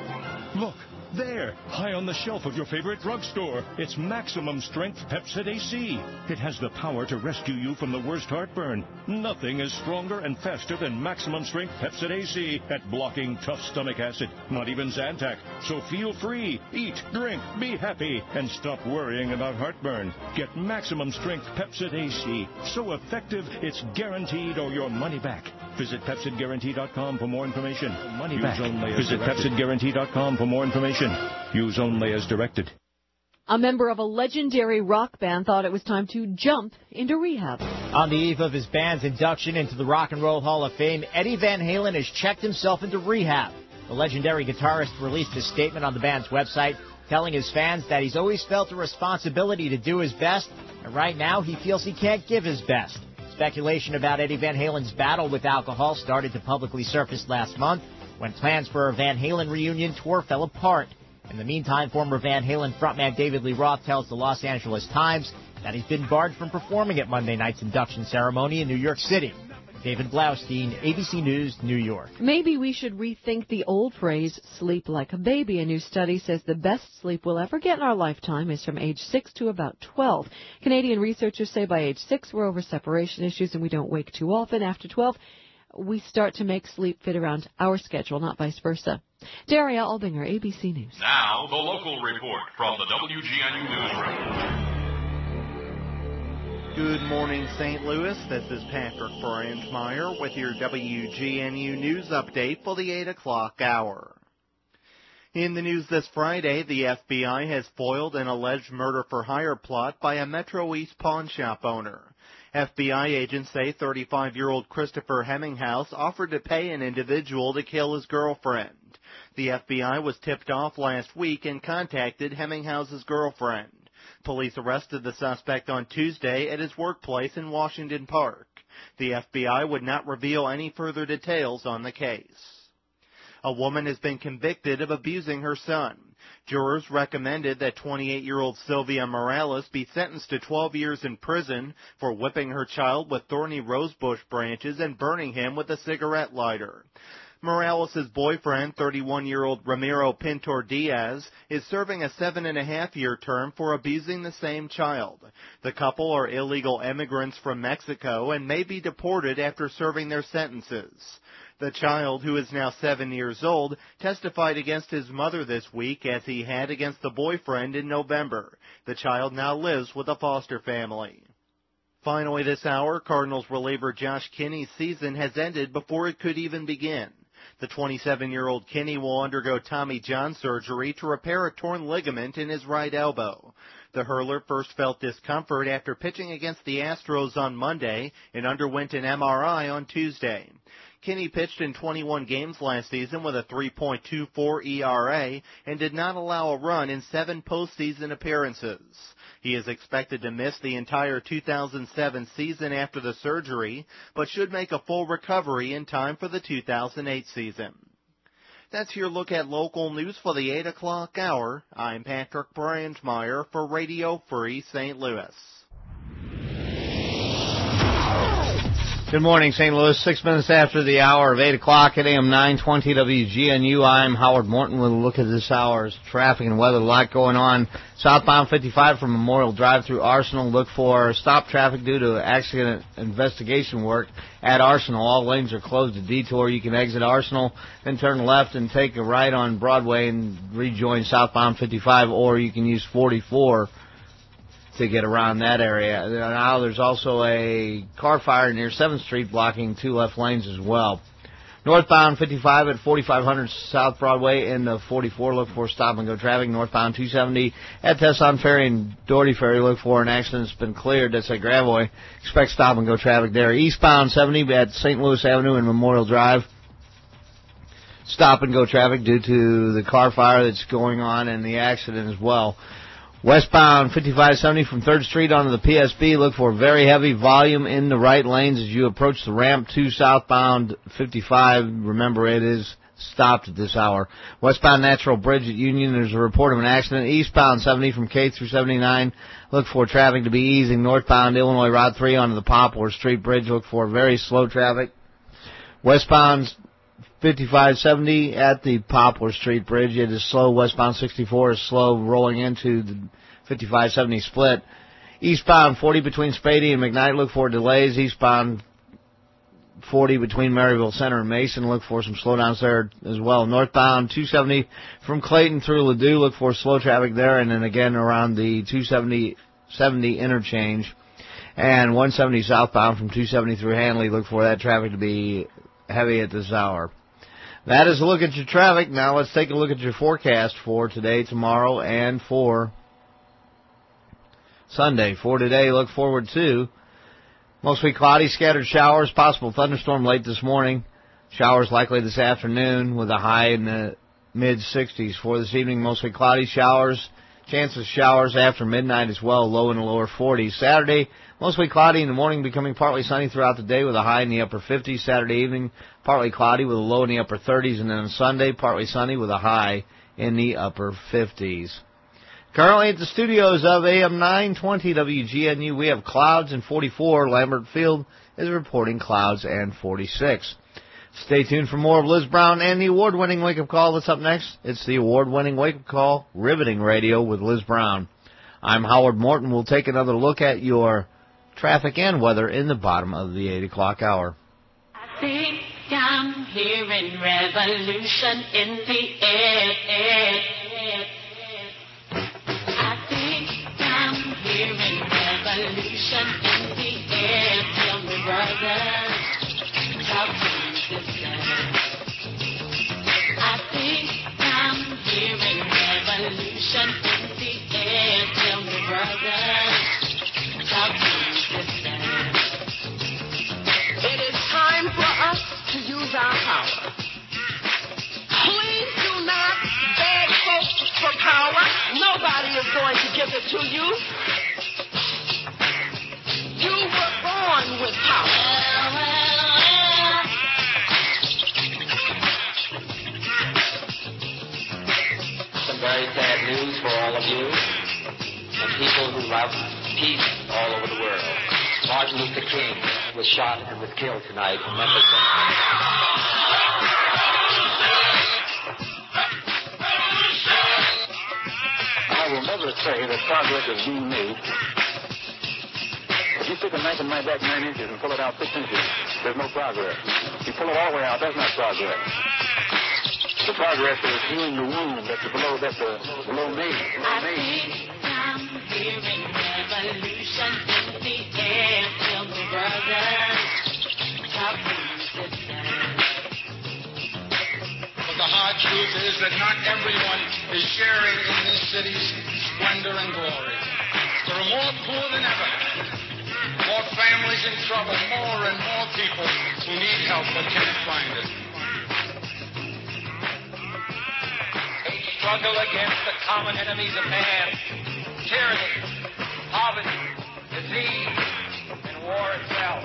Look, there, high on the shelf of your favorite drugstore. It's Maximum Strength Pepcid AC. It has the power to rescue you from the worst heartburn. Nothing is stronger and faster than Maximum Strength Pepcid AC at blocking tough stomach acid. Not even Zantac. So feel free, eat, drink, be happy, and stop worrying about heartburn. Get Maximum Strength Pepcid AC. So effective, it's guaranteed or your money back. Visit PepcidGuarantee.com for more information. Money back. Visit PepcidGuarantee.com for more information. Use only as directed. A member of a legendary rock band thought it was time to jump into rehab. On the eve of his band's induction into the Rock and Roll Hall of Fame, Eddie Van Halen has checked himself into rehab. The legendary guitarist released a statement on the band's website telling his fans that he's always felt a responsibility to do his best, and right now he feels he can't give his best. Speculation about Eddie Van Halen's battle with alcohol started to publicly surface last month when plans for a Van Halen reunion tour fell apart. In the meantime, former Van Halen frontman David Lee Roth tells the Los Angeles Times that he's been barred from performing at Monday night's induction ceremony in New York City. David Blaustein, ABC News, New York. Maybe we should rethink the old phrase, sleep like a baby. A new study says the best sleep we'll ever get in our lifetime is from age 6 to about 12. Canadian researchers say by age 6 we're over separation issues and we don't wake too often. After 12, we start to make sleep fit around our schedule, not vice versa. Daria Albinger, ABC News. Now, the local report from the WGNU Newsroom. Good morning, St. Louis. This is Patrick Brandmeier with your WGNU News update for the 8 o'clock hour. In the news this Friday, the FBI has foiled an alleged murder-for-hire plot by a Metro East pawn shop owner. FBI agents say 35-year-old Christopher Hemminghouse offered to pay an individual to kill his girlfriend. The FBI was tipped off last week and contacted Hemminghouse's girlfriend. Police arrested the suspect on Tuesday at his workplace in Washington Park. The FBI would not reveal any further details on the case. A woman has been convicted of abusing her son. Jurors recommended that 28-year-old Sylvia Morales be sentenced to 12 years in prison for whipping her child with thorny rosebush branches and burning him with a cigarette lighter. Morales' boyfriend, 31-year-old Ramiro Pintor Diaz, is serving a 7.5-year term for abusing the same child. The couple are illegal immigrants from Mexico and may be deported after serving their sentences. The child, who is now 7 years old, testified against his mother this week as he had against the boyfriend in November. The child now lives with a foster family. Finally this hour, Cardinals reliever Josh Kinney's season has ended before it could even begin. The 27-year-old Kinney will undergo Tommy John surgery to repair a torn ligament in his right elbow. The hurler first felt discomfort after pitching against the Astros on Monday and underwent an MRI on Tuesday. Kinney pitched in 21 games last season with a 3.24 ERA and did not allow a run in 7 postseason appearances. He is expected to miss the entire 2007 season after the surgery, but should make a full recovery in time for the 2008 season. That's your look at local news for the 8 o'clock hour. I'm Patrick Brandmeier for Radio Free St. Louis. Good morning, St. Louis. 6 minutes after the hour of 8 o'clock at AM 920 WGNU. I'm Howard Morton with a look at this hour's traffic and weather. A lot going on. Southbound 55 from Memorial Drive through Arsenal. Look for stop traffic due to accident investigation work at Arsenal. All lanes are closed. A detour. You can exit Arsenal, then turn left and take a right on Broadway and rejoin southbound 55, or you can use 44 to get around that area. Now there's also a car fire near 7th Street blocking 2 left lanes as well. Northbound 55 at 4500 South Broadway and the 44, look for stop-and-go traffic. Northbound 270 at Tesson Ferry and Doherty Ferry, look for an accident that's been cleared. That's at Gravois. Expect stop-and-go traffic there. Eastbound 70 at St. Louis Avenue and Memorial Drive. Stop-and-go traffic due to the car fire that's going on and the accident as well. Westbound 5570 from 3rd Street onto the PSB. Look for very heavy volume in the right lanes as you approach the ramp to southbound 55. Remember, it is stopped at this hour. Westbound Natural Bridge at Union, there's a report of an accident. Eastbound 70 from K through 79. Look for traffic to be easing. Northbound Illinois Route 3 onto the Poplar Street Bridge. Look for very slow traffic. Westbound 5570 at the Poplar Street Bridge. It is slow. Westbound 64 is slow rolling into the 5570 split. Eastbound 40 between Spady and McKnight. Look for delays. Eastbound 40 between Maryville Center and Mason. Look for some slowdowns there as well. Northbound 270 from Clayton through Ladue. Look for slow traffic there. And then again around the 270 interchange. And 170 southbound from 270 through Hanley. Look for that traffic to be heavy at this hour. That is a look at your traffic. Now let's take a look at your forecast for today, tomorrow, and for Sunday. For today, look forward to mostly cloudy, scattered showers, possible thunderstorm late this morning. Showers likely this afternoon with a high in the mid-60s. For this evening, mostly cloudy, showers, chances of showers after midnight as well, low in the lower 40s. Saturday, mostly cloudy in the morning, becoming partly sunny throughout the day with a high in the upper 50s. Saturday evening, partly cloudy with a low in the upper 30s. And then on Sunday, partly sunny with a high in the upper 50s. Currently at the studios of AM 920 WGNU, we have clouds and 44. Lambert Field is reporting clouds and 46. Stay tuned for more of Liz Brown and the award-winning wake-up call. What's up next? It's the award-winning wake-up call, Riveting Radio with Liz Brown. I'm Howard Morton. We'll take another look at your traffic and weather in the bottom of the 8 o'clock hour. I think I'm hearing revolution in the air. Hearing revolution in the air. Tell me, brothers, talk to me, sisters. I think I'm hearing revolution in the air. Tell me, brothers, talk to me, sisters. It is time for us to use our power. Please do not beg folks for power. Nobody is going to give it to you. You were born with power. Some very sad news for all of you and people who love peace all over the world. Martin Luther King was shot and was killed tonight in Memphis. I will never say that progress is being made. If you stick a knife in my back 9 inches and pull it out 6 inches, there's no progress. If you pull it all the way out, that's not progress. The progress is healing the wound that's below made. I think I'm hearing revolution in the air. Tell me, brothers, talk to me, sisters. But the hard truth is that not everyone is sharing in this city's splendor and glory. There are more poor than ever, more families in trouble, more and more people who need help but can't find it. A struggle against the common enemies of man, tyranny, poverty, disease, and war itself.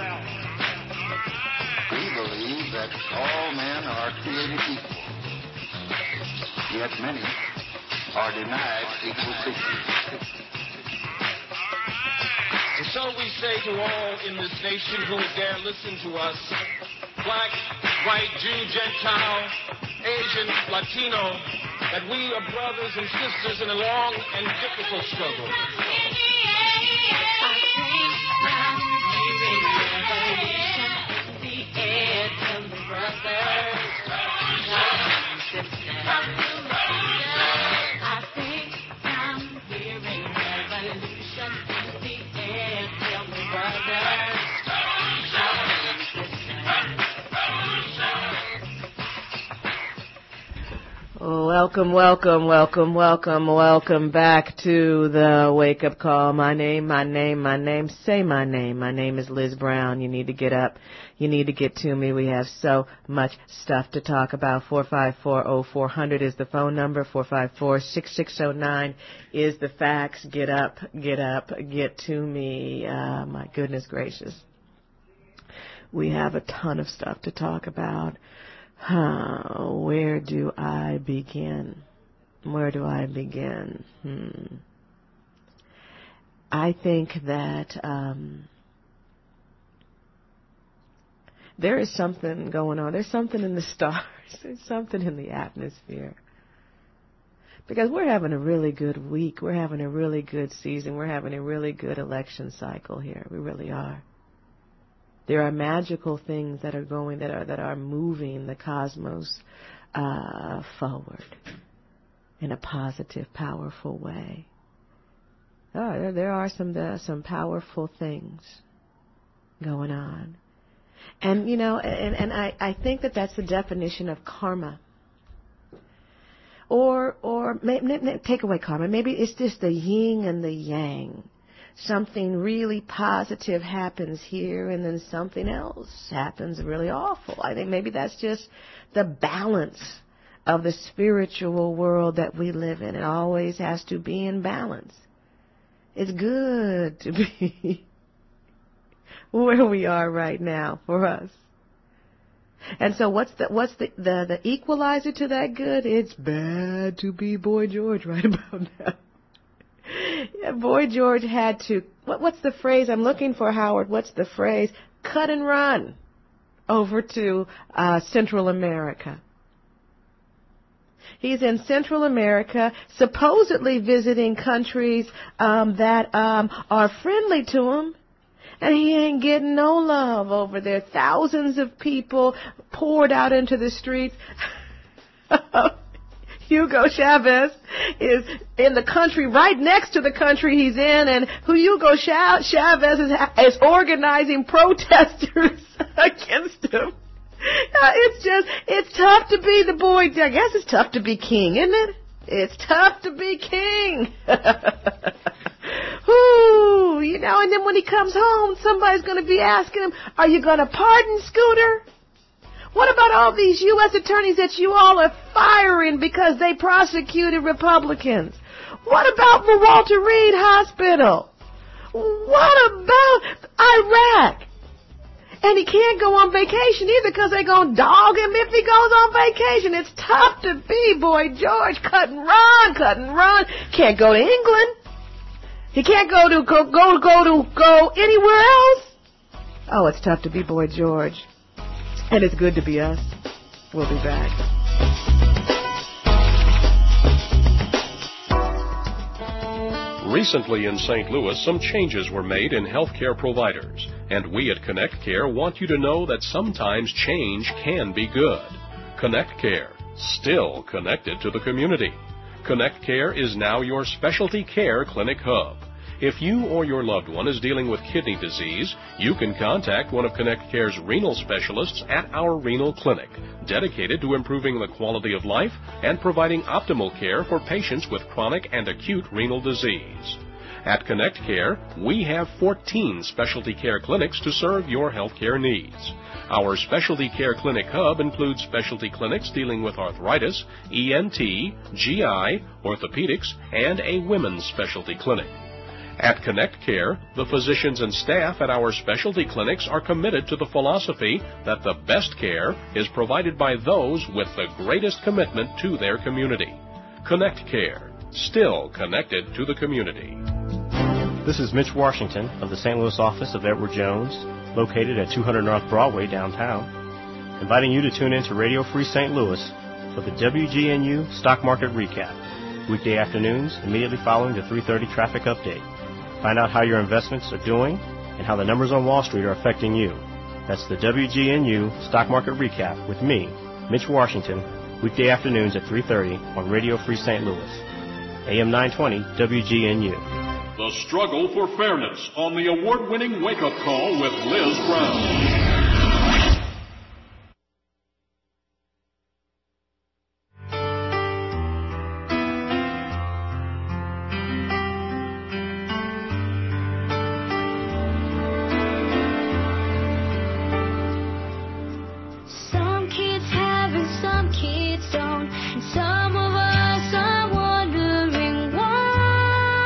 We believe that all men are created equal, yet many are denied equal treatment. And so we say to all in this nation who would dare listen to us, black, white, Jew, Gentile, Asian, Latino, that we are brothers and sisters in a long and difficult struggle. Welcome back to the Wake Up Call. My name, say my name. My name is Liz Brown. You need to get up. You need to get to me. We have so much stuff to talk about. 454-0400 is the phone number. 454-6609 is the fax. Get up, get to me. My goodness gracious. We have a ton of stuff to talk about. Where do I begin? I think that there is something going on. There's something in the stars. There's something in the atmosphere. Because we're having a really good week. We're having a really good season. We're having a really good election cycle here. We really are. There are magical things that are going, that are moving the cosmos forward in a positive, powerful way. Oh, there are some powerful things going on. And, you know, and I think that that's the definition of karma. Or take away karma. Maybe it's just the yin and the yang. Something really positive happens here, and then something else happens really awful. I think maybe that's just the balance of the spiritual world that we live in. It always has to be in balance. It's good to be where we are right now for us. And so what's the equalizer to that good? It's bad to be Boy George right about now. Yeah, Boy George had to, what's the phrase I'm looking for, Howard? What's the phrase? Cut and run over to Central America. He's in Central America, supposedly visiting countries that are friendly to him. And he ain't getting no love over there. Thousands of people poured out into the streets. Hugo Chavez is in the country right next to the country he's in, and Hugo Chavez is organizing protesters against him. It's tough to be the boy. I guess it's tough to be king, isn't it? It's tough to be king. Ooh, you know, and then when he comes home, somebody's going to be asking him, are you going to pardon Scooter? What about all these U.S. attorneys that you all are firing because they prosecuted Republicans? What about the Walter Reed Hospital? What about Iraq? And he can't go on vacation either because they're going to dog him if he goes on vacation. It's tough to be Boy George. Cut and run. Can't go to England. He can't go anywhere else. Oh, it's tough to be Boy George. And it's good to be us. We'll be back. Recently in St. Louis, some changes were made in healthcare providers, and we at Connect Care want you to know that sometimes change can be good. Connect Care, still connected to the community. Connect Care is now your specialty care clinic hub. If you or your loved one is dealing with kidney disease, you can contact one of Connect Care's renal specialists at our renal clinic, dedicated to improving the quality of life and providing optimal care for patients with chronic and acute renal disease. At Connect Care, we have 14 specialty care clinics to serve your healthcare needs. Our specialty care clinic hub includes specialty clinics dealing with arthritis, ENT, GI, orthopedics, and a women's specialty clinic. At Connect Care, the physicians and staff at our specialty clinics are committed to the philosophy that the best care is provided by those with the greatest commitment to their community. Connect Care, still connected to the community. This is Mitch Washington of the St. Louis office of Edward Jones, located at 200 North Broadway downtown, inviting you to tune in to Radio Free St. Louis for the WGNU Stock Market Recap, weekday afternoons immediately following the 3:30 traffic update. Find out how your investments are doing and how the numbers on Wall Street are affecting you. That's the WGNU Stock Market Recap with me, Mitch Washington, weekday afternoons at 3:30 on Radio Free St. Louis, AM 920 WGNU. The struggle for fairness on the award-winning Wake Up Call with Liz Brown.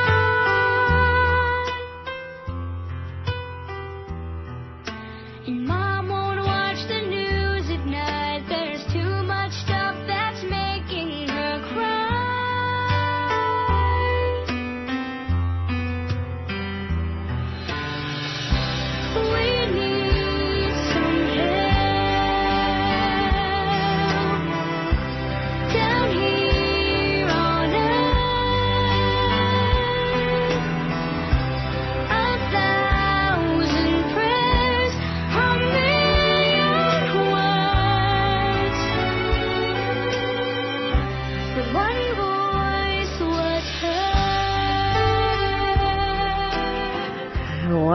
In my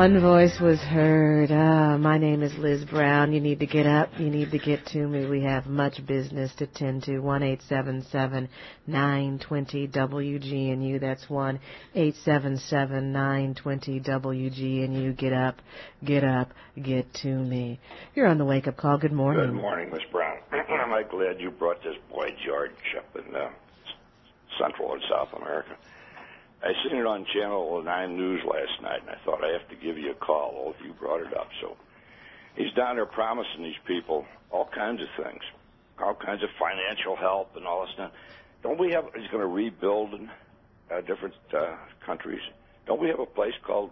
One voice was heard. My name is Liz Brown. You need to get up. You need to get to me. We have much business to tend to. 1-877-920-WGNU. That's 1-877-920-WGNU. Get up, get to me. You're on the wake-up call. Good morning. Good morning, Miss Brown. I'm glad you brought this boy George up in Central and South America. I seen it on Channel 9 News last night, and I thought I have to give you a call. Well, if you brought it up. So he's down there promising these people all kinds of things, all kinds of financial help and all this stuff. Don't we have, he's going to rebuild in different countries. Don't we have a place called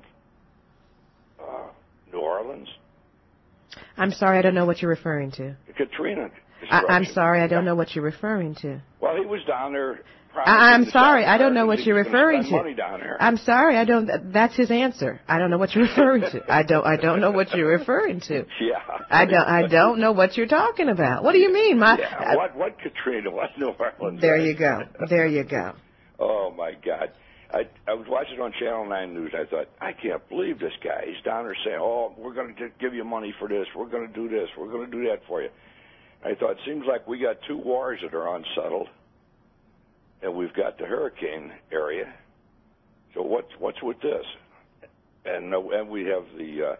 New Orleans? I'm sorry, I don't know what you're referring to. Katrina. I'm sorry, I don't know what you're referring to. Well, he was down there. I'm sorry, I don't know what you're referring to. Money down there. I'm sorry, I don't. That's his answer. I don't know what you're referring to. I don't know what you're referring to. Yeah. I don't know what you're talking about. What do you mean, what Katrina? What New Orleans? There you go. There you go. Oh my God. I was watching it on Channel 9 News. I thought, I can't believe this guy. He's down there saying, "Oh, we're going to give you money for this. We're going to do this. We're going to do that for you." I thought, it seems like we got two wars that are unsettled. And we've got the hurricane area. So what's with this? And we have the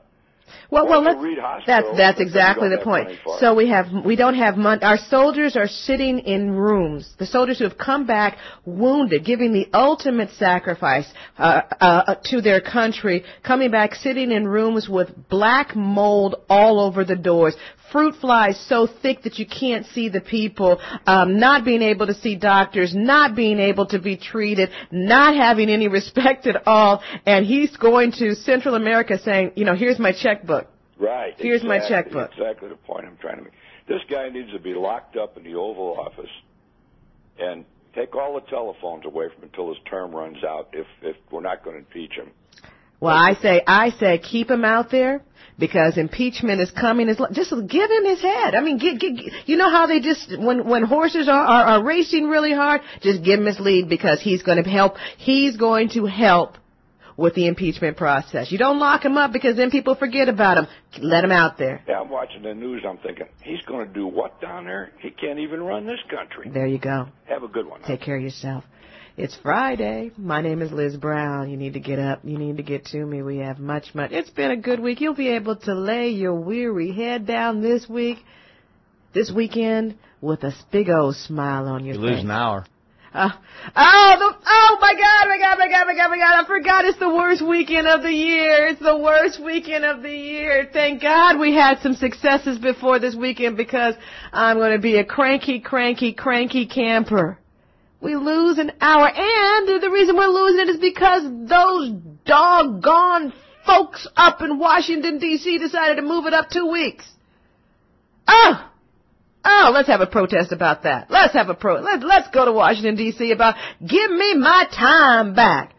that's exactly the point. So we don't have money. Our soldiers are sitting in rooms. The soldiers who have come back wounded, giving the ultimate sacrifice to their country, coming back sitting in rooms with black mold all over the doors. Fruit flies so thick that you can't see the people, not being able to see doctors, not being able to be treated, not having any respect at all. And he's going to Central America saying, here's my checkbook. Right. Here's my checkbook. Exactly the point I'm trying to make. This guy needs to be locked up in the Oval Office and take all the telephones away from him until his term runs out if we're not going to impeach him. Well, I say keep him out there. Because impeachment is coming. Just give him his head. I mean, you know how they just, when horses are racing really hard, just give him his lead because he's going to help. He's going to help with the impeachment process. You don't lock him up because then people forget about him. Let him out there. Yeah, I'm watching the news. I'm thinking, he's going to do what down there? He can't even run this country. There you go. Have a good one. Take care of yourself. It's Friday. My name is Liz Brown. You need to get up. You need to get to me. We have much. It's been a good week. You'll be able to lay your weary head down this weekend, with a big old smile on your face. You lose an hour. Oh my God. I forgot it's the worst weekend of the year. It's the worst weekend of the year. Thank God we had some successes before this weekend because I'm going to be a cranky camper. We lose an hour, and the reason we're losing it is because those doggone folks up in Washington, D.C. decided to move it up 2 weeks. Oh, let's have a protest about that. Let's go to Washington, D.C. about give me my time back.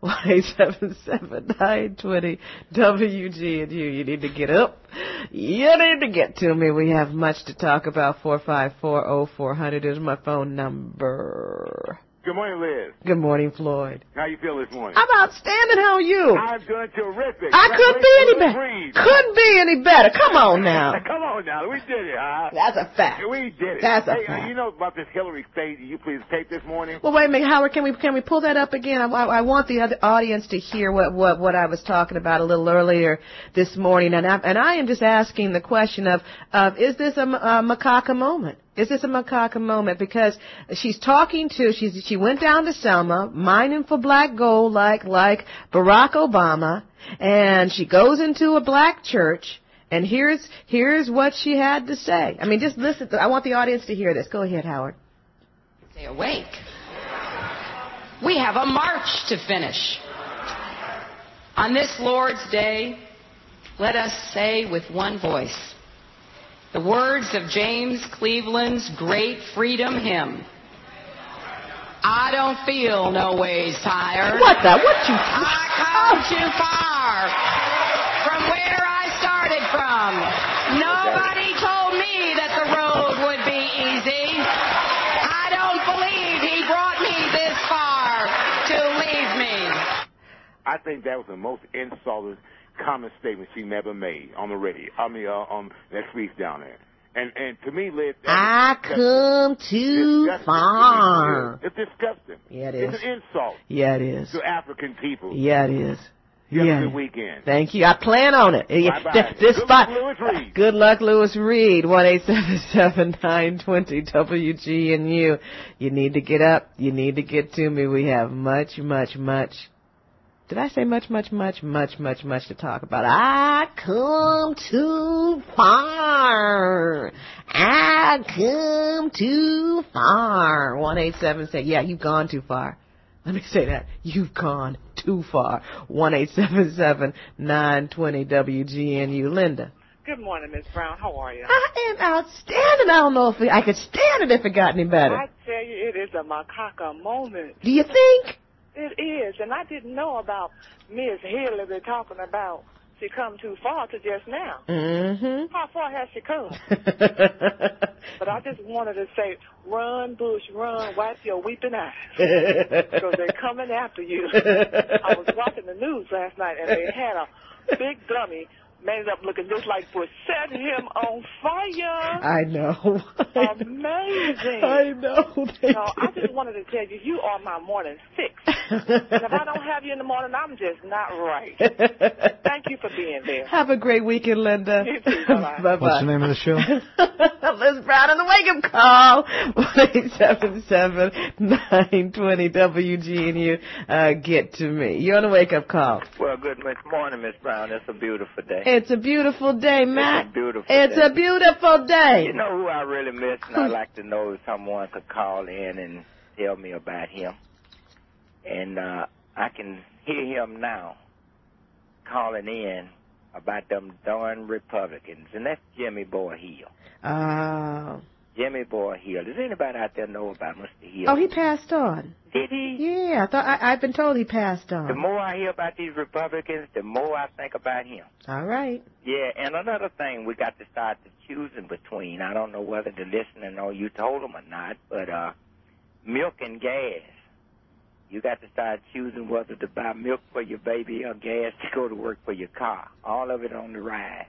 1-877-920-WGNU. You need to get up. You need to get to me. We have much to talk about. 454-0400 is my phone number. Good morning, Liz. Good morning, Floyd. How you feel this morning? I'm outstanding. How are you? I'm doing terrific. I couldn't be any better. Couldn't be any better. Come on now. Come on now. We did it, huh? That's a fact. We did it. That's a fact. You know about this Hillary Faye you please tape this morning? Well, wait a minute, Howard. Can we pull that up again? I want the other audience to hear what I was talking about a little earlier this morning, and I am just asking the question of is this a macaca moment? Is this a macaca moment? Because she went down to Selma, mining for black gold like Barack Obama, and she goes into a black church, and here's what she had to say. I mean, just listen. I want the audience to hear this. Go ahead, Howard. Stay awake. We have a march to finish. On this Lord's Day, let us say with one voice, the words of James Cleveland's great freedom hymn. I don't feel no ways tired. What you? I come too far from where I started from. Nobody told me that the road would be easy. I don't believe he brought me this far to leave me. I think that was the most insulting common statement she never made on the radio. I mean, on that speech down there. And to me, Liz, I come too far. It's disgusting. Yeah, it is. It's an insult. Yeah, it is. To African people. Yeah, it is. You have Yeah. a good weekend. Thank you. I plan on it. Bye-bye. This Good spot. luck, Louis Reed. Good luck, Louis Reed. 1-877-920 WGNU. You need to get up. You need to get to me. We have much. Did I say much to talk about? I come too far. I come too far. 1-877. Yeah, you've gone too far. Let me say that. You've gone too far. 1-877-920 WGNU. Linda. Good morning, Miss Brown. How are you? I am outstanding. I don't know if I could stand it if it got any better. I tell you, it is a macaca moment. Do you think? It is, and I didn't know about Miss Hillary talking about she come too far to just now. Mm-hmm. How far has she come? But I just wanted to say, run, Bush, run, wipe your weeping eyes. Because they're coming after you. I was watching the news last night, and they had a big dummy made up looking just like Bush. Set him on fire. I know. Amazing. I know. I just wanted to tell you, you are my morning fix. And if I don't have you in the morning, I'm just not right. Thank you for being there. Have a great weekend, Linda. You too. Bye-bye. Bye-bye. What's the name of the show? Liz Brown on the wake-up call. 1-877-920 WGNU. Get to me. You're on the wake-up call. Well, good morning, Miss Brown. It's a beautiful day. It's a beautiful day, Matt. It's a beautiful It's day. a beautiful day. You know who I really miss, and I'd like to know if someone could call in and tell me about him. And I can hear him now calling in about them darn Republicans, and that's Jimmy Boy Hill. Jimmy Boy Hill. Does anybody out there know about Mr. Hill? Oh, he passed on. Did he? Yeah, I've been told he passed on. The more I hear about these Republicans, the more I think about him. All right. Yeah, and another thing we got to start choosing between. I don't know whether the listener know you told them or not, but milk and gas. You got to start choosing whether to buy milk for your baby or gas to go to work for your car. All of it on the rise.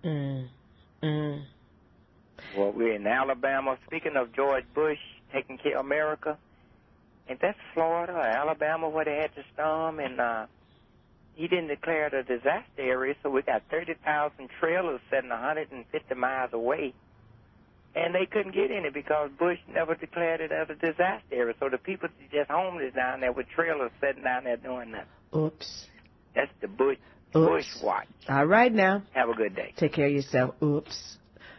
Well, we're in Alabama. Speaking of George Bush taking care of America, and that's Florida or Alabama where they had the storm, and he didn't declare it a disaster area, so we got 30,000 trailers sitting 150 miles away, and they couldn't get any because Bush never declared it as a disaster area, so the people just homeless down there with trailers sitting down there doing nothing. Oops. That's the Bush watch. All right now. Have a good day. Take care of yourself. Oops.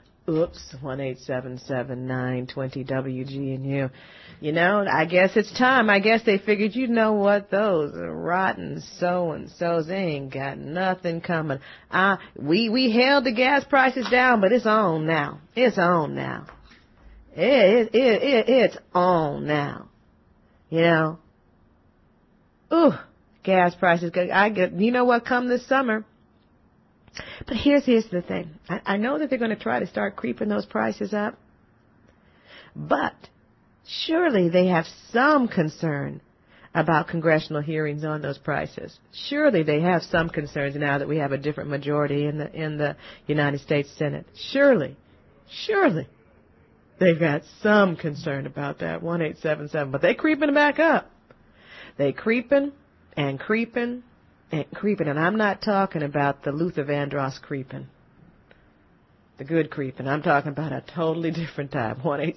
1-877-920 WGNU. You know, I guess it's time. I guess they figured, you know what, those rotten so-and-sos, they ain't got nothing coming. We held the gas prices down, but it's on now. It's on now. It's on now. You know? Ooh, gas prices. You know what, come this summer. But here's the thing. I know that they're going to try to start creeping those prices up, but surely they have some concern about congressional hearings on those prices. Surely they have some concerns now that we have a different majority in the United States Senate. Surely they've got some concern about that. 1-877, but they creeping back up. They creeping and creeping. And I'm not talking about the Luther Vandross creeping, the good creeping. I'm talking about a totally different type.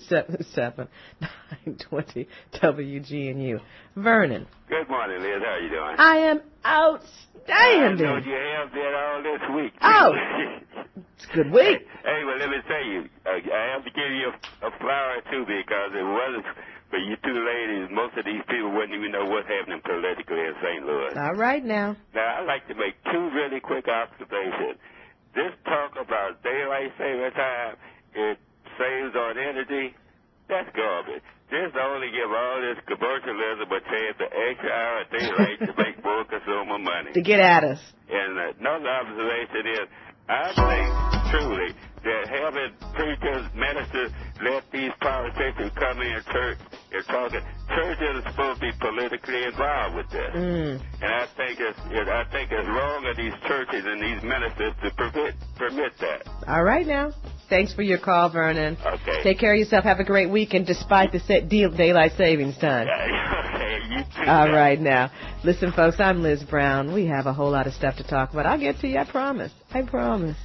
1-877-920 WGNU. Vernon. Good morning, Liz. How are you doing? I am outstanding. I know you have been all this week. Oh, it's a good week. Hey, well, let me tell you, I have to give you a flower too, because it wasn't for you two ladies. Most of these people wouldn't even know what's happening politically in St. Louis. All right now. Now, I'd like to make two really quick observations. This talk about daylight saving time, it saves on energy, that's garbage. This only give all this commercialism a chance to extra hour of daylight to make more consumer money. To get at us. And another observation is, I think truly that having preachers, ministers, let these politicians come in church and talking. Churches are supposed to be politically involved with this, and I think it's wrong of these churches and these ministers to permit that. All right now. Thanks for your call, Vernon. Okay. Take care of yourself. Have a great weekend despite the daylight savings time. Okay, you too. All right now. Listen, folks, I'm Liz Brown. We have a whole lot of stuff to talk about. I'll get to you, I promise. I promise.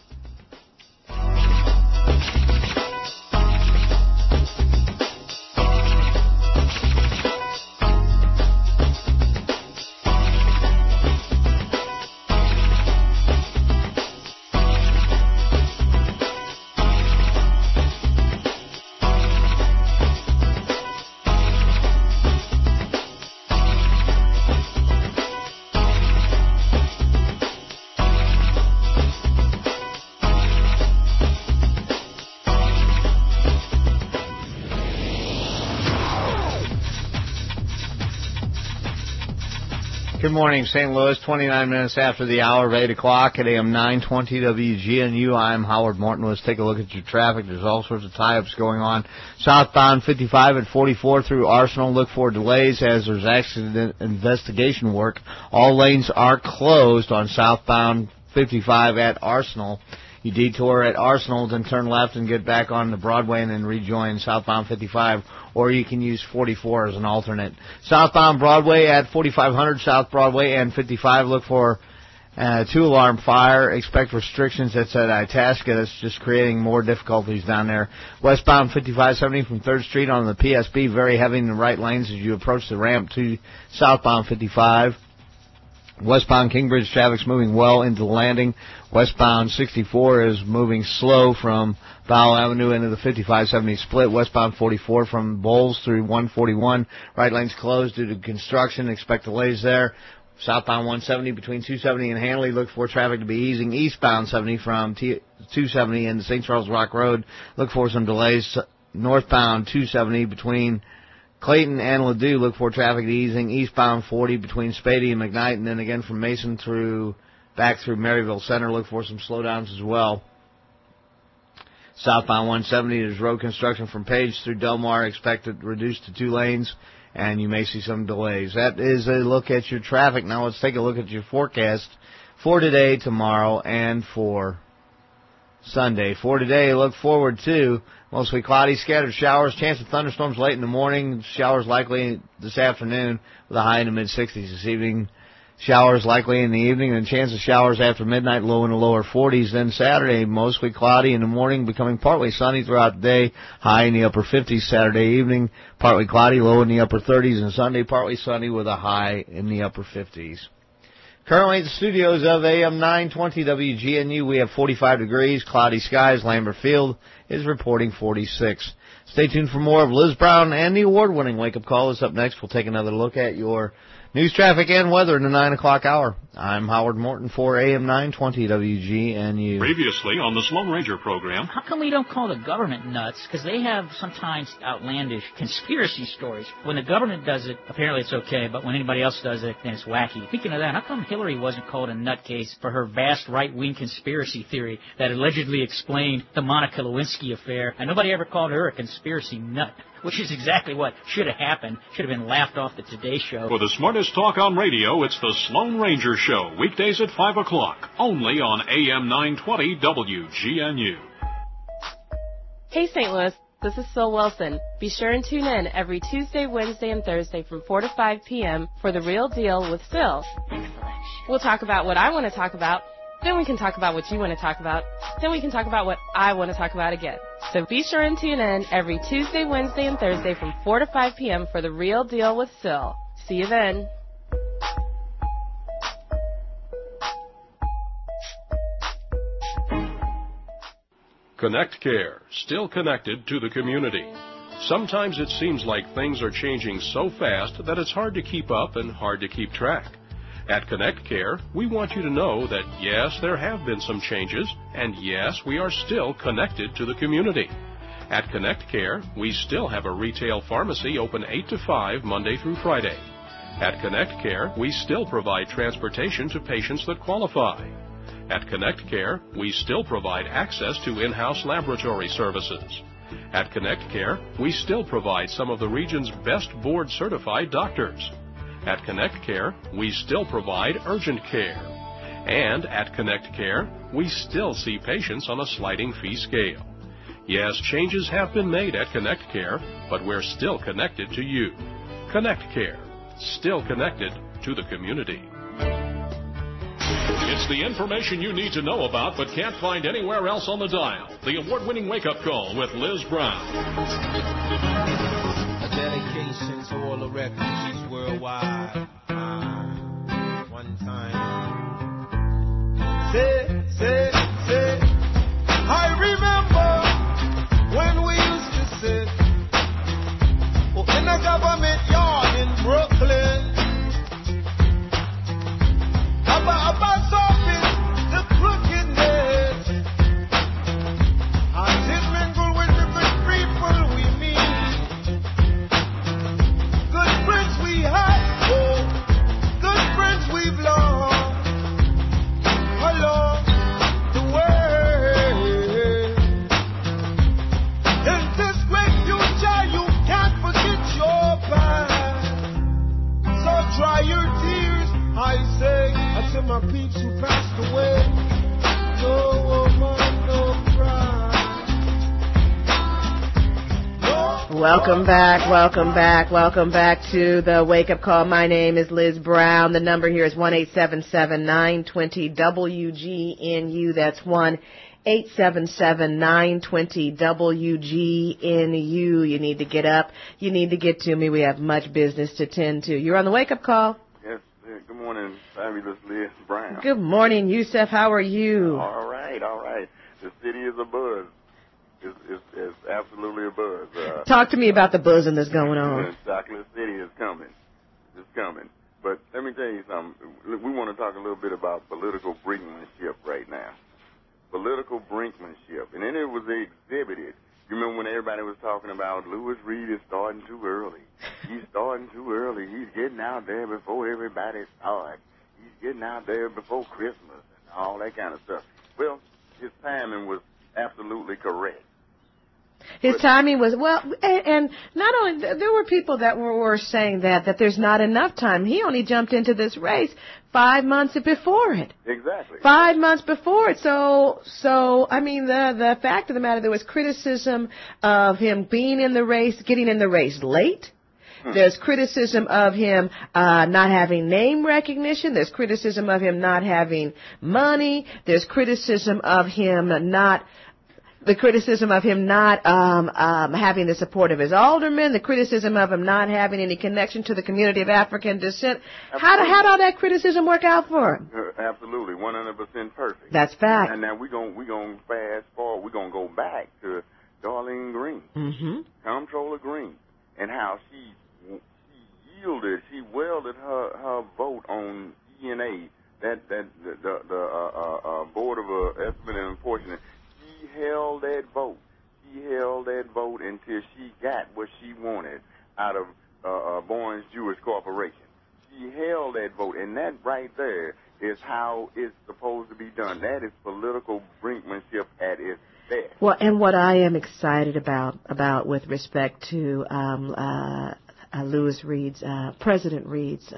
Good morning, St. Louis. 29 minutes after the hour of 8 o'clock at AM 920 WGNU. I'm Howard Morton. Let's take a look at your traffic. There's all sorts of tie-ups going on. Southbound 55 at 44 through Arsenal. Look for delays as there's accident investigation work. All lanes are closed on southbound 55 at Arsenal. You detour at Arsenal, then turn left and get back on the Broadway and then rejoin southbound 55, or you can use 44 as an alternate. Southbound Broadway at 4500 South Broadway and 55, look for 2-alarm fire. Expect restrictions. That's at Itasca. That's just creating more difficulties down there. Westbound 5570 from 3rd Street on the PSB, very heavy in the right lanes as you approach the ramp to southbound 55. Westbound Kingbridge traffic's moving well into the landing. Westbound 64 is moving slow from Powell Avenue into the 5570 split. Westbound 44 from Bowles through 141. Right lane's closed due to construction. Expect delays there. Southbound 170 between 270 and Hanley. Look for traffic to be easing. Eastbound 70 from 270 into St. Charles Rock Road. Look for some delays. Northbound 270 between Clayton and Ladue, look for traffic easing. Eastbound 40 between Spady and McKnight, and then again from Mason back through Maryville Center, look for some slowdowns as well. Southbound 170, there's road construction from Page through Delmar, expected reduced to 2 lanes, and you may see some delays. That is a look at your traffic. Now let's take a look at your forecast for today, tomorrow, and for Sunday. For today, look forward to mostly cloudy, scattered showers, chance of thunderstorms late in the morning, showers likely this afternoon with a high in the mid-60s. This evening, showers likely in the evening, and chance of showers after midnight, low in the lower 40s. Then Saturday, mostly cloudy in the morning, becoming partly sunny throughout the day, high in the upper 50s. Saturday evening, partly cloudy, low in the upper 30s, and Sunday, partly sunny with a high in the upper 50s. Currently at the studios of AM 920 WGNU, we have 45 degrees, cloudy skies. Lambert Field is reporting 46. Stay tuned for more of Liz Brown and the award-winning Wake Up Call is up next. We'll take another look at your news, traffic, and weather in the 9 o'clock hour. I'm Howard Morton for AM 920 WGNU. Previously on the Sloan Ranger program. How come we don't call the government nuts? Because they have sometimes outlandish conspiracy stories. When the government does it, apparently it's okay, but when anybody else does it, then it's wacky. Speaking of that, how come Hillary wasn't called a nutcase for her vast right-wing conspiracy theory that allegedly explained the Monica Lewinsky affair, and nobody ever called her a conspiracy nut? Which is exactly what should have happened. Should have been laughed off the Today Show. For the smartest talk on radio, it's the Sloan Ranger Show, weekdays at 5 o'clock, only on AM 920 WGNU. Hey, St. Louis. This is Syl Wilson. Be sure and tune in every Tuesday, Wednesday, and Thursday from 4 to 5 p.m. for The Real Deal with Syl. We'll talk about what I want to talk about. Then we can talk about what you want to talk about. Then we can talk about what I want to talk about again. So be sure and tune in every Tuesday, Wednesday, and Thursday from 4 to 5 p.m. for The Real Deal with Syl. See you then. Connect Care, still connected to the community. Sometimes it seems like things are changing so fast that it's hard to keep up and hard to keep track. At Connect Care, we want you to know that yes, there have been some changes, and yes, we are still connected to the community. At Connect Care, we still have a retail pharmacy open 8 to 5 Monday through Friday. At Connect Care, we still provide transportation to patients that qualify. At Connect Care, we still provide access to in-house laboratory services. At Connect Care, we still provide some of the region's best board-certified doctors. At Connect Care, we still provide urgent care. And at Connect Care, we still see patients on a sliding fee scale. Yes, changes have been made at Connect Care, but we're still connected to you. Connect Care, still connected to the community. It's the information you need to know about but can't find anywhere else on the dial. The award-winning wake-up call with Liz Brown. A dedication to all the refugees worldwide. One time. Say. I remember when we used to sit in a government yard in Brooklyn. About solving the crookedness. I did mingle with the good people we meet. Good friends we had, good friends we've lost along the way. In this great future, you can't forget your past. So dry your tears, I say to my peeps who passed away. No woman, no cry. Welcome back to the Wake Up Call. My name is Liz Brown. The number here is 1-877-920-WGNU. That's 1-877-920-WGNU. You need to get up. You need to get to me. We have much business to tend to. You're on the Wake Up Call. Yes. Good morning, fabulous Liz Brown. Good morning, Yusef. How are you? All right. The city is a buzz. It's absolutely a buzz. Talk to me about the buzzing that's going on. Chocolate City is coming. It's coming. But let me tell you something. We want to talk a little bit about political brinkmanship right now. Political brinkmanship. And then it was exhibited. You remember when everybody was talking about Louis Reed is starting too early. He's starting too early. He's getting out there before everybody starts. He's getting out there before Christmas and all that kind of stuff. Well, his timing was absolutely correct. His timing was, well, and not only, there were people that were saying that there's not enough time. He only jumped into this race 5 months before it. Exactly. 5 months before it. So, I mean, the fact of the matter, there was criticism of him being in the race, getting in the race late. There's criticism of him not having name recognition. There's criticism of him not having money. There's criticism of him not having the support of his aldermen, the criticism of him not having any connection to the community of African descent. How did all that criticism work out for him? Absolutely, 100% perfect. That's fact. And now we're gonna fast forward. We're gonna go back to Darlene Green, Comptroller Green, and how she yielded, she welded her vote on ENA, the Board of Estimate and Enforcement. She held that vote. She held that vote until she got what she wanted out of Bourne's Jewish Corporation. She held that vote, and that right there is how it's supposed to be done. That is political brinkmanship at its best. Well, and what I am excited about with respect to Louis Reed's, President Reed's,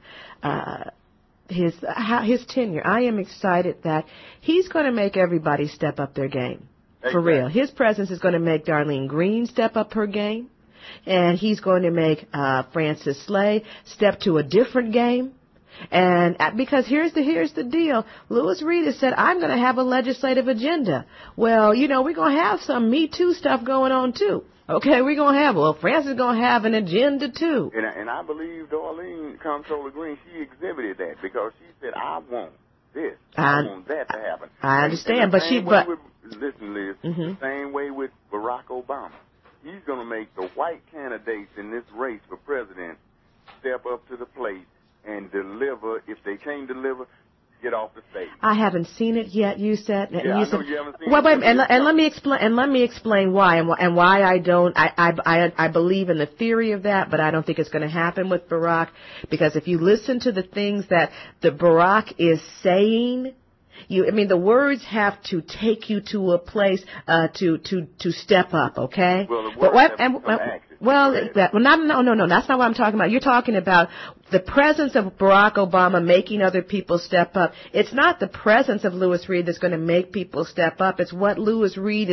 his tenure. I am excited that he's going to make everybody step up their game. For real. His presence is going to make Darlene Green step up her game. And he's going to make Francis Slay step to a different game. And because here's the deal. Louis Reed has said, I'm going to have a legislative agenda. Well, we're going to have some Me Too stuff going on, too. Okay, we're going to have, Francis is going to have an agenda, too. And I believe Darlene, Comptroller Green, she exhibited that because she said, I want this. I want that to happen. I understand, listen, Liz, the same way with Barack Obama. He's going to make the white candidates in this race for president step up to the plate and deliver. If they can't deliver, get off the stage. I haven't seen it yet. You said. Yeah, I know you haven't seen it. Wait, and let me explain. And let me explain why and why I don't. I believe in the theory of that, but I don't think it's going to happen with Barack, because if you listen to the things that the Barack is saying, The words have to take you to a place to step up, okay? Well, the words have to come action. No, that's not what I'm talking about. You're talking about the presence of Barack Obama making other people step up. It's not the presence of Louis Reed that's going to make people step up. It's what Louis Reed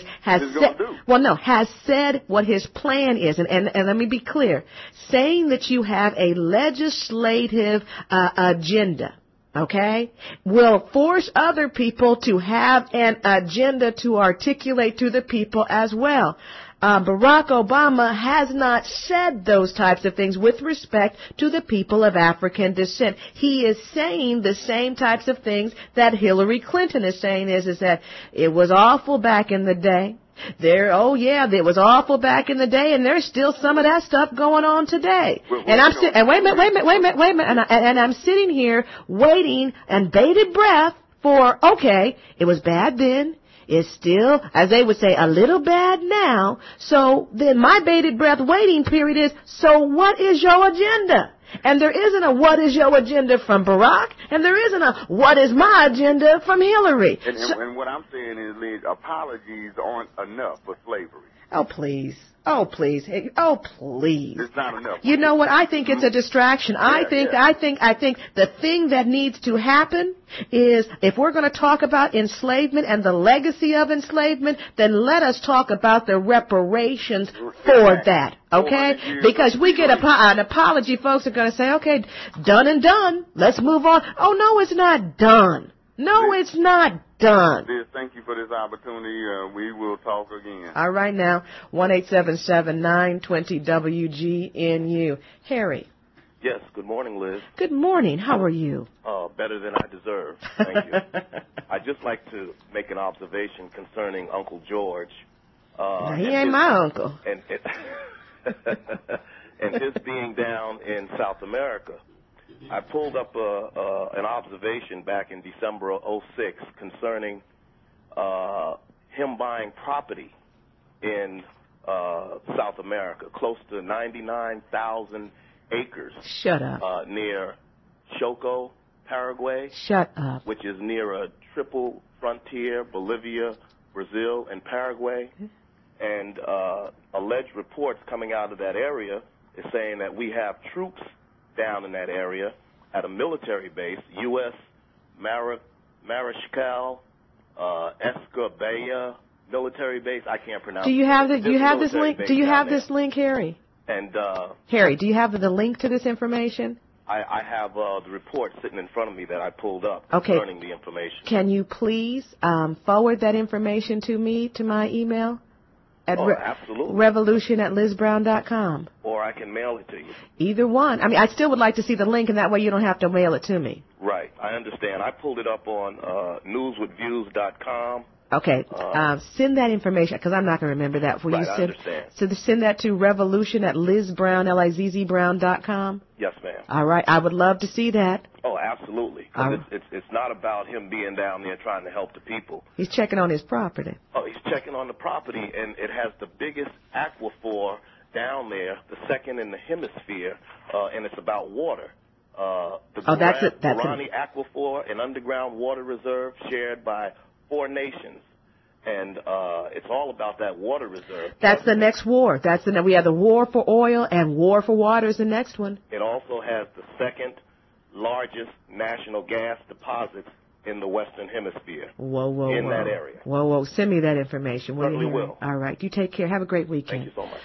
has said what his plan is. And let me be clear. Saying that you have a legislative agenda, okay, will force other people to have an agenda to articulate to the people as well. Barack Obama has not said those types of things with respect to the people of African descent. He is saying the same types of things that Hillary Clinton is saying is that it was awful back in the day. It was awful back in the day, and there's still some of that stuff going on today. Wait a minute, and I'm sitting here waiting and bated breath for, okay, it was bad then. It's still, as they would say, a little bad now. So then my bated breath waiting period is, so what is your agenda? And there isn't a what is your agenda from Barack, and there isn't a what is my agenda from Hillary. And what I'm saying is, Liz, apologies aren't enough for slavery. Oh, please. Oh, please. Oh, please. It's not enough. You know what? I think it's a distraction. I think the thing that needs to happen is, if we're going to talk about enslavement and the legacy of enslavement, then let us talk about the reparations for that. Okay? Because we get an apology, folks are going to say, okay, done and done. Let's move on. Oh, no, it's not done. No, it's not done. Liz, thank you for this opportunity. We will talk again. All right now, 1-877-920-WGNU. Harry. Yes, good morning, Liz. Good morning. How are you? Better than I deserve. Thank you. I'd just like to make an observation concerning Uncle George. He ain't my uncle. And his being down in South America. I pulled up an observation back in December of 2006 concerning him buying property in South America, close to 99,000 acres. Shut up. Near Choco, Paraguay. Shut up. Which is near a triple frontier, Bolivia, Brazil, and Paraguay. And alleged reports coming out of that area is saying that we have troops down in that area at a military base, U.S. Mariscal Escobilla military base. I can't pronounce it. Do you have this link? Do you have this link, Harry? And Harry, do you have the link to this information? I have the report sitting in front of me that I pulled up concerning the information. Can you please forward that information to me, to my email? Absolutely. Revolution@LizBrown.com. Or I can mail it to you. Either one. I mean, I still would like to see the link, and that way you don't have to mail it to me. Right. I understand. I pulled it up on newswithviews.com. Okay. Send that information, because I'm not going to remember that. Will you I understand. So send that to Revolution@LizBrown, LIZZBrown.com? Yes, ma'am. All right. I would love to see that. Oh, absolutely. It's not about him being down there trying to help the people. He's checking on his property. Oh, he's checking on the property, and it has the biggest aquifer down there, the second in the hemisphere, and it's about water. The Guarani Aquifer, an underground water reserve shared by 4 nations. And it's all about that water reserve. That's the next war. We have the war for oil, and war for water is the next one. It also has the second largest national gas deposits in the Western Hemisphere. Whoa. That area. Whoa. Send me that information. Certainly will. All right. You take care. Have a great weekend. Thank you so much.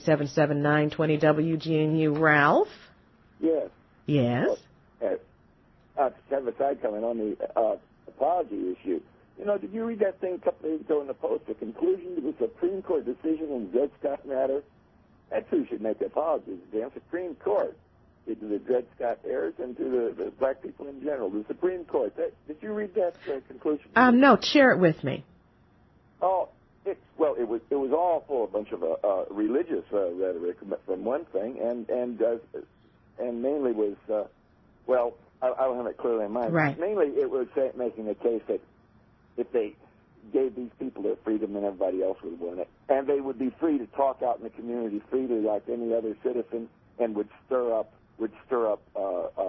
1-877-920-WGNU. Ralph? Yes. Yes? Kind of a side comment on the apology issue. You know, did you read that thing a couple days ago in the Post, the conclusion to the Supreme Court decision in the Dred Scott matter? That's who should make the apologies, the damn Supreme Court. To the Dred Scott heirs and to the black people in general, the Supreme Court. Did you read that conclusion? No, share it with me. Oh, it was all full of a bunch of religious rhetoric from one thing, and mainly was I don't have it clearly in mind. Right. Mainly, it was making the case that if they gave these people their freedom, then everybody else would want it, and they would be free to talk out in the community freely like any other citizen, and would stir up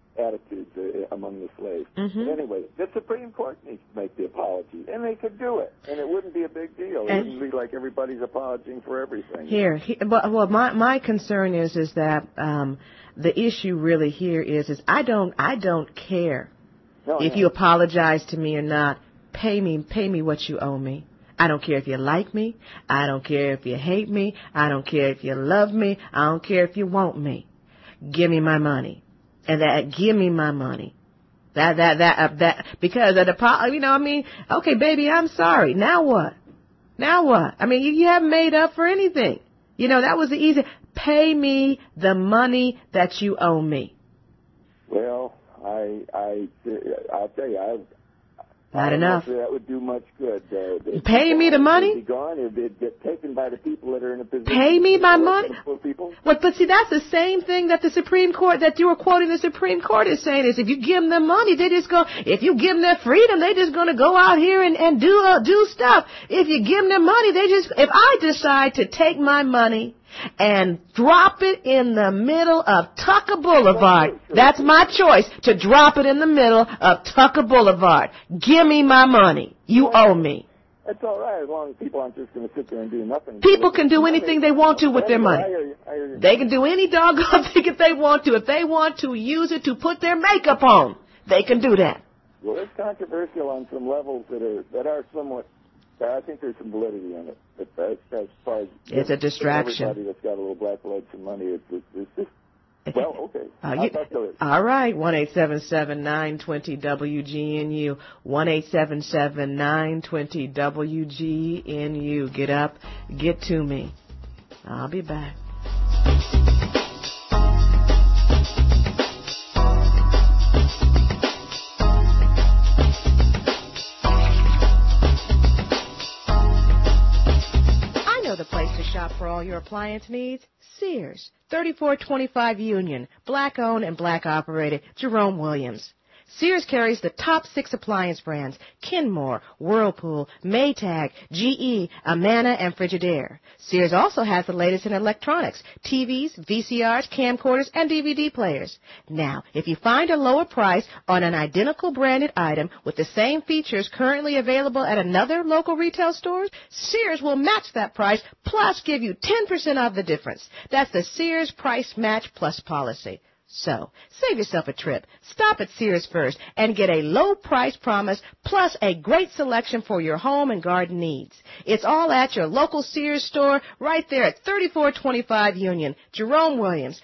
attitudes among the slaves. Mm-hmm. But anyway, the Supreme Court needs to make the apology, and they could do it, and it wouldn't be a big deal. It wouldn't be like everybody's apologizing for everything. Well, my concern is that the issue really here is I don't care if you apologize to me or not. Pay me what you owe me. I don't care if you like me. I don't care if you hate me. I don't care if you love me. I don't care if you want me. Give me my money. And give me my money. Because okay, baby, I'm sorry. Now what? I mean, you haven't made up for anything. That was the easy. Pay me the money that you owe me. Well, I'll tell you, not enough. That would do much good. Pay me the money? It'd be gone. It'd get taken by the people that are in a position. Pay me my money? But see, that's the same thing that the Supreme Court, that you were quoting the Supreme Court is saying, is if you give them the money, if you give them their freedom, they're just going to go out here and do stuff. If you give them their money, if I decide to take my money and drop it in the middle of Tucker Boulevard. That's my choice, to drop it in the middle of Tucker Boulevard. Give me my money. You owe me. That's all right, as long as people aren't just going to sit there and do nothing. People can do anything they want to with their money. I hear you. They can do any doggone thing if they want to. If they want to use it to put their makeup on, they can do that. Well, it's controversial on some levels that are somewhat. I think there's some validity in it. As far as it's a distraction. Everybody that's got a little black blood, some money, it's just. Well, okay. All right. 1-877-920-WGNU. 1-877-920-WGNU. Get up. Get to me. I'll be back. The place to shop for all your appliance needs? Sears, 3425 Union, black-owned and black-operated, Jerome Williams. Sears carries the top 6 appliance brands: Kenmore, Whirlpool, Maytag, GE, Amana, and Frigidaire. Sears also has the latest in electronics: TVs, VCRs, camcorders, and DVD players. Now, if you find a lower price on an identical branded item with the same features currently available at another local retail store, Sears will match that price plus give you 10% off the difference. That's the Sears Price Match Plus policy. So, save yourself a trip. Stop at Sears first and get a low price promise plus a great selection for your home and garden needs. It's all at your local Sears store right there at 3425 Union. Jerome Williams,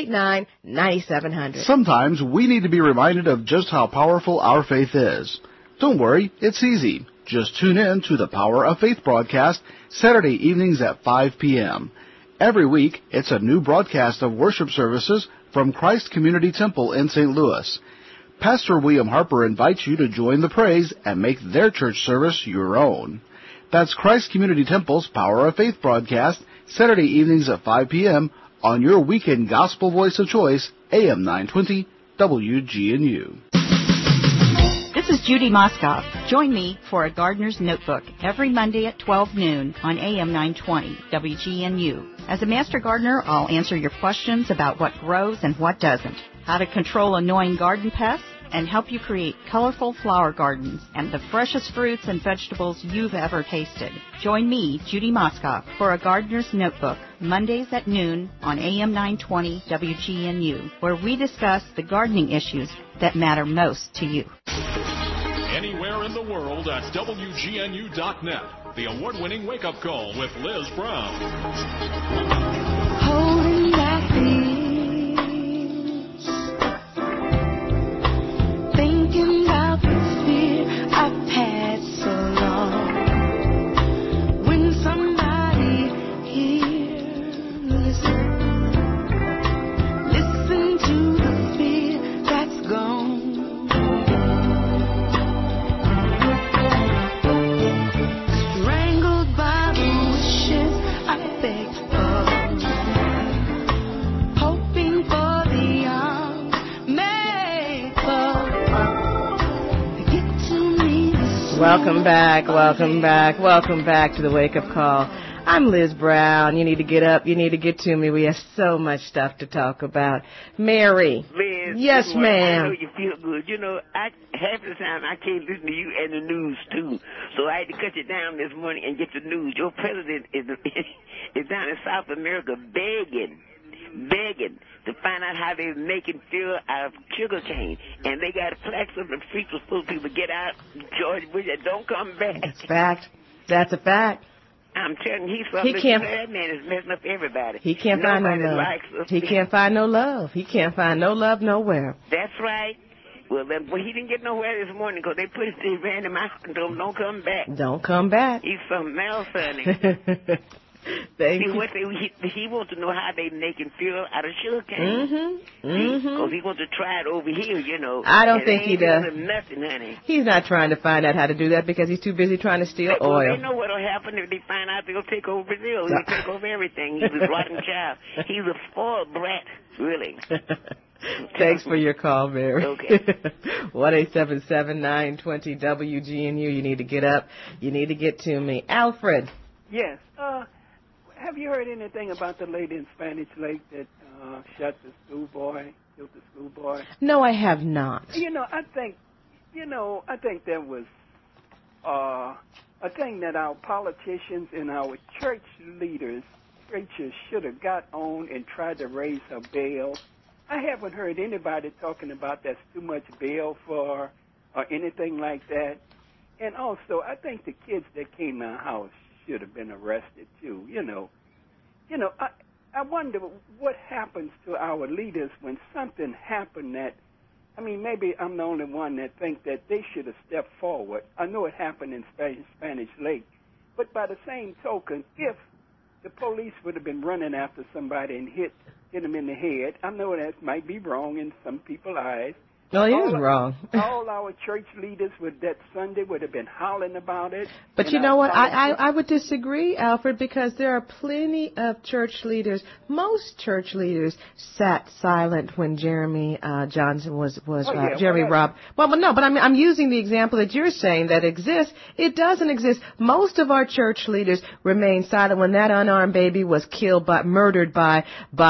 389-9700. Sometimes we need to be reminded of just how powerful our faith is. Don't worry, it's easy. Just tune in to the Power of Faith broadcast Saturday evenings at 5 p.m. Every week, it's a new broadcast of worship services from Christ Community Temple in St. Louis. Pastor William Harper invites you to join the praise and make their church service your own. That's Christ Community Temple's Power of Faith broadcast, Saturday evenings at 5 p.m. on your weekend gospel voice of choice, AM 920 WGNU. This is Judy Moskoff. Join me for A Gardener's Notebook every Monday at 12 noon on AM 920 WGNU. As a master gardener, I'll answer your questions about what grows and what doesn't, how to control annoying garden pests, and help you create colorful flower gardens and the freshest fruits and vegetables you've ever tasted. Join me, Judy Moskoff, for A Gardener's Notebook, Mondays at noon on AM 920 WGNU, where we discuss the gardening issues that matter most to you. Anywhere in the world at WGNU.net. The award-winning Wake-Up Call with Liz Brown. Holding back things, thinking about the fear I've had so long. When somebody here listen to the fear that's gone. Welcome back to the Wake Up Call. I'm Liz Brown. You need to get up. You need to get to me. We have so much stuff to talk about. Mary. Liz. Yes, ma'am. I know you feel good. You know, half the time I can't listen to you and the news, too. So I had to cut you down this morning and get the news. Your president is down in South America begging to find out how they're making fuel out of sugar cane. And they got plaques on the streets for supposed people to get out. George Bush, don't come back. That's a fact. That's a fact. I'm telling you, he's something that man is messing up everybody. He can't find no love. He can't find no love. He can't find no love nowhere. That's right. Well, he didn't get nowhere this morning because they ran him out and told him don't come back. Don't come back. He's something else, honey. He wants to know how they making fuel out of sugar cane. Because he wants to try it over here, you know. I don't think he does. Nothing, honey. He's not trying to find out how to do that because he's too busy trying to steal oil. They know what'll happen if they find out they'll take over Brazil. He'll take over everything. He's a rotten child. He's a spoiled brat, really. Thanks for your call, Mary. Okay. 1-877-920-WGNU. You need to get up. You need to get to me. Alfred. Yes. Have you heard anything about the lady in Spanish Lake that shot the schoolboy, killed the schoolboy? No, I have not. I think that was a thing that our politicians and our church leaders, preachers, should have got on and tried to raise her bail. I haven't heard anybody talking about that's too much bail for or anything like that. And also, I think the kids that came to our house should have been arrested too. I wonder what happens to our leaders when something happened that, maybe I'm the only one that think that they should have stepped forward. I know it happened in Spanish Lake, but by the same token, if the police would have been running after somebody and hit them in the head, I know that might be wrong in some people's eyes. No, it is wrong. All our church leaders that Sunday would have been howling about it. But you know what? I would disagree, Alfred, because there are plenty of church leaders. Most church leaders sat silent when Jeremy Johnson was Jeremy Robb. But I'm using the example that you're saying that exists. It doesn't exist. Most of our church leaders remained silent when that unarmed baby was murdered by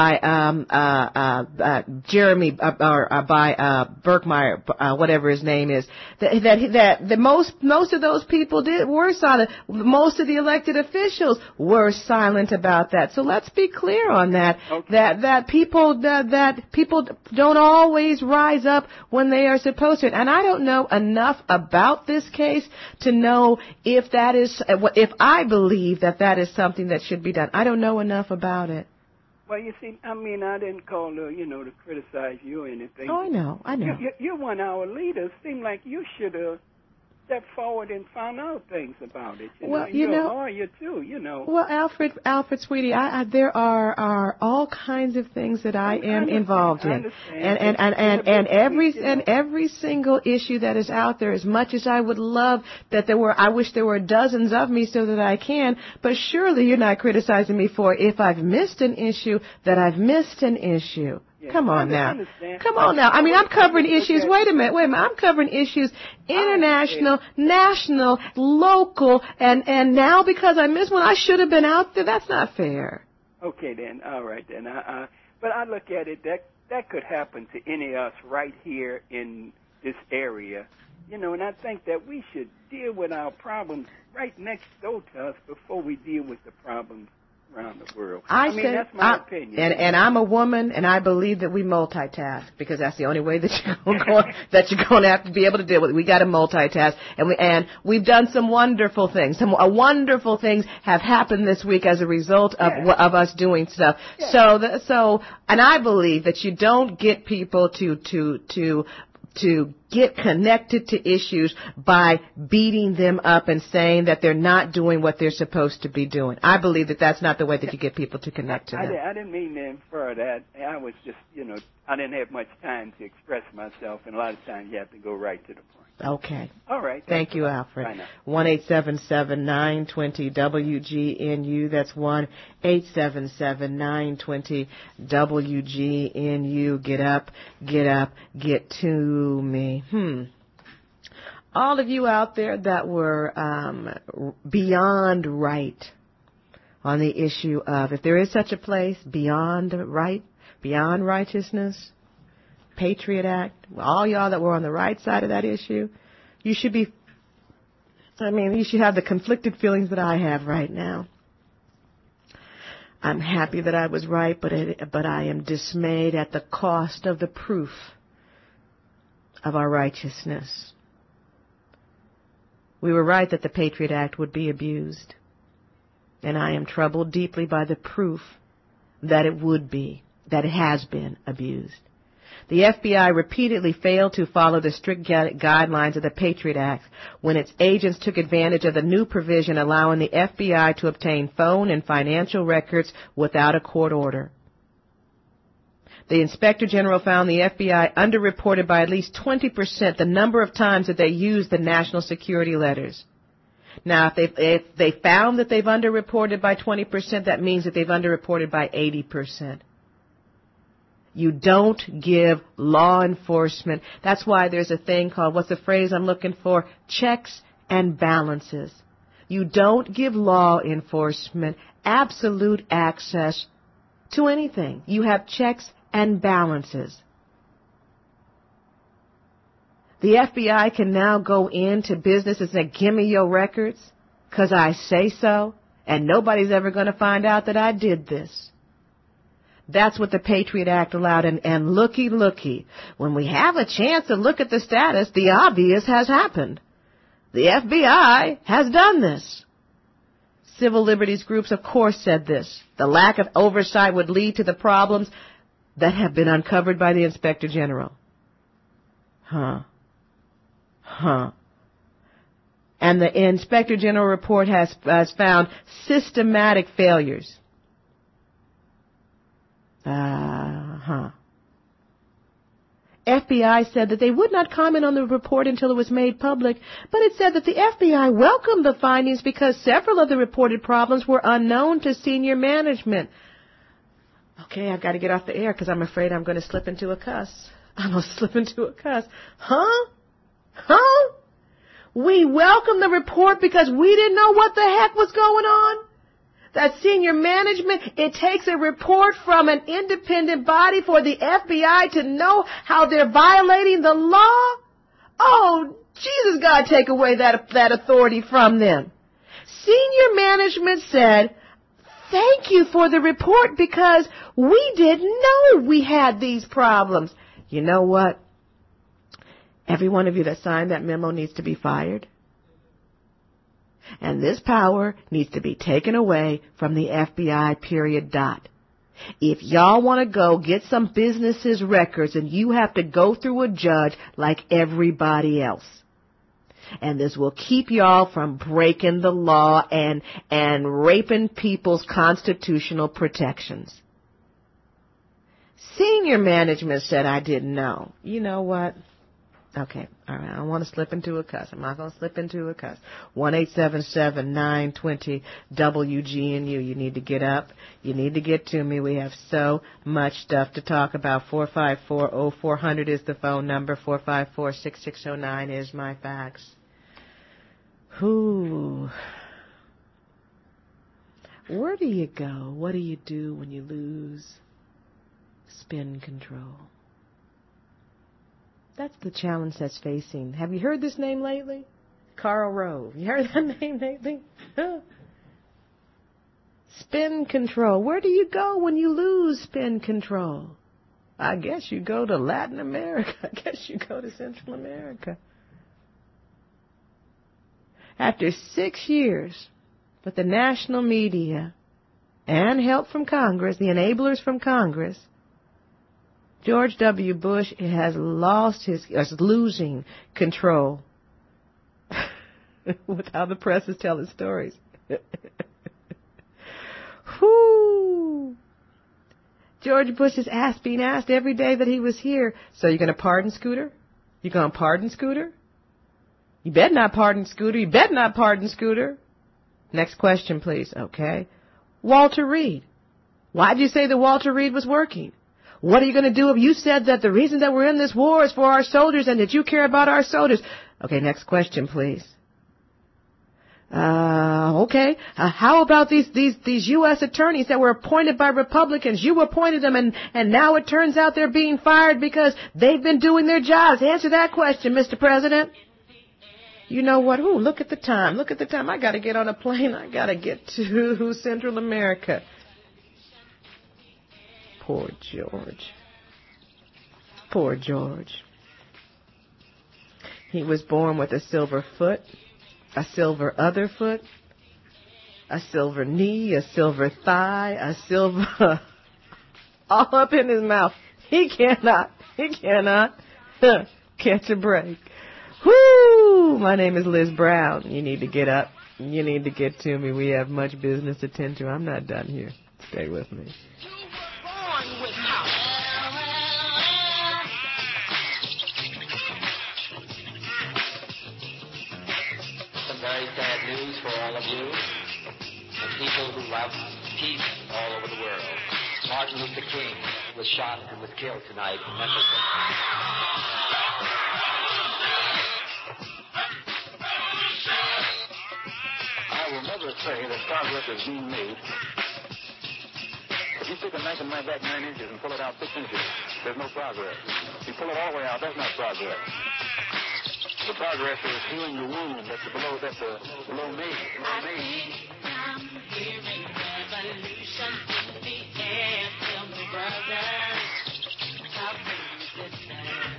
Jeremy by Burkmeyer, whatever his name is, that most of those people were silent. Most of the elected officials were silent about that. So let's be clear on that. Okay. That people don't always rise up when they are supposed to. And I don't know enough about this case to know if I believe that is something that should be done. I don't know enough about it. Well, you see, I didn't call to criticize you or anything. Oh, I know. You're one of our leaders. Seemed like you should have stepped forward and found out things about it. You're a lawyer too. Well, Alfred, sweetie, there are all kinds of things that I am involved in, and every single issue that is out there. As much as I would love that I wish there were dozens of me so that I can. But surely you're not criticizing me for if I've missed an issue that I've missed an issue. Yeah, Come on now. I'm covering issues. Wait a minute. I'm covering issues international, national, local, and now because I missed one, I should have been out there. That's not fair. Okay, then. All right, then. But I look at it that could happen to any of us right here in this area. And I think that we should deal with our problems right next door to us before we deal with the problems around the world. That's my opinion. And I'm a woman, and I believe that we multitask because that's the only way that you're going to have to be able to deal with it. We got to multitask, and we've done some wonderful things. Some wonderful things have happened this week as a result of us doing stuff. Yeah. So, and I believe that you don't get people to get connected to issues by beating them up and saying that they're not doing what they're supposed to be doing. I believe that that's not the way that you get people to connect to them. I didn't mean to infer that. I was just, I didn't have much time to express myself, and a lot of times you have to go right to the point. Okay. All right. Thank you, Alfred. 1-877-920-WGNU. That's 1-877-920-WGNU. Get up, get to me. All of you out there that were beyond right on the issue of if there is such a place beyond righteousness, Patriot Act, all y'all that were on the right side of that issue, you should have the conflicted feelings that I have right now. I'm happy that I was right, but I am dismayed at the cost of the proof of our righteousness. We were right that the Patriot Act would be abused, and I am troubled deeply by the proof that it has been abused. The FBI repeatedly failed to follow the strict guidelines of the Patriot Act when its agents took advantage of the new provision allowing the FBI to obtain phone and financial records without a court order. The Inspector General found the FBI underreported by at least 20% the number of times that they used the national security letters. Now, if they found that they've underreported by 20%, that means that they've underreported by 80%. You don't give law enforcement. That's why there's a thing called, what's the phrase I'm looking for? Checks and balances. You don't give law enforcement absolute access to anything. You have checks and balances. The FBI can now go into businesses and say, give me your records, 'cause I say so, and nobody's ever going to find out that I did this. That's what the Patriot Act allowed, and looky, when we have a chance to look at the status, the obvious has happened. The FBI has done this. Civil liberties groups, of course, said this. The lack of oversight would lead to the problems that have been uncovered by the Inspector General. And the Inspector General report has found systematic failures. FBI said that they would not comment on the report until it was made public, but it said that the FBI welcomed the findings because several of the reported problems were unknown to senior management. Okay, I've got to get off the air because I'm afraid I'm going to slip into a cuss. We welcomed the report because we didn't know what the heck was going on? That senior management, it takes a report from an independent body for the FBI to know how they're violating the law? Oh, Jesus, God, take away that authority from them. Senior management said, thank you for the report because we didn't know we had these problems. You know what? Every one of you that signed that memo needs to be fired. And this power needs to be taken away from the FBI, period, dot. If y'all want to go get some businesses' records, and you have to go through a judge like everybody else. And this will keep y'all from breaking the law and raping people's constitutional protections. Senior management said I didn't know. You know what? Okay, all right, I don't want to slip into a cuss. I'm not going to slip into a cuss. 1-877-920-WGNU. You need to get up. You need to get to me. We have so much stuff to talk about. 454-0400 is the phone number. 454-6609 is my fax. Whew. Where do you go? What do you do when you lose spin control? That's the challenge that's facing. Have you heard this name lately? Karl Rove. You heard that name lately? Spin control. Where do you go when you lose spin control? I guess you go to Latin America. I guess you go to Central America. After 6 years with the national media and help from Congress, the enablers from Congress, George W. Bush is losing control with how the press is telling stories. Whoo! George Bush is being asked every day that he was here, so you're going to pardon Scooter? You going to pardon Scooter? You better not pardon Scooter. You better not pardon Scooter. Next question, please. Okay. Walter Reed. Why did you say that Walter Reed was working? What are you going to do if you said that the reason that we're in this war is for our soldiers and that you care about our soldiers? Okay, next question, please. Okay. How about these U.S. attorneys that were appointed by Republicans? You appointed them, and now it turns out they're being fired because they've been doing their jobs. Answer that question, Mr. President. You know what? Ooh, look at the time. Look at the time. I got to get on a plane. I got to get to Central America. Poor George. Poor George. He was born with a silver foot, a silver other foot, a silver knee, a silver thigh, a silver all up in his mouth. He cannot catch a break. Whoo! My name is Liz Brown. You need to get up. You need to get to me. We have much business to tend to. I'm not done here. Stay with me. Some very sad news for all of you and people who love peace all over the world. Martin Luther King was shot and was killed tonight in Memphis. I will never say that progress is being made. If you stick a knife in my back 9 inches and pull it out 6 inches, there's no progress. If you pull it all the way out, that's not progress. The progress is healing the wound that's below me. Below me. I'm hearing revolution in the air. Tell me, brothers, how things it stand.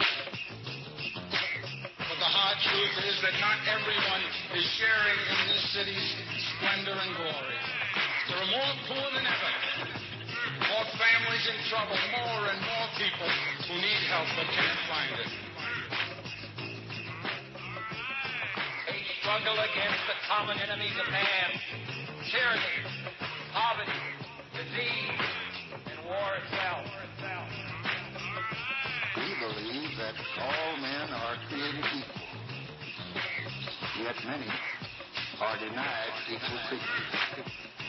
But the hard truth is that not everyone is sharing in this city's splendor and glory. There are more poor than ever, more families in trouble, more and more people who need help but can't find it. A struggle against the common enemies of man, tyranny, poverty, disease, and war itself. We believe that all men are created equal, yet many are denied equal treatment.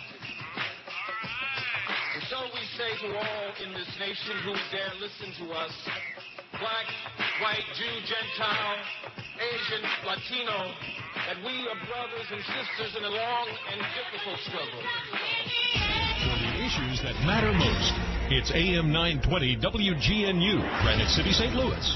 And so we say to all in this nation who dare listen to us, black, white, Jew, Gentile, Asian, Latino, that we are brothers and sisters in a long and difficult struggle. For the issues that matter most, it's AM 920 WGNU, Granite City, St. Louis.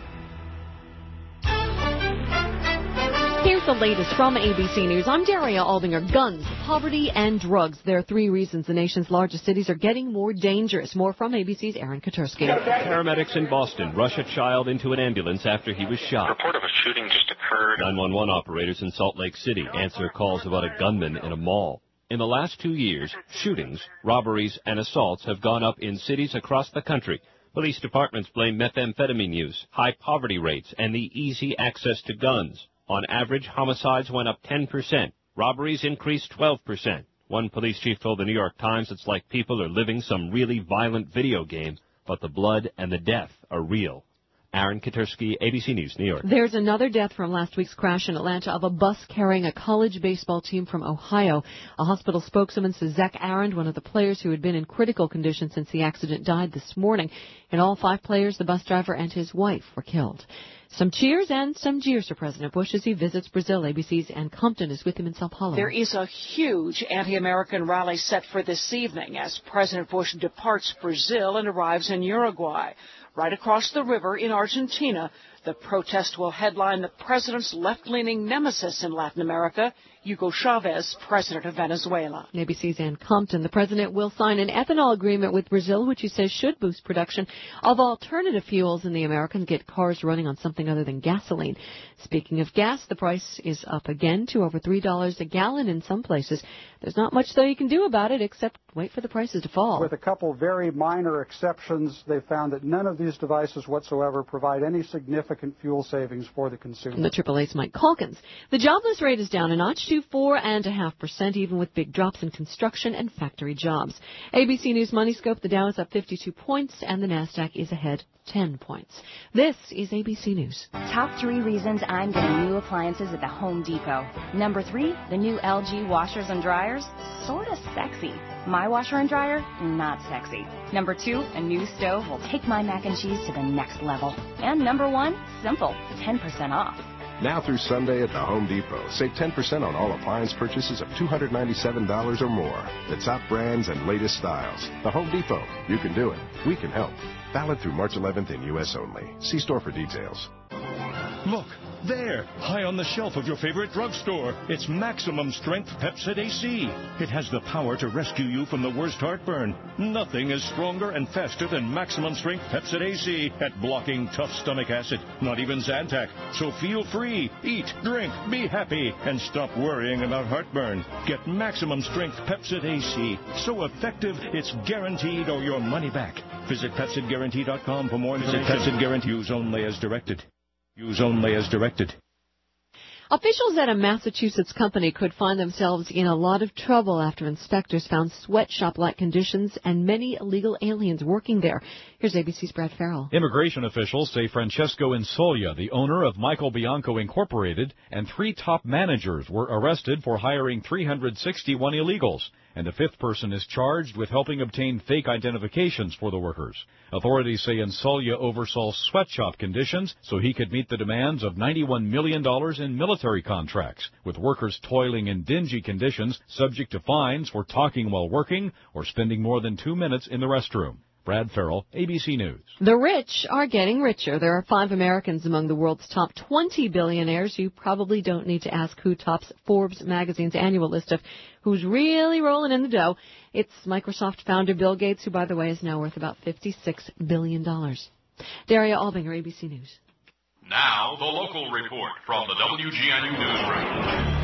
Here's the latest from ABC News. I'm Daria Aldinger. Guns, poverty, and drugs. There are 3 reasons the nation's largest cities are getting more dangerous. More from ABC's Aaron Katursky. Paramedics in Boston rush a child into an ambulance after he was shot. A report of a shooting just occurred. 911 operators in Salt Lake City answer calls about a gunman in a mall. In the last 2 years, shootings, robberies, and assaults have gone up in cities across the country. Police departments blame methamphetamine use, high poverty rates, and the easy access to guns. On average, homicides went up 10%. Robberies increased 12%. One police chief told the New York Times it's like people are living some really violent video game, but the blood and the death are real. Aaron Katursky, ABC News, New York. There's another death from last week's crash in Atlanta of a bus carrying a college baseball team from Ohio. A hospital spokeswoman says Zach Arend, one of the players who had been in critical condition since the accident, died this morning. In all 5 players, the bus driver and his wife were killed. Some cheers and some jeers for President Bush as he visits Brazil. ABC's Ann Compton is with him in Sao Paulo. There is a huge anti-American rally set for this evening as President Bush departs Brazil and arrives in Uruguay. Right across the river in Argentina, the protest will headline the president's left-leaning nemesis in Latin America, Hugo Chavez, president of Venezuela. ABC's Ann Compton. The president will sign an ethanol agreement with Brazil, which he says should boost production of alternative fuels in the Americans, get cars running on something other than gasoline. Speaking of gas, the price is up again to over $3 a gallon in some places. There's not much, though, you can do about it except wait for the prices to fall. With a couple very minor exceptions, they found that none of these devices whatsoever provide any significant fuel savings for the consumer. And the AAA's Mike Calkins. The jobless rate is down a notch to 4.5%, even with big drops in construction and factory jobs. ABC News Money Scope, the Dow is up 52 points and the NASDAQ is ahead 10 points. This is ABC News. Top 3 reasons I'm getting new appliances at the Home Depot. Number 3, the new LG washers and dryers. Sort of sexy. My washer and dryer, not sexy. Number 2, a new stove will take my mac and cheese to the next level. And number 1, simple, 10% off. Now through Sunday at the Home Depot, save 10% on all appliance purchases of $297 or more. The top brands and latest styles. The Home Depot. You can do it. We can help. Valid through March 11th in U.S. only. See store for details. Look, there, high on the shelf of your favorite drugstore. It's Maximum Strength Pepcid AC. It has the power to rescue you from the worst heartburn. Nothing is stronger and faster than Maximum Strength Pepcid AC at blocking tough stomach acid. Not even Zantac. So feel free, eat, drink, be happy, and stop worrying about heartburn. Get Maximum Strength Pepcid AC. So effective, it's guaranteed or your money back. Visit PepcidGuarantee.com for more information. Pepcid Guarantee. Use only as directed. Use only as directed. Officials at a Massachusetts company could find themselves in a lot of trouble after inspectors found sweatshop-like conditions and many illegal aliens working there. Here's ABC's Brad Farrell. Immigration officials say Francesco Insolia, the owner of Michael Bianco Incorporated, and 3 top managers were arrested for hiring 361 illegals, and a 5th person is charged with helping obtain fake identifications for the workers. Authorities say Insolia oversaw sweatshop conditions so he could meet the demands of $91 million in military contracts, with workers toiling in dingy conditions, subject to fines for talking while working or spending more than 2 minutes in the restroom. Brad Farrell, ABC News. The rich are getting richer. There are 5 Americans among the world's top 20 billionaires. You probably don't need to ask who tops Forbes magazine's annual list of who's really rolling in the dough. It's Microsoft founder Bill Gates, who, by the way, is now worth about $56 billion. Daria Albinger, ABC News. Now, the local report from the WGNU Newsroom.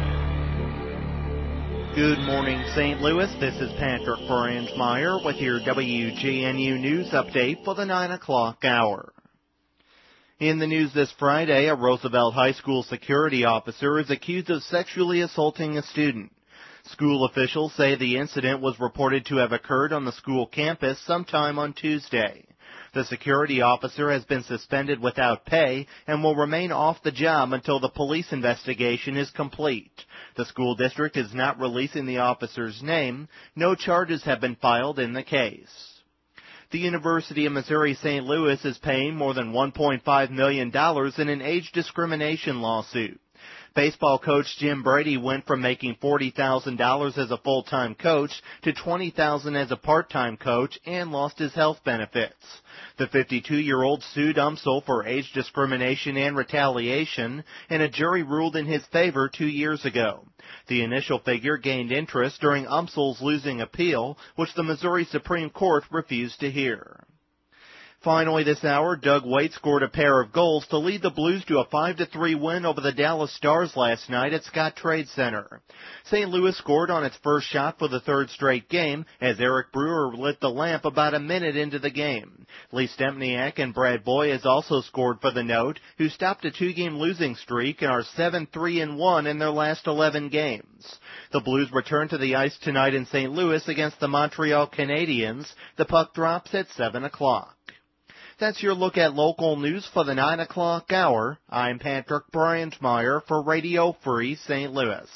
Good morning, St. Louis. This is Patrick Franzmeyer with your WGNU News update for the 9 o'clock hour. In the news this Friday, a Roosevelt High School security officer is accused of sexually assaulting a student. School officials say the incident was reported to have occurred on the school campus sometime on Tuesday. The security officer has been suspended without pay and will remain off the job until the police investigation is complete. The school district is not releasing the officer's name. No charges have been filed in the case. The University of Missouri-St. Louis is paying more than $1.5 million in an age discrimination lawsuit. Baseball coach Jim Brady went from making $40,000 as a full-time coach to $20,000 as a part-time coach and lost his health benefits. The 52-year-old sued UMSL for age discrimination and retaliation, and a jury ruled in his favor 2 years ago. The initial figure gained interest during UMSL's losing appeal, which the Missouri Supreme Court refused to hear. Finally this hour, Doug Waite scored a pair of goals to lead the Blues to a 5-3 win over the Dallas Stars last night at Scott Trade Center. St. Louis scored on its first shot for the 3rd straight game as Eric Brewer lit the lamp about a minute into the game. Lee Stempniak and Brad Boyes also scored for the Note, who stopped a 2-game losing streak and are 7-3-1 in their last 11 games. The Blues return to the ice tonight in St. Louis against the Montreal Canadiens. The puck drops at 7 o'clock. That's your look at local news for the 9 o'clock hour. I'm Patrick Franzmeyer for Radio Free St. Louis.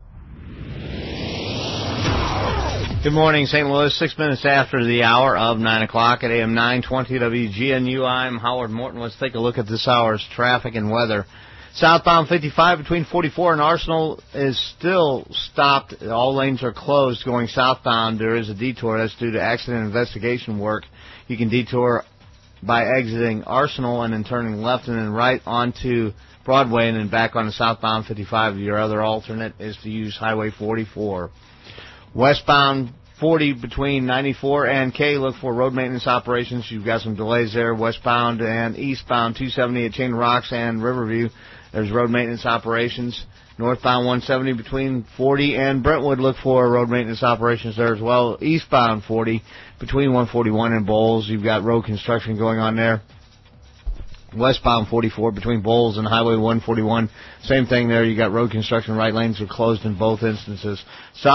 Good morning, St. Louis. 6 minutes after the hour of 9 o'clock at AM 920 WGNU. I'm Howard Morton. Let's take a look at this hour's traffic and weather. Southbound 55 between 44 and Arsenal is still stopped. All lanes are closed going southbound. There is a detour. That's due to accident investigation work. You can detour by exiting Arsenal and then turning left and then right onto Broadway and then back on the southbound 55. Your other alternate is to use Highway 44. Westbound 40 between 94 and K, look for road maintenance operations. You've got some delays there. Westbound and eastbound 270 at Chain Rocks and Riverview. There's road maintenance operations. Northbound 170 between 40 and Brentwood, look for road maintenance operations there as well. Eastbound 40 between 141 and Bowles, you've got road construction going on there. Westbound 44 between Bowles and Highway 141, same thing there. You got road construction. Right lanes are closed in both instances.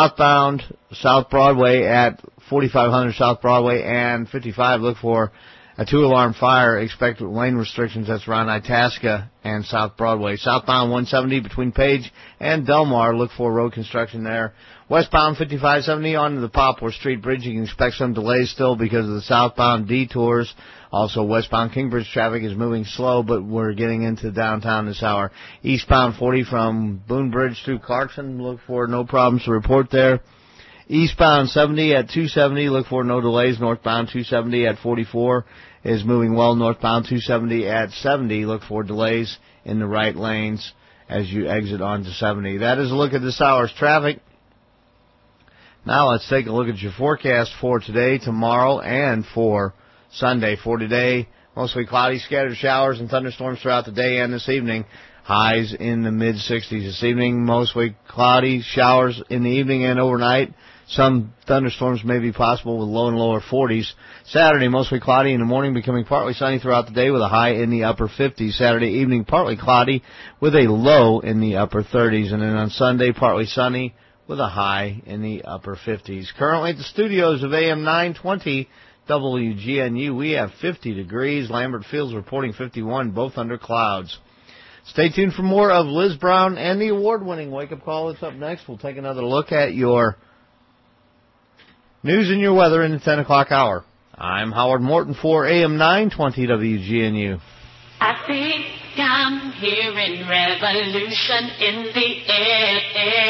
Southbound South Broadway at 4500 South Broadway and 55, look for a 2-alarm fire. Expect lane restrictions. That's around Itasca and South Broadway. Southbound 170 between Page and Delmar. Look for road construction there. Westbound 5570 onto the Poplar Street Bridge. You can expect some delays still because of the southbound detours. Also, westbound Kingbridge traffic is moving slow, but we're getting into downtown this hour. Eastbound 40 from Boone Bridge through Clarkson. Look for no problems to report there. Eastbound 70 at 270. Look for no delays. Northbound 270 at 44 is moving well. Northbound 270 at 70. Look for delays in the right lanes as you exit onto 70. That is a look at this hour's traffic. Now let's take a look at your forecast for today, tomorrow, and for Sunday. For today, mostly cloudy, scattered showers and thunderstorms throughout the day and this evening. Highs in the mid-60s this evening. Mostly cloudy, showers in the evening and overnight. Some thunderstorms may be possible with low and lower 40s. Saturday, mostly cloudy in the morning, becoming partly sunny throughout the day with a high in the upper 50s. Saturday evening, partly cloudy with a low in the upper 30s. And then on Sunday, partly sunny with a high in the upper 50s. Currently at the studios of AM 920 WGNU, we have 50 degrees. Lambert Fields reporting 51, both under clouds. Stay tuned for more of Liz Brown and the award-winning Wake Up Call. That's up next. We'll take another look at your news and your weather in the 10 o'clock hour. I'm Howard Morton for AM 920 WGNU. I think I'm hearing revolution in the air.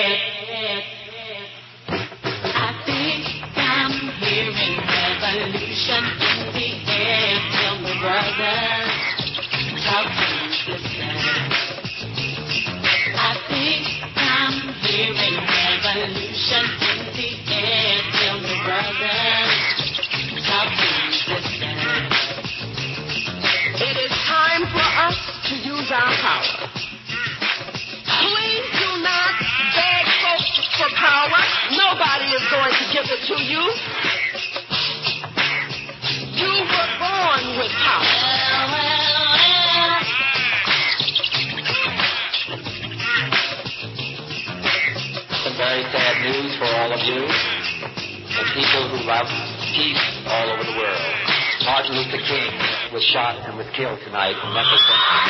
I think I'm hearing revolution in the air. Tell me, brother, how can you listen? I think I'm hearing revolution in the air. Tell me, brother, how can you listen? It is time for us to use our power. Please do not beg folks for power. Nobody is going to give it to you. You were born with power. Some very sad news for all of you and people who love peace all over the world. Martin Luther King was shot and was killed tonight in Memphis.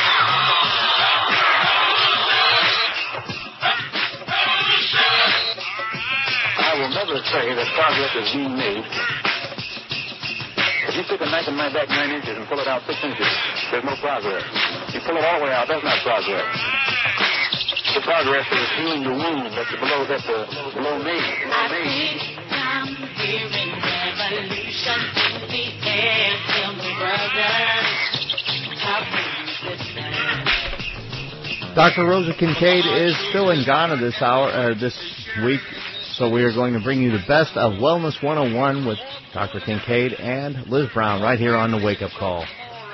I will never say that progress is being made. If you stick a knife in my back 9 inches and pull it out 6 inches, there's no progress. You pull it all the way out, that's not progress. The progress is healing the wound that's below me. I think I'm hearing revolution in the air. Tell me, brother, how can you listen? Dr. Rosa Kincaid is still in Ghana this week, so we are going to bring you the best of Wellness 101 with Dr. Kincaid and Liz Brown right here on the Wake Up Call.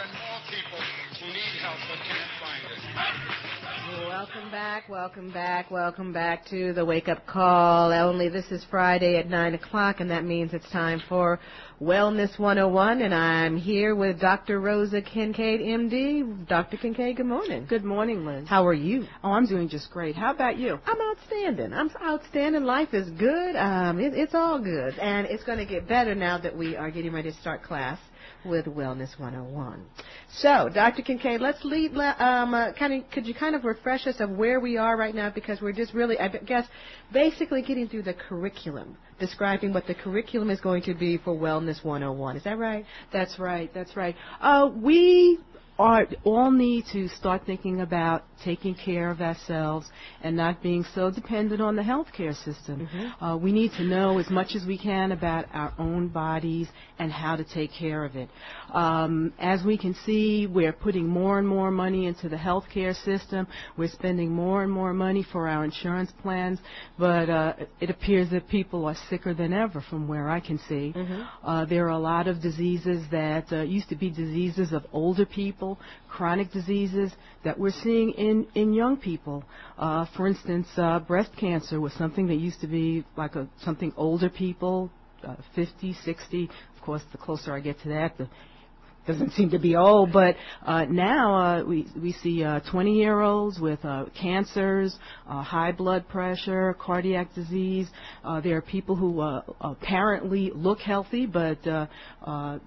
Welcome back to the Wake Up Call. Only this is Friday at 9 o'clock, and that means it's time for Wellness 101, and I'm here with Dr. Rosa Kincaid, MD. Dr. Kincaid, good morning. Good morning, Liz. How are you? Oh, I'm doing just great. How about you? I'm outstanding. Life is good. It's all good, and it's going to get better now that we are getting ready to start class with Wellness 101. So, Dr. Kincaid, let's lead. Could you kind of refresh us of where we are right now, because we're just really, I guess, basically getting through the curriculum, describing what the curriculum is going to be for Wellness 101. Is that right? That's right. We all need to start thinking about taking care of ourselves and not being so dependent on the healthcare system. Mm-hmm. We need to know as much as we can about our own bodies and how to take care of it. As we can see, we're putting more and more money into the healthcare system. We're spending more and more money for our insurance plans, but it appears that people are sicker than ever from where I can see. Mm-hmm. There are a lot of diseases that used to be diseases of older people, chronic diseases that we're seeing in young people. For instance, breast cancer was something that used to be like something older people, 50, 60. Of course, the closer I get to that, the doesn't seem to be old, but now we see 20-year-olds with cancers, high blood pressure, cardiac disease. There are people who apparently look healthy, but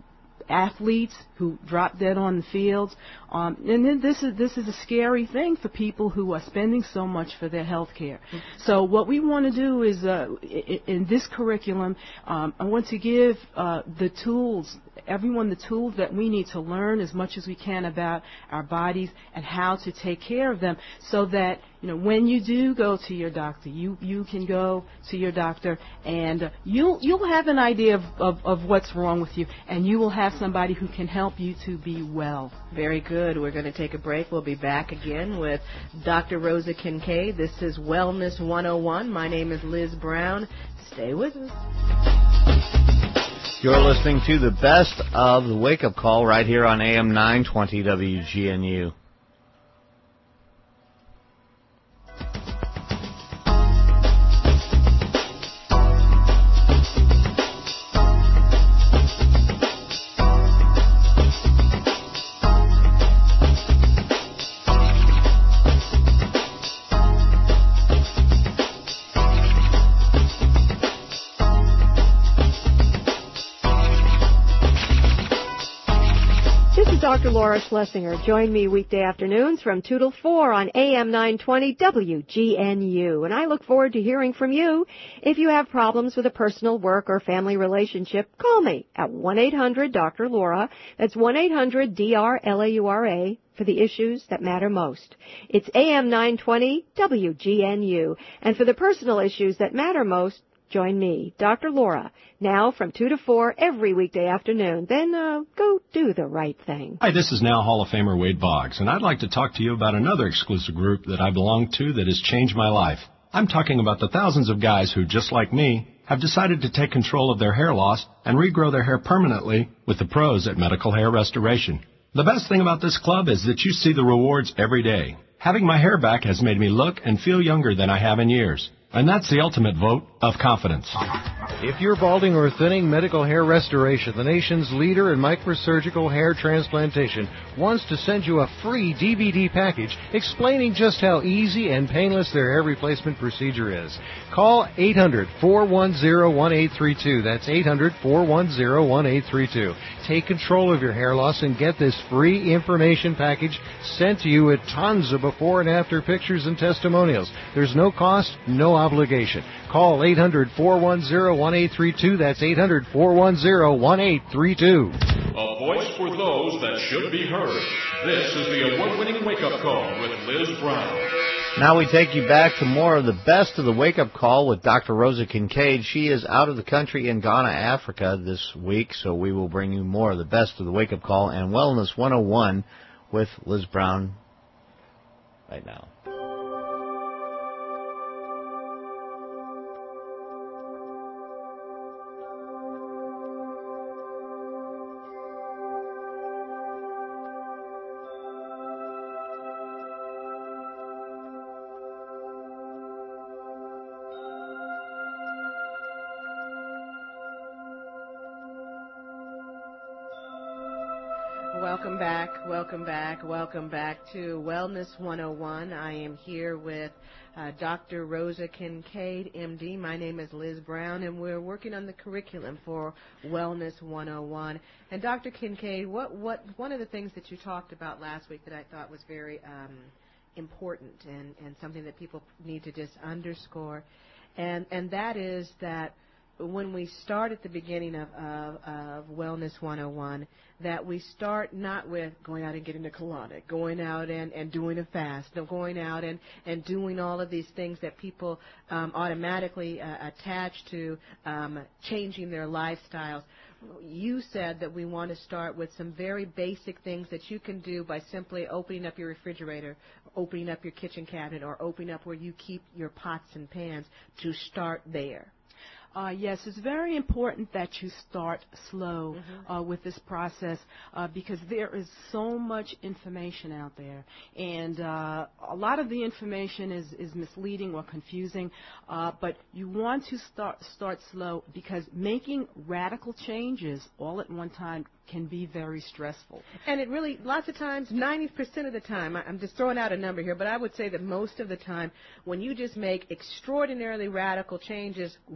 athletes who drop dead on the fields. And then this is a scary thing for people who are spending so much for their health care. So what we want to do is, in this curriculum, I want to give everyone the tools that we need to learn as much as we can about our bodies and how to take care of them, so that when you do go to your doctor, you can go to your doctor and you'll have an idea of what's wrong with you, and you will have somebody who can help you to be well. Very good. We're going to take a break. We'll be back again with Dr. Rosa Kincaid. This is Wellness 101. My name is Liz Brown. Stay with us. You're listening to the best of the wake-up call right here on AM 920 WGNU. Dr. Laura Schlesinger. Join me weekday afternoons from 2 till 4 on AM 920 WGNU. And I look forward to hearing from you. If you have problems with a personal, work, or family relationship, call me at 1-800-DR-LAURA. That's 1-800-DR-LAURA for the issues that matter most. It's AM 920 WGNU. And for the personal issues that matter most, join me, Dr. Laura, now from 2 to 4 every weekday afternoon. Then go do the right thing. Hi, this is now Hall of Famer Wade Boggs, and I'd like to talk to you about another exclusive group that I belong to that has changed my life. I'm talking about the thousands of guys who, just like me, have decided to take control of their hair loss and regrow their hair permanently with the pros at Medical Hair Restoration. The best thing about this club is that you see the rewards every day. Having my hair back has made me look and feel younger than I have in years. And that's the ultimate vote of confidence. If you're balding or thinning, Medical Hair Restoration, the nation's leader in microsurgical hair transplantation, wants to send you a free DVD package explaining just how easy and painless their hair replacement procedure is. Call 800-410-1832. That's 800-410-1832. Take control of your hair loss and get this free information package sent to you with tons of before and after pictures and testimonials. There's no cost, no obligation. Call 800-410-1832. That's 800-410-1832. A voice for those that should be heard. This is the award-winning wake-up call with Liz Brown. Now we take you back to more of the best of the wake-up call with Dr. Rosa Kincaid. She is out of the country in Ghana, Africa this week, so we will bring you more of the best of the wake-up call and Wellness 101 with Liz Brown right now. Welcome back to Wellness 101. I am here with Dr. Rosa Kincaid, MD. My name is Liz Brown, and we're working on the curriculum for Wellness 101. And Dr. Kincaid, one of the things that you talked about last week that I thought was very important and something that people need to just underscore, and that is that when we start at the beginning of Wellness 101, that we start not with going out and getting a colonic, going out and doing a fast, going out and doing all of these things that people automatically attach to changing their lifestyles. You said that we want to start with some very basic things that you can do by simply opening up your refrigerator, opening up your kitchen cabinet, or opening up where you keep your pots and pans, to start there. Yes, it's very important that you start slow with this process because there is so much information out there. And a lot of the information is misleading or confusing, but you want to start slow because making radical changes all at one time can be very stressful. And it really, lots of times, 90% of the time, I'm just throwing out a number here, but I would say that most of the time, when you just make extraordinarily radical changes real quickly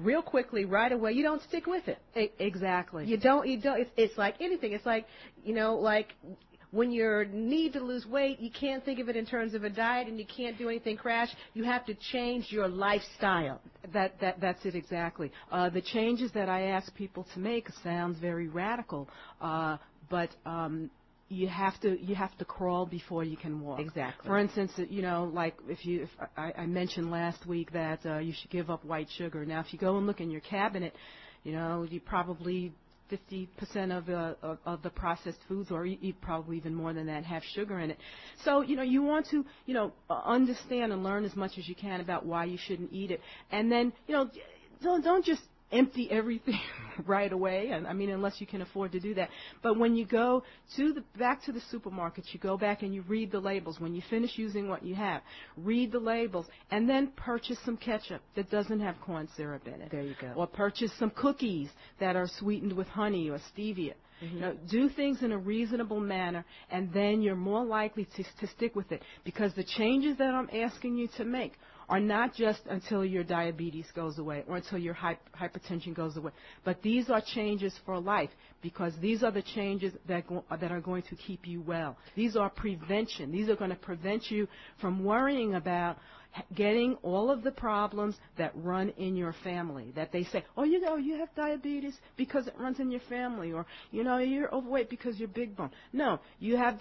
quickly right away, you don't stick with it. Exactly. You don't. It's like anything. It's like, like when you need to lose weight, you can't think of it in terms of a diet, and you can't do anything crash. You have to change your lifestyle. That's it exactly. The changes that I ask people to make sounds very radical, but you have to crawl before you can walk. Exactly. For instance, like if I mentioned last week that you should give up white sugar. Now, if you go and look in your cabinet, you probably 50% of the processed foods, or probably even more than that, have sugar in it. So, you want to, understand and learn as much as you can about why you shouldn't eat it. And then, don't just empty everything right away. I mean, unless you can afford to do that. But when you go back to the supermarket, you go back and you read the labels. When you finish using what you have, read the labels, and then purchase some ketchup that doesn't have corn syrup in it. There you go. Or purchase some cookies that are sweetened with honey or stevia. Do things in a reasonable manner, and then you're more likely to stick with it, because the changes that I'm asking you to make are not just until your diabetes goes away or until your hypertension goes away, but these are changes for life, because these are the changes that are going to keep you well. These are prevention. These are going to prevent you from worrying about getting all of the problems that run in your family, that they say, oh, you have diabetes because it runs in your family, or, you're overweight because you're big bone. No, you have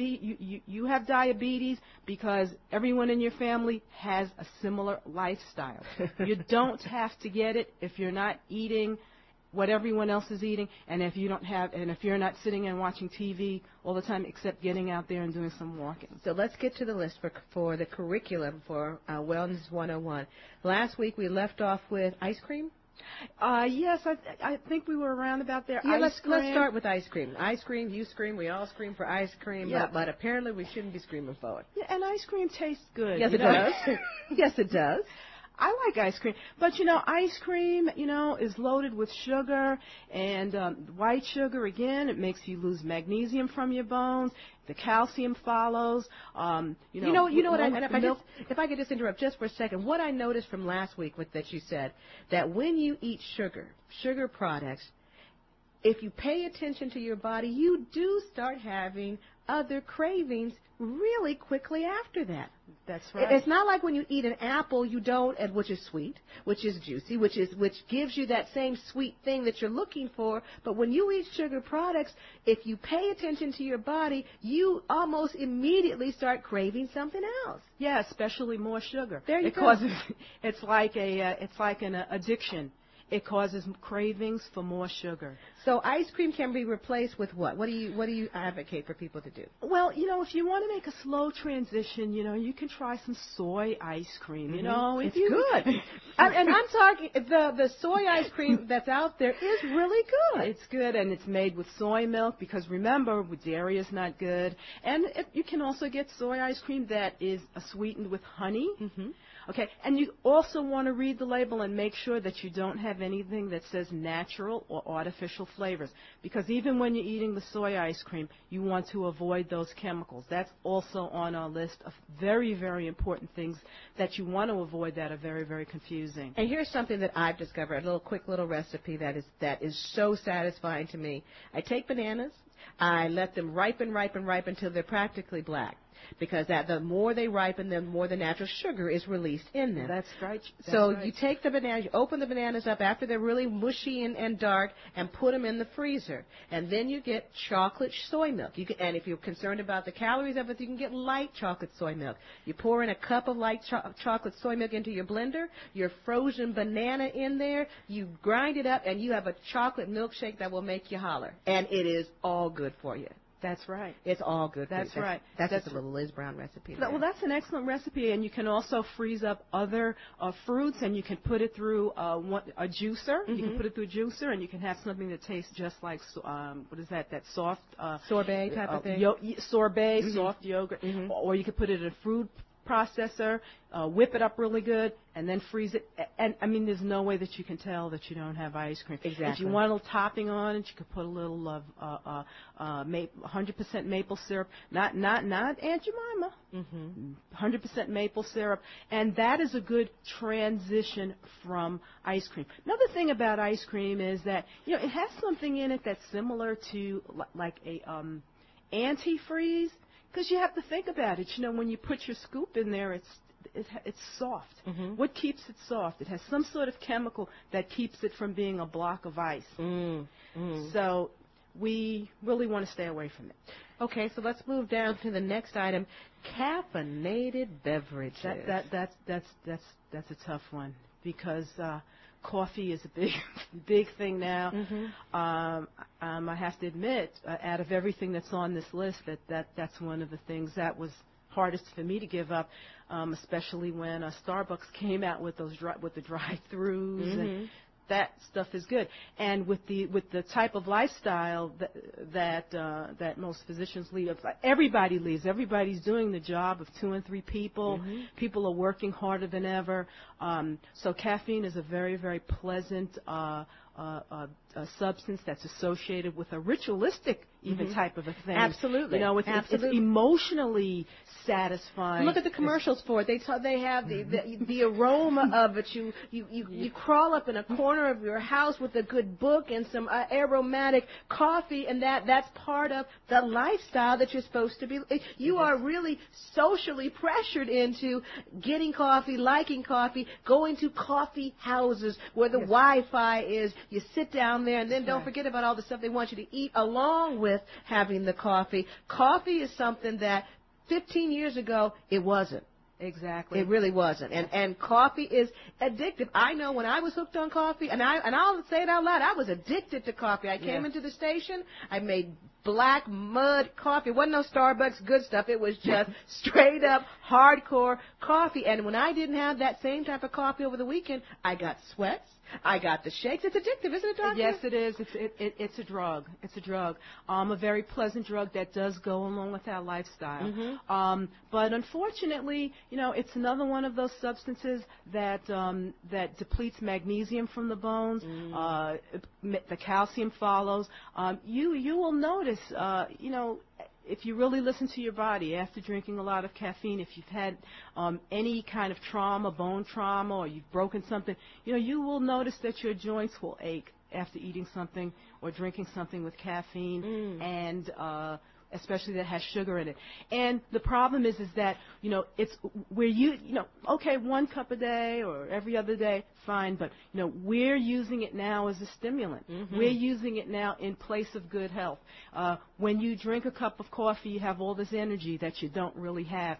diabetes because everyone in your family has a similar lifestyle. You don't have to get it if you're not eating what everyone else is eating, and if you're not sitting and watching TV all the time, except getting out there and doing some walking. So let's get to the list for the curriculum for Wellness 101. Last week we left off with ice cream. Yes, I think we were around about there. Yeah, let's start with ice cream. Ice cream, you scream, we all scream for ice cream, yeah. but apparently we shouldn't be screaming for it. Yeah, and ice cream tastes good. Yes, it does. Yes, it does. I like ice cream, but ice cream, is loaded with sugar, and white sugar, again, it makes you lose magnesium from your bones. The calcium follows. If I could just interrupt just for a second, what I noticed from last week that you said, that when you eat sugar products, if you pay attention to your body, you do start having other cravings really quickly after that. That's right. It's not like when you eat an apple, you don't, which is sweet, which is juicy, which gives you that same sweet thing that you're looking for. But when you eat sugar products, if you pay attention to your body, you almost immediately start craving something else. Yeah, especially more sugar. There you go. It's like an addiction. It causes cravings for more sugar. So ice cream can be replaced with what? What do you advocate for people to do? Well, if you want to make a slow transition, you can try some soy ice cream. It's good. And I'm talking the soy ice cream that's out there is really good. It's good, and it's made with soy milk, because remember, dairy is not good. And you can also get soy ice cream that is sweetened with honey. Mm-hmm. Okay, and you also want to read the label and make sure that you don't have anything that says natural or artificial flavors, because even when you're eating the soy ice cream, you want to avoid those chemicals. That's also on our list of very, very important things that you want to avoid that are very, very confusing. And here's something that I've discovered, a quick little recipe that is so satisfying to me. I take bananas, I let them ripen until they're practically black, because the more they ripen, the more the natural sugar is released in them. That's right. You take the bananas, you open the bananas up after they're really mushy and dark, and put them in the freezer. And then you get chocolate soy milk. And if you're concerned about the calories of it, you can get light chocolate soy milk. You pour in a cup of light chocolate soy milk into your blender, your frozen banana in there, you grind it up, and you have a chocolate milkshake that will make you holler. And it is all good for you. That's right. It's all good. That's right. That's just a little Liz Brown recipe. Well, that's an excellent recipe, and you can also freeze up other fruits, and you can put it through a juicer. Mm-hmm. You can put it through a juicer, and you can have something that tastes just like what is that? That soft sorbet type of thing. Sorbet, mm-hmm. soft yogurt, mm-hmm. Or you could put it in a food processor, whip it up really good, and then freeze it. And I mean, there's no way that you can tell that you don't have ice cream. Exactly. If you want a little topping on it, you could put a little of 100% maple syrup, not Aunt Jemima, 100% maple syrup, and that is a good transition from ice cream. Another thing about ice cream is that it has something in it that's similar to like a antifreeze, because you have to think about it. When you put your scoop in there, it's soft. What keeps it soft? It has some sort of chemical that keeps it from being a block of ice. So we really want to stay away from it. Okay, so let's move down to the next item: caffeinated beverages. That's a tough one because coffee is a big thing now. I have to admit, out of everything that's on this list, that's one of the things that was hardest for me to give up, especially when Starbucks came out with the drive-throughs and that stuff is good. And with the type of lifestyle that most physicians lead, everybody leads. Everybody's doing the job of 2 and 3 people. People are working harder than ever. So caffeine is a very, very pleasant a substance that's associated with a ritualistic even type of a thing. Absolutely. It's emotionally satisfying. Look at the commercials for it. They have the aroma of it. You crawl up in a corner of your house with a good book and some aromatic coffee, and that's part of the lifestyle that you're supposed to be. You are really socially pressured into getting coffee, liking coffee, going to coffee houses where the Wi-Fi is. You sit down there, and then don't forget about all the stuff they want you to eat along with having the coffee. Coffee is something that 15 years ago it wasn't. Exactly. It really wasn't. And coffee is addictive. I know when I was hooked on coffee, and I'll say it out loud, I was addicted to coffee. I came into the station, I made black mud coffee. It wasn't no Starbucks good stuff. It was just straight up hardcore coffee. And when I didn't have that same type of coffee over the weekend, I got sweats. I got the shakes. It's addictive, isn't it, Doctor? Yes, it is. It's a drug. It's a drug. A very pleasant drug that does go along with our lifestyle. But unfortunately, it's another one of those substances that depletes magnesium from the bones. The calcium follows. You will notice, if you really listen to your body after drinking a lot of caffeine, if you've had any kind of trauma, bone trauma, or you've broken something, you will notice that your joints will ache after eating something or drinking something with caffeine, and especially that has sugar in it. And the problem is that, it's where okay, 1 cup a day or every other day, fine, but, we're using it now as a stimulant. We're using it now in place of good health. When you drink a cup of coffee, you have all this energy that you don't really have.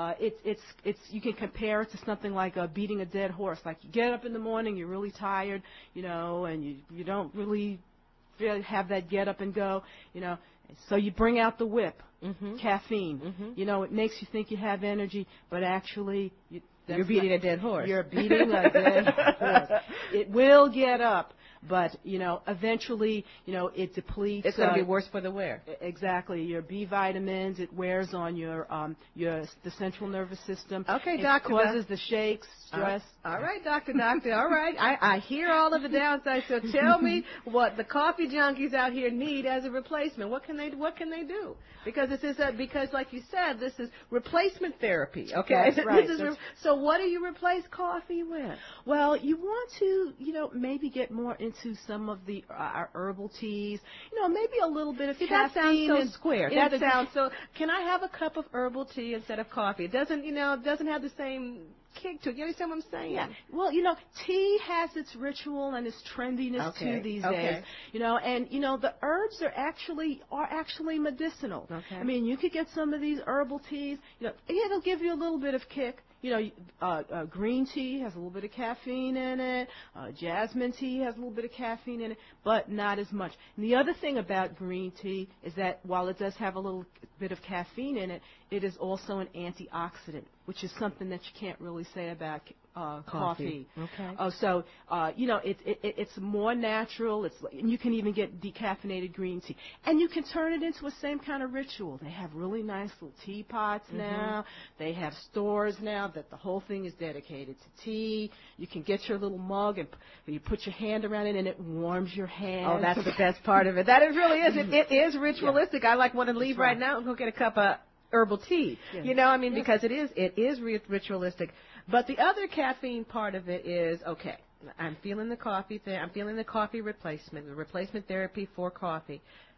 You can compare it to something like beating a dead horse. Like you get up in the morning, you're really tired, and you don't really have that get up and go, So you bring out the whip, caffeine. It makes you think you have energy, but actually you're beating a dead horse. You're beating a dead horse. It will get up, but eventually, it depletes. It's going to be worse for the wear. Exactly. Your B vitamins, it wears on the central nervous system. Okay, it Doctor. Causes the shakes, stress. All right, Doctor. All right. I hear all of the downsides. So tell me what the coffee junkies out here need as a replacement. What can they do? Because because like you said, this is replacement therapy. Okay. That's right. So what do you replace coffee with? Well, you want to maybe get more into some of our herbal teas. Maybe a little bit of caffeine. That sounds so square. That sounds so. Can I have a cup of herbal tea instead of coffee? It doesn't have the same kick to it. You understand what I'm saying? Yeah. Well, tea has its ritual and its trendiness too these days. And the herbs are actually medicinal. Okay. I mean, you could get some of these herbal teas. It'll give you a little bit of kick. Green tea has a little bit of caffeine in it. Jasmine tea has a little bit of caffeine in it, but not as much. And the other thing about green tea is that while it does have a little bit of caffeine in it, it is also an antioxidant. which is something that you can't really say about coffee. Okay. So it's more natural. And you can even get decaffeinated green tea, and you can turn it into a same kind of ritual. They have really nice little teapots now. They have stores now that the whole thing is dedicated to tea. You can get your little mug and you put your hand around it, and it warms your hand. Oh, that's the best part of it. That it really is. It is ritualistic. I want to leave right now and go get a cup of herbal tea. Because it is ritualistic. But the other caffeine part of it is, okay, I'm feeling the coffee thing. I'm feeling the coffee replacement, the replacement therapy for coffee.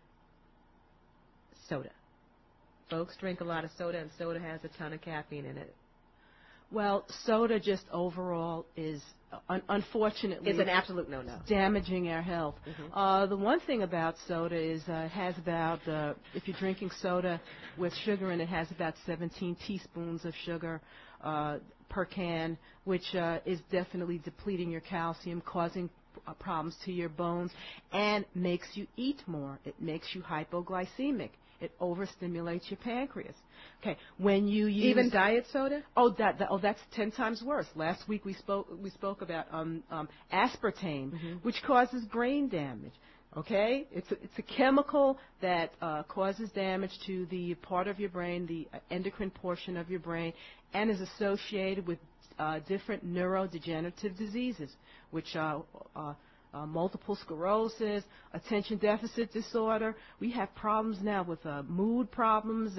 Soda. Folks drink a lot of soda, and soda has a ton of caffeine in it. Well, soda just overall is, unfortunately, is an absolute no-no. Damaging our health. The one thing about soda is it has about, if you're drinking soda with sugar in it, has about 17 teaspoons of sugar per can, which is definitely depleting your calcium, causing problems to your bones, and makes you eat more. It makes you hypoglycemic. It overstimulates your pancreas. Okay, when you use even diet soda? That's 10 times worse. Last week we spoke about aspartame, which causes brain damage. Okay, it's a chemical that causes damage to the part of your brain, the endocrine portion of your brain, and is associated with different neurodegenerative diseases, which are multiple sclerosis, attention deficit disorder. We have problems now with mood problems,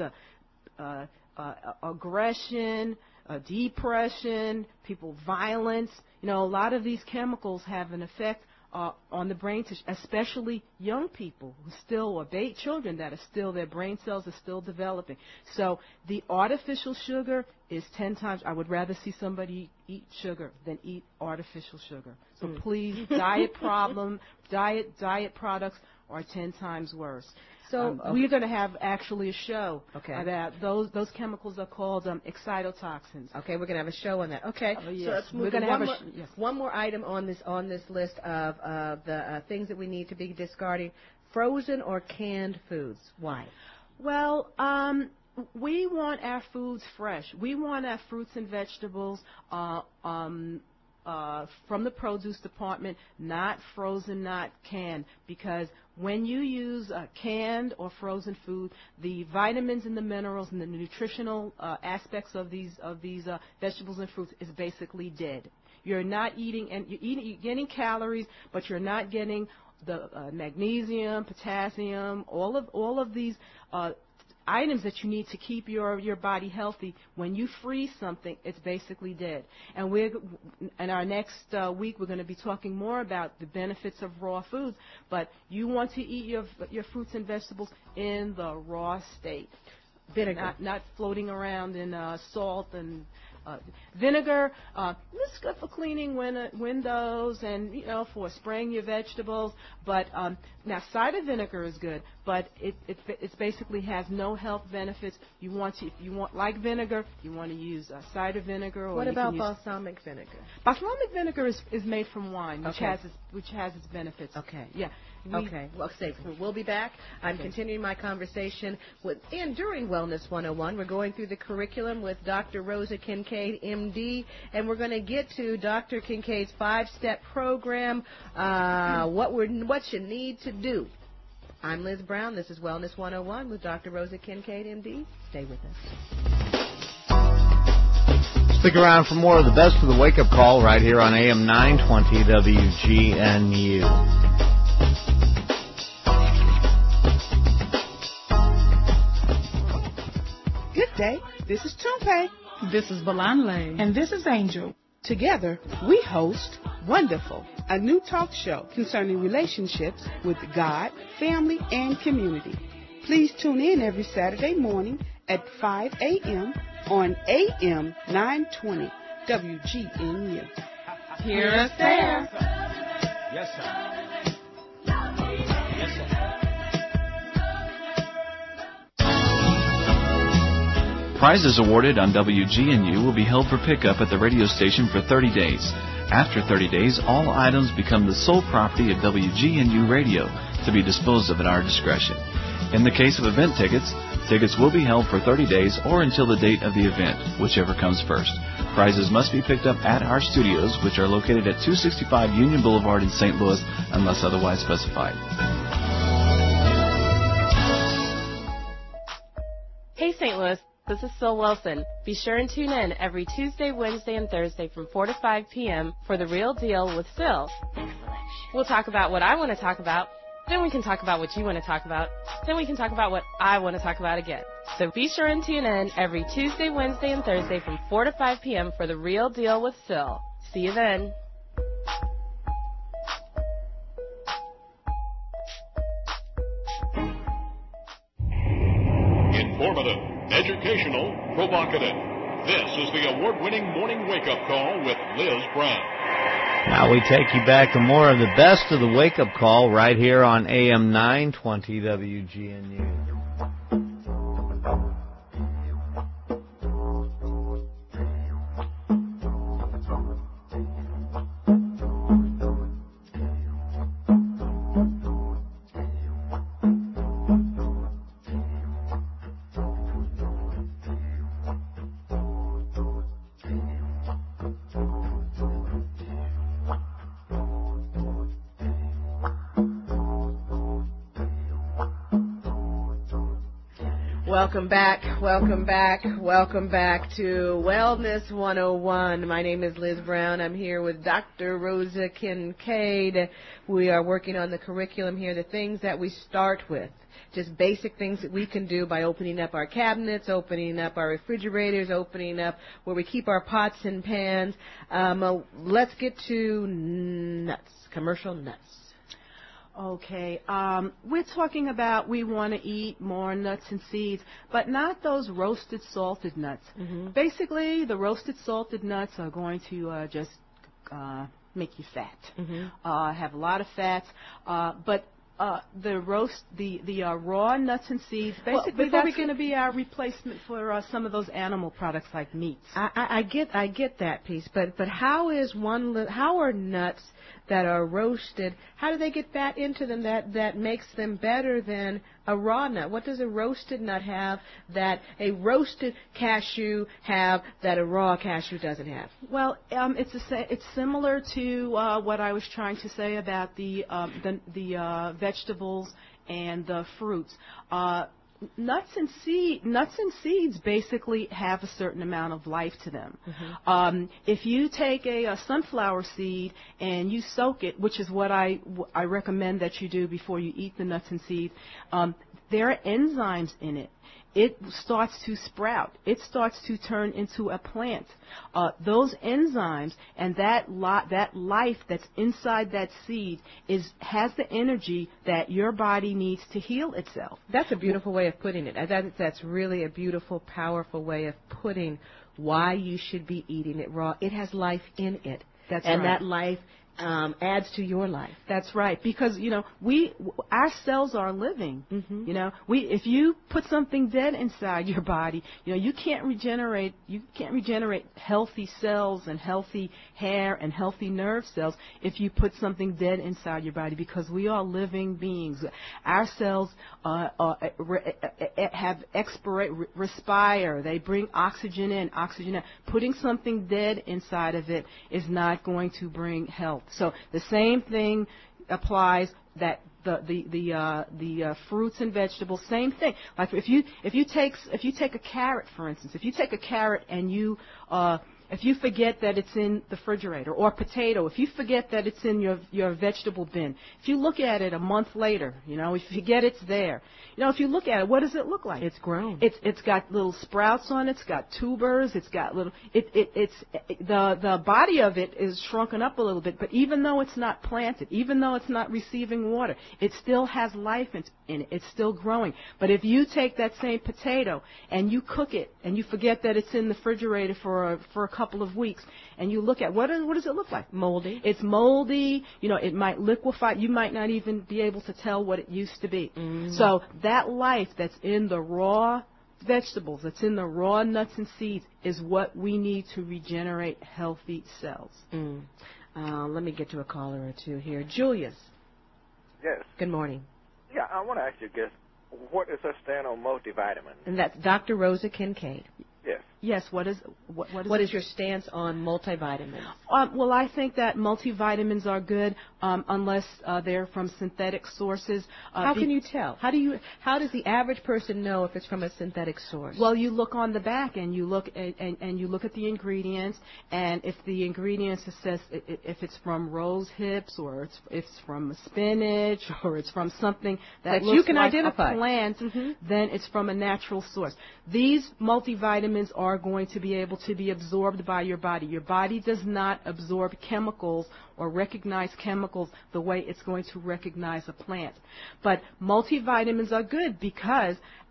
aggression, depression, violence. A lot of these chemicals have an effect on the brain tissue, especially young people who still, or children that are still, their brain cells are still developing. So the artificial sugar is 10 times. I would rather see somebody eat sugar than eat artificial sugar. So please, diet products are 10 times worse. So we're going to have actually a show about those chemicals are called excitotoxins. Okay, we're going to have a show on that. Okay, yes. So let's move on. One more item on this list of the things that we need to be discarding: frozen or canned foods. Why? Well, we want our foods fresh. We want our fruits and vegetables from the produce department, not frozen, not canned, because when you use canned or frozen food, the vitamins and the minerals and the nutritional aspects of these vegetables and fruits is basically dead. You're not eating, and you're getting calories, but you're not getting the magnesium, potassium, all of these items that you need to keep your body healthy. When you freeze something, it's basically dead. And in our next week, we're going to be talking more about the benefits of raw foods. But you want to eat your fruits and vegetables in the raw state. Vinegar. Not floating around in salt and vinegar. This is good for cleaning windows and for spraying your vegetables. But now cider vinegar is good, but it basically has no health benefits. If you want like vinegar, you want to use cider vinegar. Or what about balsamic vinegar? Balsamic vinegar is made from wine, which has its benefits. Okay. Yeah. Well, safe. We'll be back. I'm continuing my conversation during Wellness 101. We're going through the curriculum with Dr. Rosa Kincaid, MD, and we're going to get to Dr. Kincaid's 5-step program, what you need to do. I'm Liz Brown. This is Wellness 101 with Dr. Rosa Kincaid, MD. Stay with us. Stick around for more of the best of the wake-up call right here on AM 920 WGNU. Good day. This is Tumpe. This is Balanle. And this is Angel. Together, we host Wonderful, a new talk show concerning relationships with God, family, and community. Please tune in every Saturday morning at 5 a.m. on AM 920 WGNU. Hear us there. Yes, sir. Prizes awarded on WGNU will be held for pickup at the radio station for 30 days. After 30 days, all items become the sole property of WGNU Radio to be disposed of at our discretion. In the case of event tickets, tickets will be held for 30 days or until the date of the event, whichever comes first. Prizes must be picked up at our studios, which are located at 265 Union Boulevard in St. Louis, unless otherwise specified. Hey, St. Louis. This is Syl Wilson. Be sure and tune in every Tuesday, Wednesday, and Thursday from 4 to 5 p.m. for The Real Deal with Syl. We'll talk about what I want to talk about. Then we can talk about what you want to talk about. Then we can talk about what I want to talk about again. So be sure and tune in every Tuesday, Wednesday, and Thursday from 4 to 5 p.m. for The Real Deal with Syl. See you then. Informative, educational, provocative. This is the award-winning morning wake-up call with Liz Brown. Now we take you back to more of the best of the wake-up call right here on AM 920 WGNU. Welcome back to Wellness 101. My name is Liz Brown. I'm here with Dr. Rosa Kincaid. We are working on the curriculum here, the things that we start with. Just basic things that we can do by opening up our cabinets, opening up our refrigerators, opening up where we keep our pots and pans. Let's get to nuts, commercial nuts. Okay, we're talking about we want to eat more nuts and seeds, but not those roasted salted nuts. Mm-hmm. Basically, the roasted salted nuts are going to just make you fat, have a lot of fats, but the raw nuts and seeds, basically that's going to be our replacement for some of those animal products like meats. I get that piece, but how are nuts that are roasted, how do they get fat into them that makes them better than a raw nut? What does a roasted nut have that a roasted cashew have that a raw cashew doesn't have? Well, it's similar to what I was trying to say about the vegetables and the fruits. Nuts and seeds basically have a certain amount of life to them. Mm-hmm. If you take a sunflower seed and you soak it, which is what I recommend that you do before you eat the nuts and seeds, there are enzymes in it. It starts to sprout. It starts to turn into a plant. Those enzymes and that life that's inside that seed has the energy that your body needs to heal itself. That's a beautiful way of putting it. That's really a beautiful, powerful way of putting why you should be eating it raw. It has life in it. That's and right. that life adds to your life. That's right, because our cells are living. Mm-hmm. If you put something dead inside your body, you can't regenerate. You can't regenerate healthy cells and healthy hair and healthy nerve cells if you put something dead inside your body, because we are living beings. Our cells respire. They bring oxygen in, oxygen out. Putting something dead inside of it is not going to bring health. So the same thing applies that the fruits and vegetables, same thing. Like if you take a carrot, for instance, if you take a carrot and if you forget that it's in the refrigerator, or potato, if you forget that it's in your vegetable bin, if you look at it a month later, if you forget it's there, if you look at it, what does it look like? It's grown. It's got little sprouts on it. It's got tubers. It's got little. The body of it is shrunken up a little bit. But even though it's not planted, even though it's not receiving water, it still has life in it. It's still growing. But if you take that same potato and you cook it and you forget that it's in the refrigerator for a couple of weeks, and you look at what does it look like? Moldy. It's moldy. It might liquefy. You might not even be able to tell what it used to be. Mm. So that life that's in the raw vegetables, that's in the raw nuts and seeds, is what we need to regenerate healthy cells. Mm. Let me get to a caller or two here. Julius. Yes. Good morning. Yeah, I want to ask you, what is her stand on multivitamin? And that's Dr. Rosa Kincaid. Yes. Yes. What is your stance on multivitamins? Well, I think that multivitamins are good unless they're from synthetic sources. How can you tell? How does the average person know if it's from a synthetic source? Well, you look on the back and you look and you look at the ingredients, and if the ingredients says if it's from rose hips or it's from spinach or it's from something that looks you can like identify. a plant, then it's from a natural source. These multivitamins are going to be able to be absorbed by your body. Your body does not absorb chemicals or recognize chemicals the way it's going to recognize a plant. But multivitamins are good because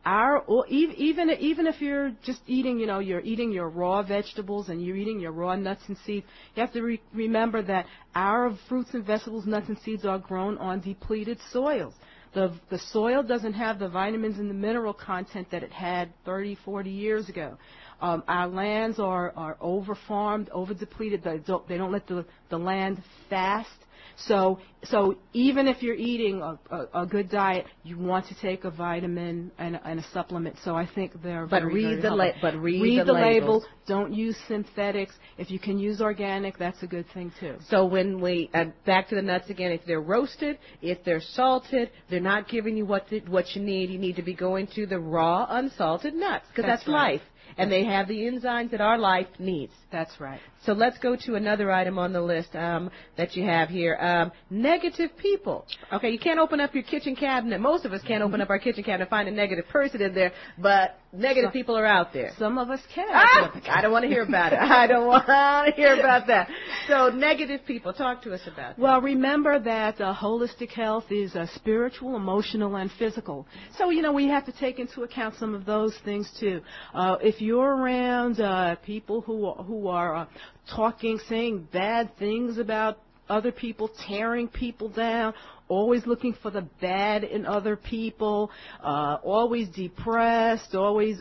even if you're just eating, you're eating your raw vegetables and you're eating your raw nuts and seeds, you have to remember that our fruits and vegetables, nuts and seeds are grown on depleted soils. The soil doesn't have the vitamins and the mineral content that it had 30, 40 years ago. Our lands are over-farmed, over-depleted. They don't let the land fast. So even if you're eating a good diet, you want to take a vitamin and a supplement. So I think they're read the label. Don't use synthetics. If you can use organic, that's a good thing too. So when we back to the nuts again, if they're roasted, if they're salted, they're not giving you what you need. You need to be going to the raw, unsalted nuts because that's right. life. And they have the enzymes that our life needs. That's right. So let's go to another item on the list that you have here. Negative people. Okay, you can't open up your kitchen cabinet. Most of us can't open up our kitchen cabinet and find a negative person in there, but negative people are out there. Some of us can. I don't want to hear about it. I don't want to hear about that. So negative people, talk to us about that. Well, remember that holistic health is spiritual, emotional, and physical. So, we have to take into account some of those things, too. If you're around people who are saying bad things about other people, tearing people down, always looking for the bad in other people, always depressed, always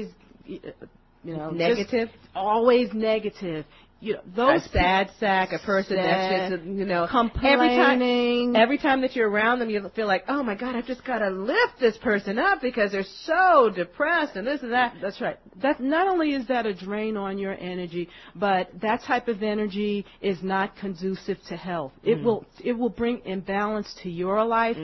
negative, always negative. Those a sad sack, a person that's just, complaining. Every time that you're around them, you feel like, oh my God, I've just got to lift this person up because they're so depressed and this and that. That's right. That not only is that a drain on your energy, but that type of energy is not conducive to health. It will bring imbalance to your life.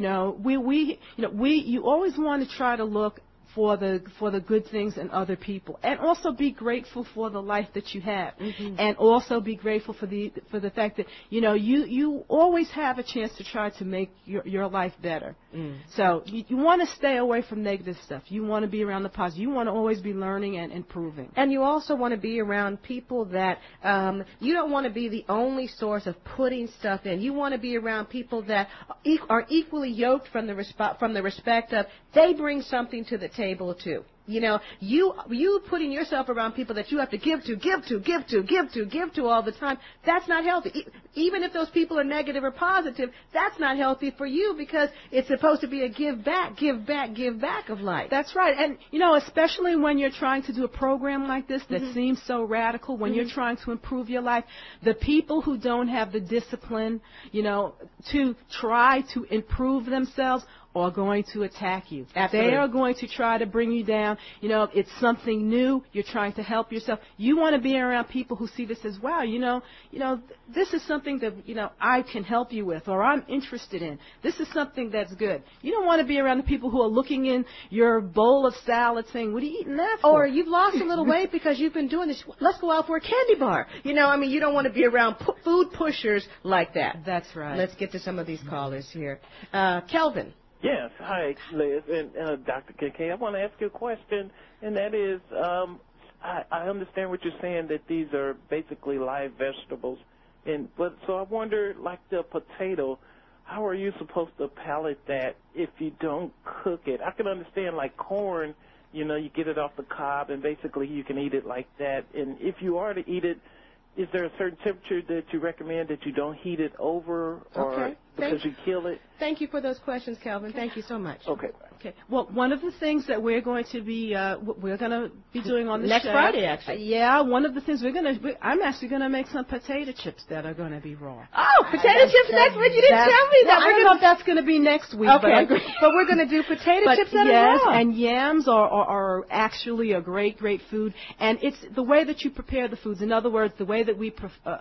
You always want to try to look for the good things in other people, and also be grateful for the life that you have, and also be grateful for the fact that you always have a chance to try to make your life better. So you want to stay away from negative stuff. You want to be around the positive. You want to always be learning and improving. And you also want to be around people that you don't want to be the only source of putting stuff in. You want to be around people that are equally yoked from the respect of they bring something to the table too. You putting yourself around people that you have to give to all the time, that's not healthy. Even if those people are negative or positive, that's not healthy for you because it's supposed to be a give back of life. That's right. And, especially when you're trying to do a program like this that seems so radical, when you're trying to improve your life, the people who don't have the discipline, to try to improve themselves are going to attack you. Absolutely. They are going to try to bring you down. It's something new. You're trying to help yourself. You want to be around people who see this as, wow, this is something that, I can help you with, or I'm interested in. This is something that's good. You don't want to be around the people who are looking in your bowl of salad saying, what are you eating that for? Or you've lost a little weight because you've been doing this. Let's go out for a candy bar. You don't want to be around food pushers like that. That's right. Let's get to some of these callers here. Kelvin. Yes. Hi, Liz and Dr. Kincaid. I want to ask you a question, and that is, I understand what you're saying, that these are basically live vegetables, so I wonder, like the potato, how are you supposed to palate that if you don't cook it? I can understand, like corn, you get it off the cob, and basically you can eat it like that. And if you are to eat it, is there a certain temperature that you recommend that you don't heat it over, or because you kill it? Thank you for those questions, Kelvin. Thank you so much. Okay. Okay. Well, one of the things that we're going to be doing on the next show Friday, actually. Yeah, one of the things I'm actually going to make some potato chips that are going to be raw. Oh, potato chips! That's what you didn't tell me. Well, I don't know if that's going to be next week. Okay, but we're going to do potato chips that are raw. And yams are actually a great food, and it's the way that you prepare the foods. In other words, the way that we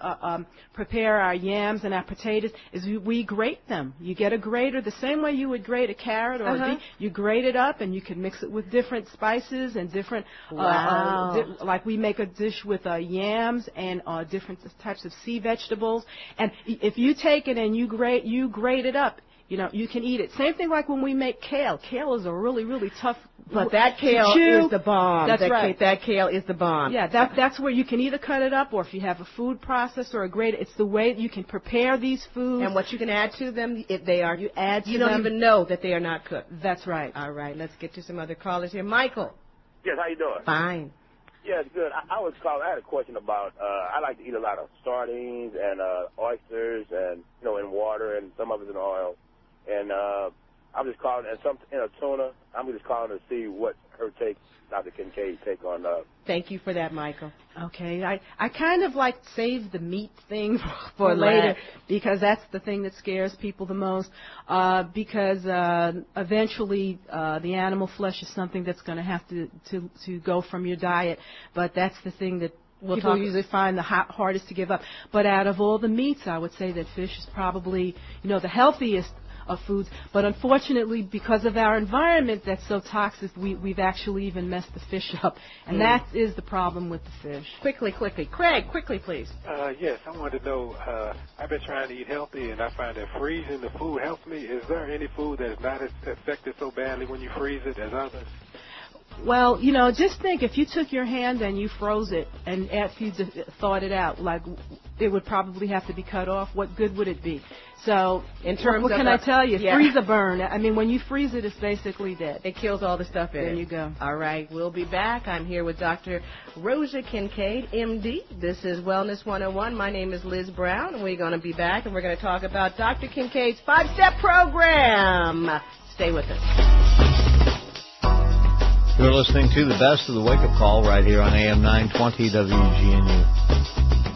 prepare our yams and our potatoes is we grate them. You get a grater the same way you would grate a carrot or a beet. You grate it up, and you can mix it with different spices and different. Like we make a dish with yams and different types of sea vegetables. And if you take it and you grate it up, you can eat it. Same thing like when we make kale. Kale is a really tough. But that kale is the bomb. That's right. That kale is the bomb. Yeah, that's where you can either cut it up, or if you have a food processor or a grater, it's the way you can prepare these foods. And what you can add to them, if they are, you add to you them. don't even know that they are not cooked. That's right. All right, let's get to some other callers here. Michael. Yes, how you doing? Fine. Yes, good. I was calling. I had a question about. I like to eat a lot of sardines and oysters, and in water, and some of it's in oil. And I'm just calling, and some in a tuna. I'm just calling to see what her take, Dr. Kincaid's take on. Thank you for that, Michael. Okay, I kind of like save the meat thing for later, because that's the thing that scares people the most. Because eventually the animal flesh is something that's going to have to go from your diet. But that's the thing that people usually find the hardest to give up. But out of all the meats, I would say that fish is probably the healthiest of foods, but unfortunately, because of our environment that's so toxic, we've actually even messed the fish up, and that is the problem with the fish. Quickly, Craig, quickly, please. Yes, I wanted to know. I've been trying to eat healthy, and I find that freezing the food helps me. Is there any food that's not affected so badly when you freeze it as others? Well, just think, if you took your hand and you froze it, and after you thawed it out, like, it would probably have to be cut off. What good would it be? So, in terms what of can I tell you? Freeze a burn. I mean, when you freeze it, it's basically dead. It kills all the stuff in it. There you go. All right, we'll be back. I'm here with Dr. Rosa Kincaid, MD. This is Wellness 101. My name is Liz Brown, and we're going to be back, and we're going to talk about Dr. Kincaid's 5-step program. Stay with us. You're listening to the best of the wake-up call right here on AM 920 WGNU.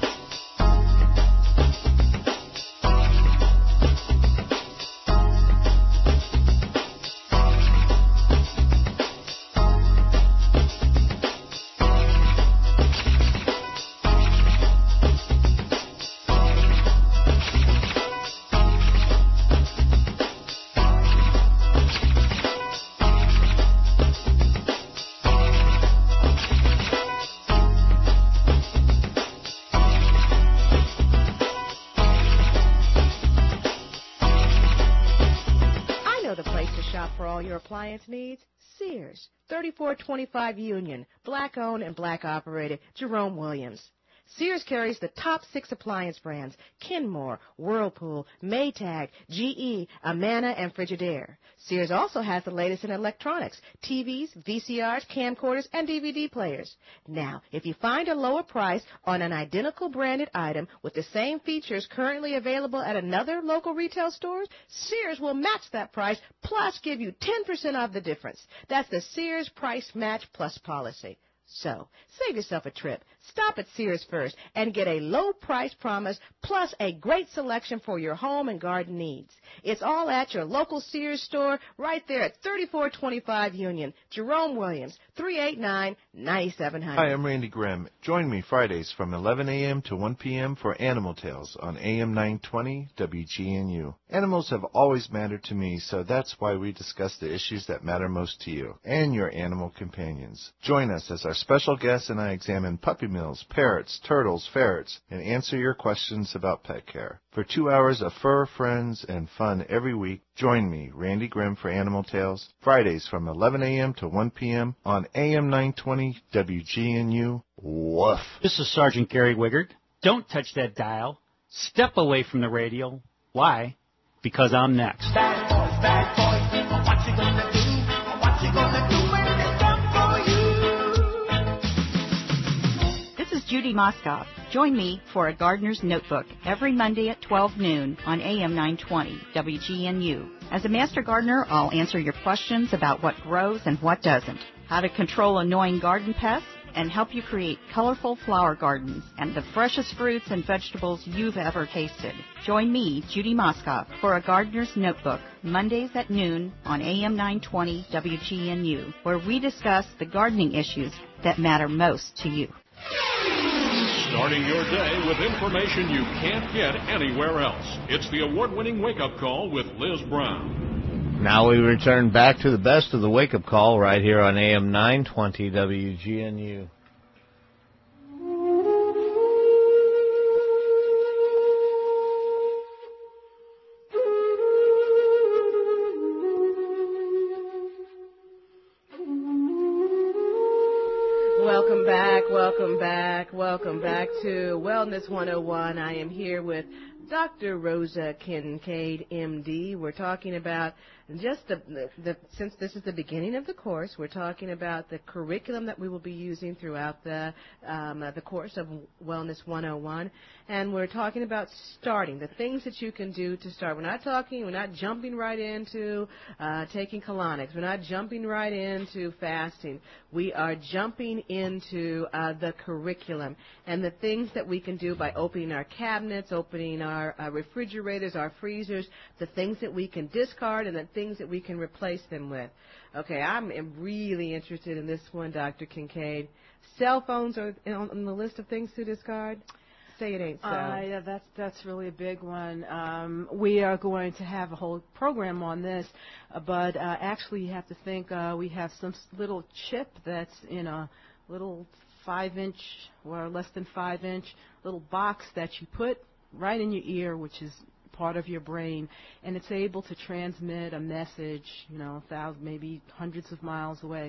Needs Sears, 3425 Union, black-owned and black-operated, Jerome Williams. Sears carries the top 6 appliance brands: Kenmore, Whirlpool, Maytag, GE, Amana, and Frigidaire. Sears also has the latest in electronics: TVs, VCRs, camcorders, and DVD players. Now, if you find a lower price on an identical branded item with the same features currently available at another local retail store, Sears will match that price plus give you 10% of the difference. That's the Sears Price Match Plus policy. So, save yourself a trip. Stop at Sears first and get a low price promise plus a great selection for your home and garden needs. It's all at your local Sears store right there at 3425 Union. Jerome Williams, 389-9700. Hi, I'm Randy Grimm. Join me Fridays from 11 a.m. to 1 p.m. for Animal Tales on AM 920 WGNU. Animals have always mattered to me, so that's why we discuss the issues that matter most to you and your animal companions. Join us as our special guests and I examine puppy mills, parrots, turtles, ferrets, and answer your questions about pet care. For 2 hours of fur, friends, and fun every week, join me, Randy Grimm, for Animal Tales, Fridays from 11 a.m. to 1 p.m. on AM 920 WGNU. Woof. This is Sergeant Gary Wiggard. Don't touch that dial. Step away from the radio. Why? Because I'm next. Bad boys, what you gonna do? What you gonna do when it's done for you? This is Judy Moskoff. Join me for a Gardener's Notebook every Monday at 12 noon on AM 920 WGNU. As a master gardener, I'll answer your questions about what grows and what doesn't, how to control annoying garden pests, and help you create colorful flower gardens and the freshest fruits and vegetables you've ever tasted. Join me, Judy Moskoff, for a Gardener's Notebook, Mondays at noon on AM 920 WGNU, where we discuss the gardening issues that matter most to you. Starting your day with information you can't get anywhere else. It's the award-winning Wake-Up Call with Liz Brown. Now we return back to the best of the Wake-Up Call right here on AM 920 WGNU. Welcome back to Wellness 101. I am here with Dr. Rosa Kincaid, MD. We're talking about just since this is the beginning of the course, we're talking about the curriculum that we will be using throughout the course of Wellness 101, and we're talking about starting, the things that you can do to start. We're not jumping right into taking colonics. We're not jumping right into fasting. We are jumping into the curriculum and the things that we can do by opening our cabinets, opening our refrigerators, our freezers, the things that we can discard and the things that we can replace them with. Okay, I'm really interested in this one, Dr. Kincaid. Cell phones are on the list of things to discard? Say it ain't so. Yeah, that's really a big one. We are going to have a whole program on this, but actually you have to think we have some little chip that's in a little 5-inch or less than 5-inch little box that you put right in your ear, which is part of your brain, and it's able to transmit a message, maybe hundreds of miles away.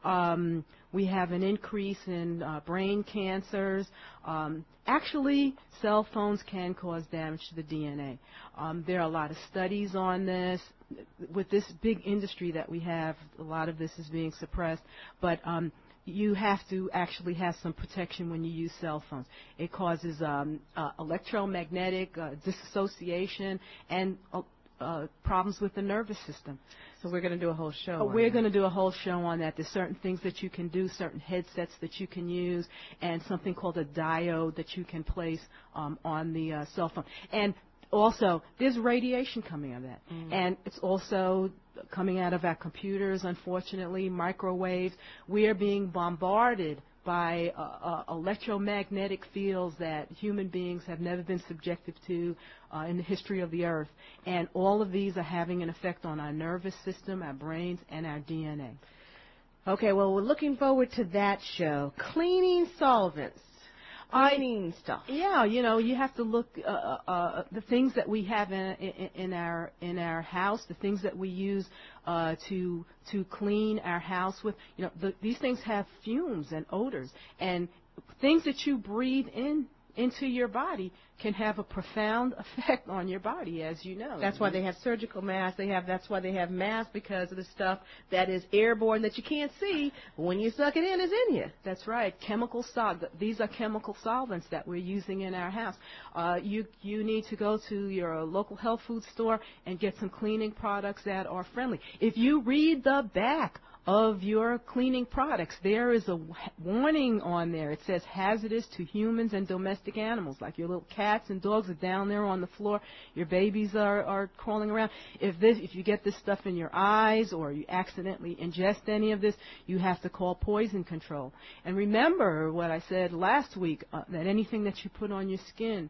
We have an increase in brain cancers. Actually, cell phones can cause damage to the DNA. There are a lot of studies on this. With this big industry that we have, a lot of this is being suppressed, but you have to actually have some protection when you use cell phones. It causes electromagnetic dissociation and problems with the nervous system. So we're going to do a whole show. We're going to do a whole show on that. There's certain things that you can do, certain headsets that you can use, and something called a diode that you can place on the cell phone. And also, there's radiation coming out of that. And it's also coming out of our computers, unfortunately, microwaves. We are being bombarded by electromagnetic fields that human beings have never been subjected to in the history of the earth. And all of these are having an effect on our nervous system, our brains, and our DNA. Okay, well, we're looking forward to that show. Cleaning solvents. Cleaning stuff. Yeah, you have to look the things that we have in our house, the things that we use to clean our house with. These things have fumes and odors, and things that you breathe into your body can have a profound effect on your body, as you know. That's why they have surgical masks. That's why they have masks, because of the stuff that is airborne that you can't see. When you suck it in, it's in you. That's right. These are chemical solvents that we're using in our house. You need to go to your local health food store and get some cleaning products that are friendly. If you read the back of your cleaning products, there is a warning on there. It says hazardous to humans and domestic animals, like your little cats and dogs are down there on the floor. Your babies are crawling around. If you get this stuff in your eyes or you accidentally ingest any of this, you have to call poison control. And remember what I said last week, that anything that you put on your skin,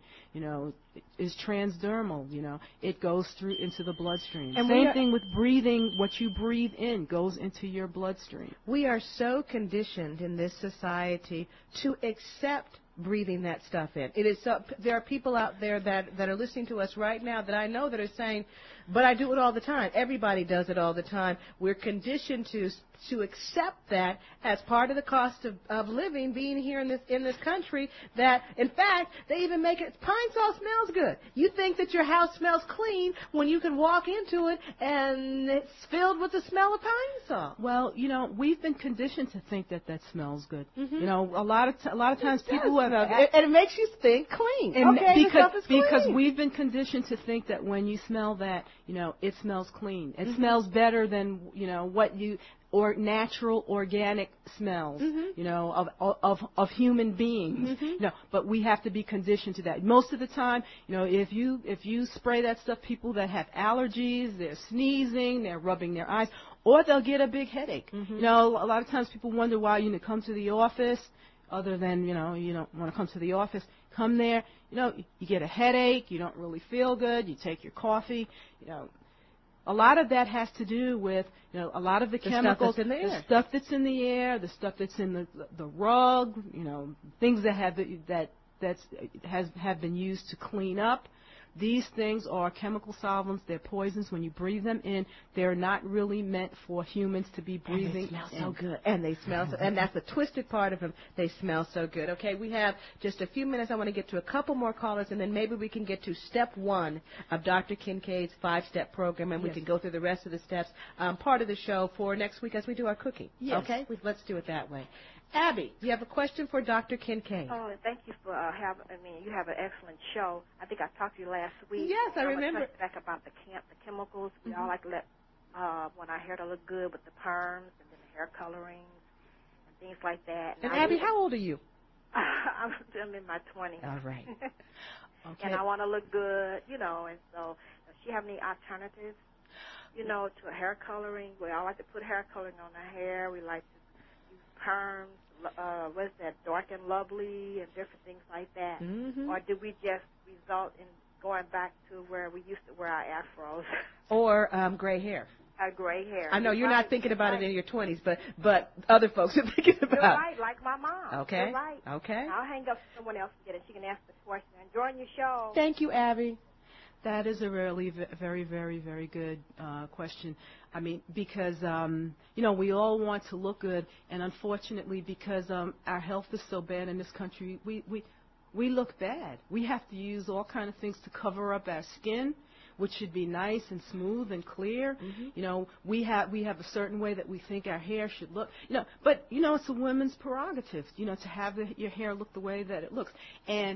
is transdermal. It goes through into the bloodstream. And same thing with breathing. What you breathe in goes into your bloodstream. We are so conditioned in this society to accept breathing that stuff in. It is so, there are people out there that are listening to us right now that I know that are saying, but I do it all the time. Everybody does it all the time. We're conditioned to to accept that as part of the cost of living, being here in this country. That in fact they even make it. Pine Sol smells good. You think that your house smells clean when you can walk into it and it's filled with the smell of pine sol. Well, we've been conditioned to think that smells good. A lot of times people have, and it makes you think clean. And okay, because we've been conditioned to think that when you smell that, it smells clean. It smells better than what you or natural organic smells, of human beings. But we have to be conditioned to that. Most of the time, if you spray that stuff, people that have allergies, they're sneezing, they're rubbing their eyes, or they'll get a big headache. A lot of times people wonder why you come to the office, other than you don't want to come to the office. Come there, you get a headache, you don't really feel good, you take your coffee, A lot of that has to do with, a lot of the chemicals, the stuff that's in the air, the stuff that's in the rug, things that have been used to clean up. These things are chemical solvents. They're poisons. When you breathe them in, they're not really meant for humans to be breathing. And they smell so good. And they smell so, and that's the twisted part of them. They smell so good. Okay, we have just a few minutes. I want to get to a couple more callers, and then maybe we can get to step 1 of Dr. Kincaid's 5-step program, and we can go through the rest of the steps. Part of the show for next week as we do our cooking. Yes. Okay, let's do it that way. Abby, you have a question for Dr. Kincaid. Oh, thank you for you have an excellent show. I think I talked to you last week. Yes, I remember. I back about the chemicals. We all like to let when our hair to look good with the perms and then the hair colorings and things like that. And Abby, how old are you? I'm in my 20s. All right. Okay. And I want to look good, and so does she have any alternatives, to a hair coloring? We all like to put hair coloring on our hair. We like to use perms. What's that, Dark and Lovely and different things like that? Or do we just result in going back to where we used to wear our afros? Or gray hair. Gray hair. I know you're not thinking about it in your 20s, but other folks are thinking about it. You're right, like my mom. Okay. You're right. Okay. I'll hang up so someone else can get it. She can ask the question. Enjoying your show. Thank you, Abby. That is a really very, very, very good question. I mean, because, we all want to look good, and unfortunately, because our health is so bad in this country, we look bad. We have to use all kinds of things to cover up our skin, which should be nice and smooth and clear. We have a certain way that we think our hair should look. But it's a woman's prerogative, to have your hair look the way that it looks. And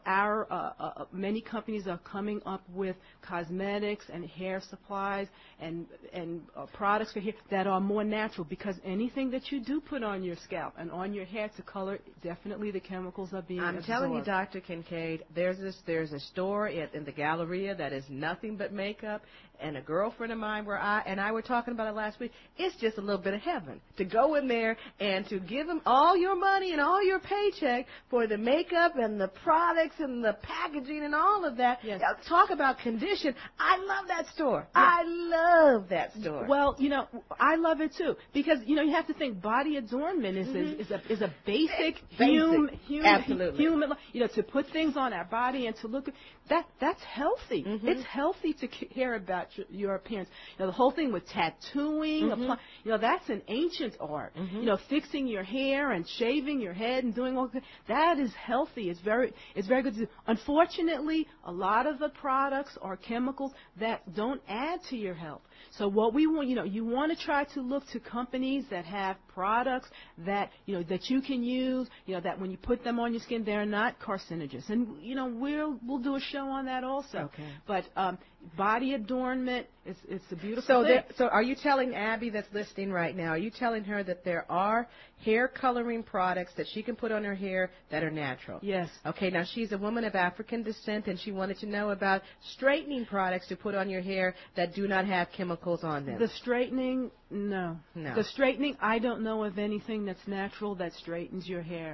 our many companies are coming up with cosmetics and hair supplies and products for hair that are more natural, because anything that you do put on your scalp and on your hair to color, definitely the chemicals are being absorbed. I'm telling you, Dr. Kincaid, there's a store in the Galleria that is nothing but makeup, and a girlfriend of mine and I were talking about it last week. It's just a little bit of heaven to go in there and to give them all your money and all your paycheck for the makeup and the products and the packaging and all of that. Yes. Talk about condition. I love that store. Yes. I love that store. Well, I love it too, because you have to think body adornment is a basic human Absolutely. To put things on our body and to look that's healthy. It's healthy to care about your appearance. The whole thing with tattooing, that's an ancient art. Fixing your hair and shaving your head and doing all that is healthy. It's very good to do. Unfortunately, a lot of the products are chemicals that don't add to your health. So what we want, you want to try to look to companies that have products that that you can use, that when you put them on your skin, they're not carcinogens. And we'll do a show on that also. Okay. But body adornment, it's a beautiful thing. So are you telling Abby that's listening right now, are you telling her that there are hair coloring products that she can put on her hair that are natural? Yes. Okay, now she's a woman of African descent, and she wanted to know about straightening products to put on your hair that do not have chemicals on them. The straightening, no. The straightening, I don't know of anything that's natural that straightens your hair.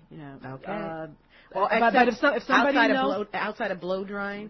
Okay. But if somebody knows, outside of blow drying,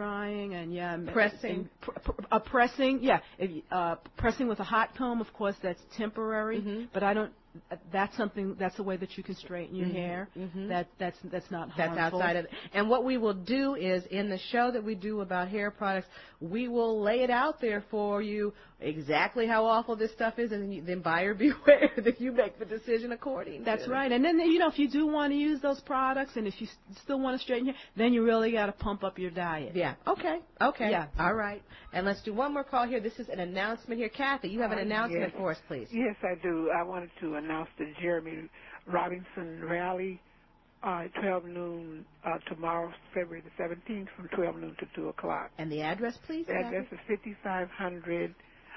and pressing, pressing with a hot comb, of course, that's temporary. But I don't that's a way that you can straighten your hair. That's not harmful. That's outside of it. And what we will do is, in the show that we do about hair products, we will lay it out there for you exactly how awful this stuff is, and then buyer beware that you make the decision according. That's right. And then, if you do want to use those products, and if you still want to straighten your hair, then you really got to pump up your diet. Yeah. Okay. Yeah. All right. And let's do one more call here. This is an announcement here. Kathy, you have an announcement for us, please. Yes, I do. I wanted to announce the Jeremy Robinson rally 12 noon tomorrow, February the 17th, from 12 noon to 2 o'clock. And the address, please? The address is 5500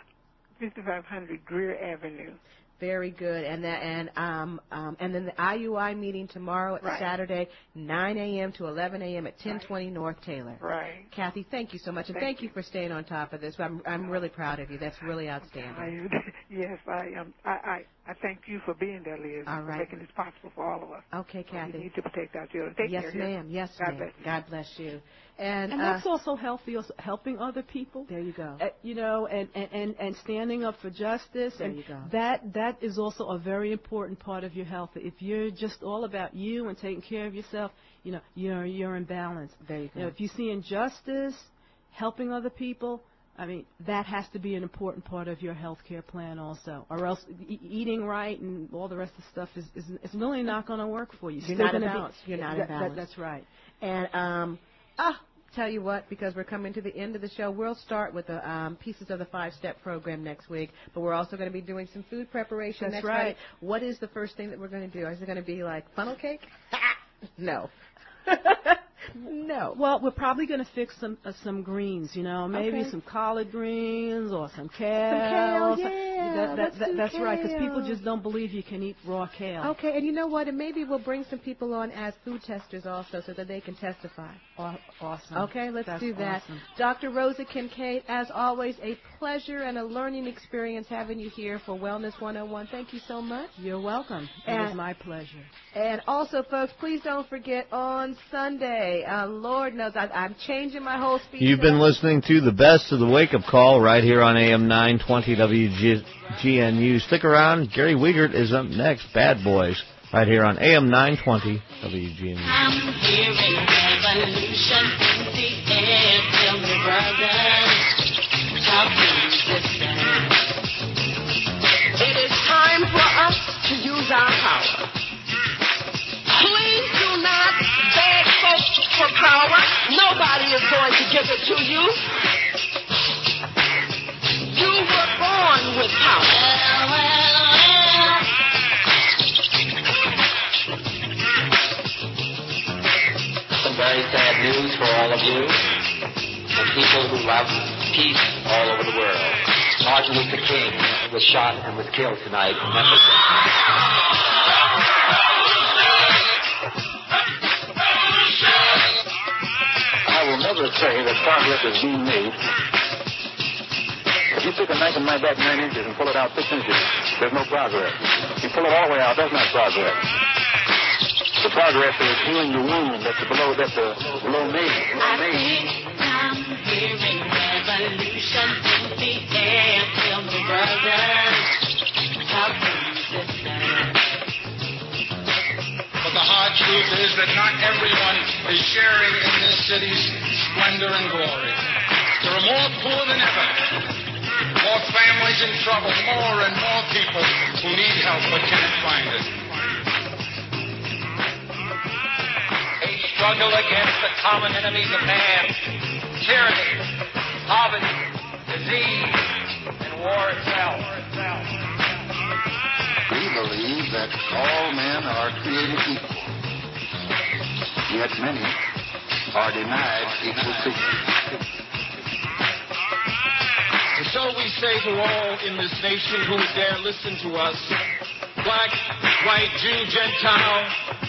Greer Avenue. Very good. And then the IUI meeting tomorrow, Saturday, 9 a.m. to 11 a.m. at 1020 North Taylor. Right. Kathy, thank you so much, and thank you for staying on top of this. I'm really proud of you. That's really outstanding. Yes, I am. I thank you for being there, Liz. All right. For making this possible for all of us. Okay, Kathy. We need to protect our children. Take care. Ma'am. Yes, God ma'am. bless you. God bless you. And that's also healthy, also helping other people. There you go. And standing up for justice. There you go. That is also a very important part of your health. If you're just all about you and taking care of yourself, you're in balance. There you go. If you see injustice, helping other people, that has to be an important part of your health care plan also. Or else eating right and all the rest of the stuff is really not going to work for you. You're not in balance. You're not in balance. That's right. And tell you what, because we're coming to the end of the show, we'll start with the pieces of the 5-step program next week, but we're also going to be doing some food preparation next Friday. What is the first thing that we're going to do? Is it going to be like funnel cake? No. No. Well, we're probably going to fix some greens, maybe some collard greens or some kale. Some kale, yeah. That's right, because people just don't believe you can eat raw kale. Okay, and you know what? And maybe we'll bring some people on as food testers also so that they can testify. Awesome. Okay, let's do that. Awesome. Dr. Rosa Kincaid, as always, a pleasure and a learning experience having you here for Wellness 101. Thank you so much. You're welcome. It was my pleasure. And also, folks, please don't forget on Sunday, Lord knows I'm changing my whole speech. You've been listening to the best of the wake-up call right here on AM 920 WGNU. Stick around. Gary Wiegert is up next. Bad Boys right here on AM 920 WGNU. I'm hearing revolution in the air. Tell me, brothers, talk to me, sisters. It is time for us to use our power. Please do not beg folks for power. Nobody is going to give it to you. You were born with power. Some very sad news for all of you, the people who love peace all over the world. Martin Luther King was shot and was killed tonight in Memphis. I will never say that progress is being made. If you stick a knife in my back 9 inches and pull it out 6 inches, there's no progress. If you pull it all the way out, that's not progress. The progress is healing the wound that's below me. I think I'm hearing revolution in the air. Tell me, brothers, talk to me, sisters. But the hard truth is that not everyone is sharing in this city's splendor and glory. There are more poor than ever, more families in trouble, more and more people who need help but can't find it. A struggle against the common enemies of man, tyranny, poverty, disease, and war itself. We believe that all men are created equal, yet many are denied equal treatment. And so we say to all in this nation who would dare listen to us, black, white, Jew, Gentile,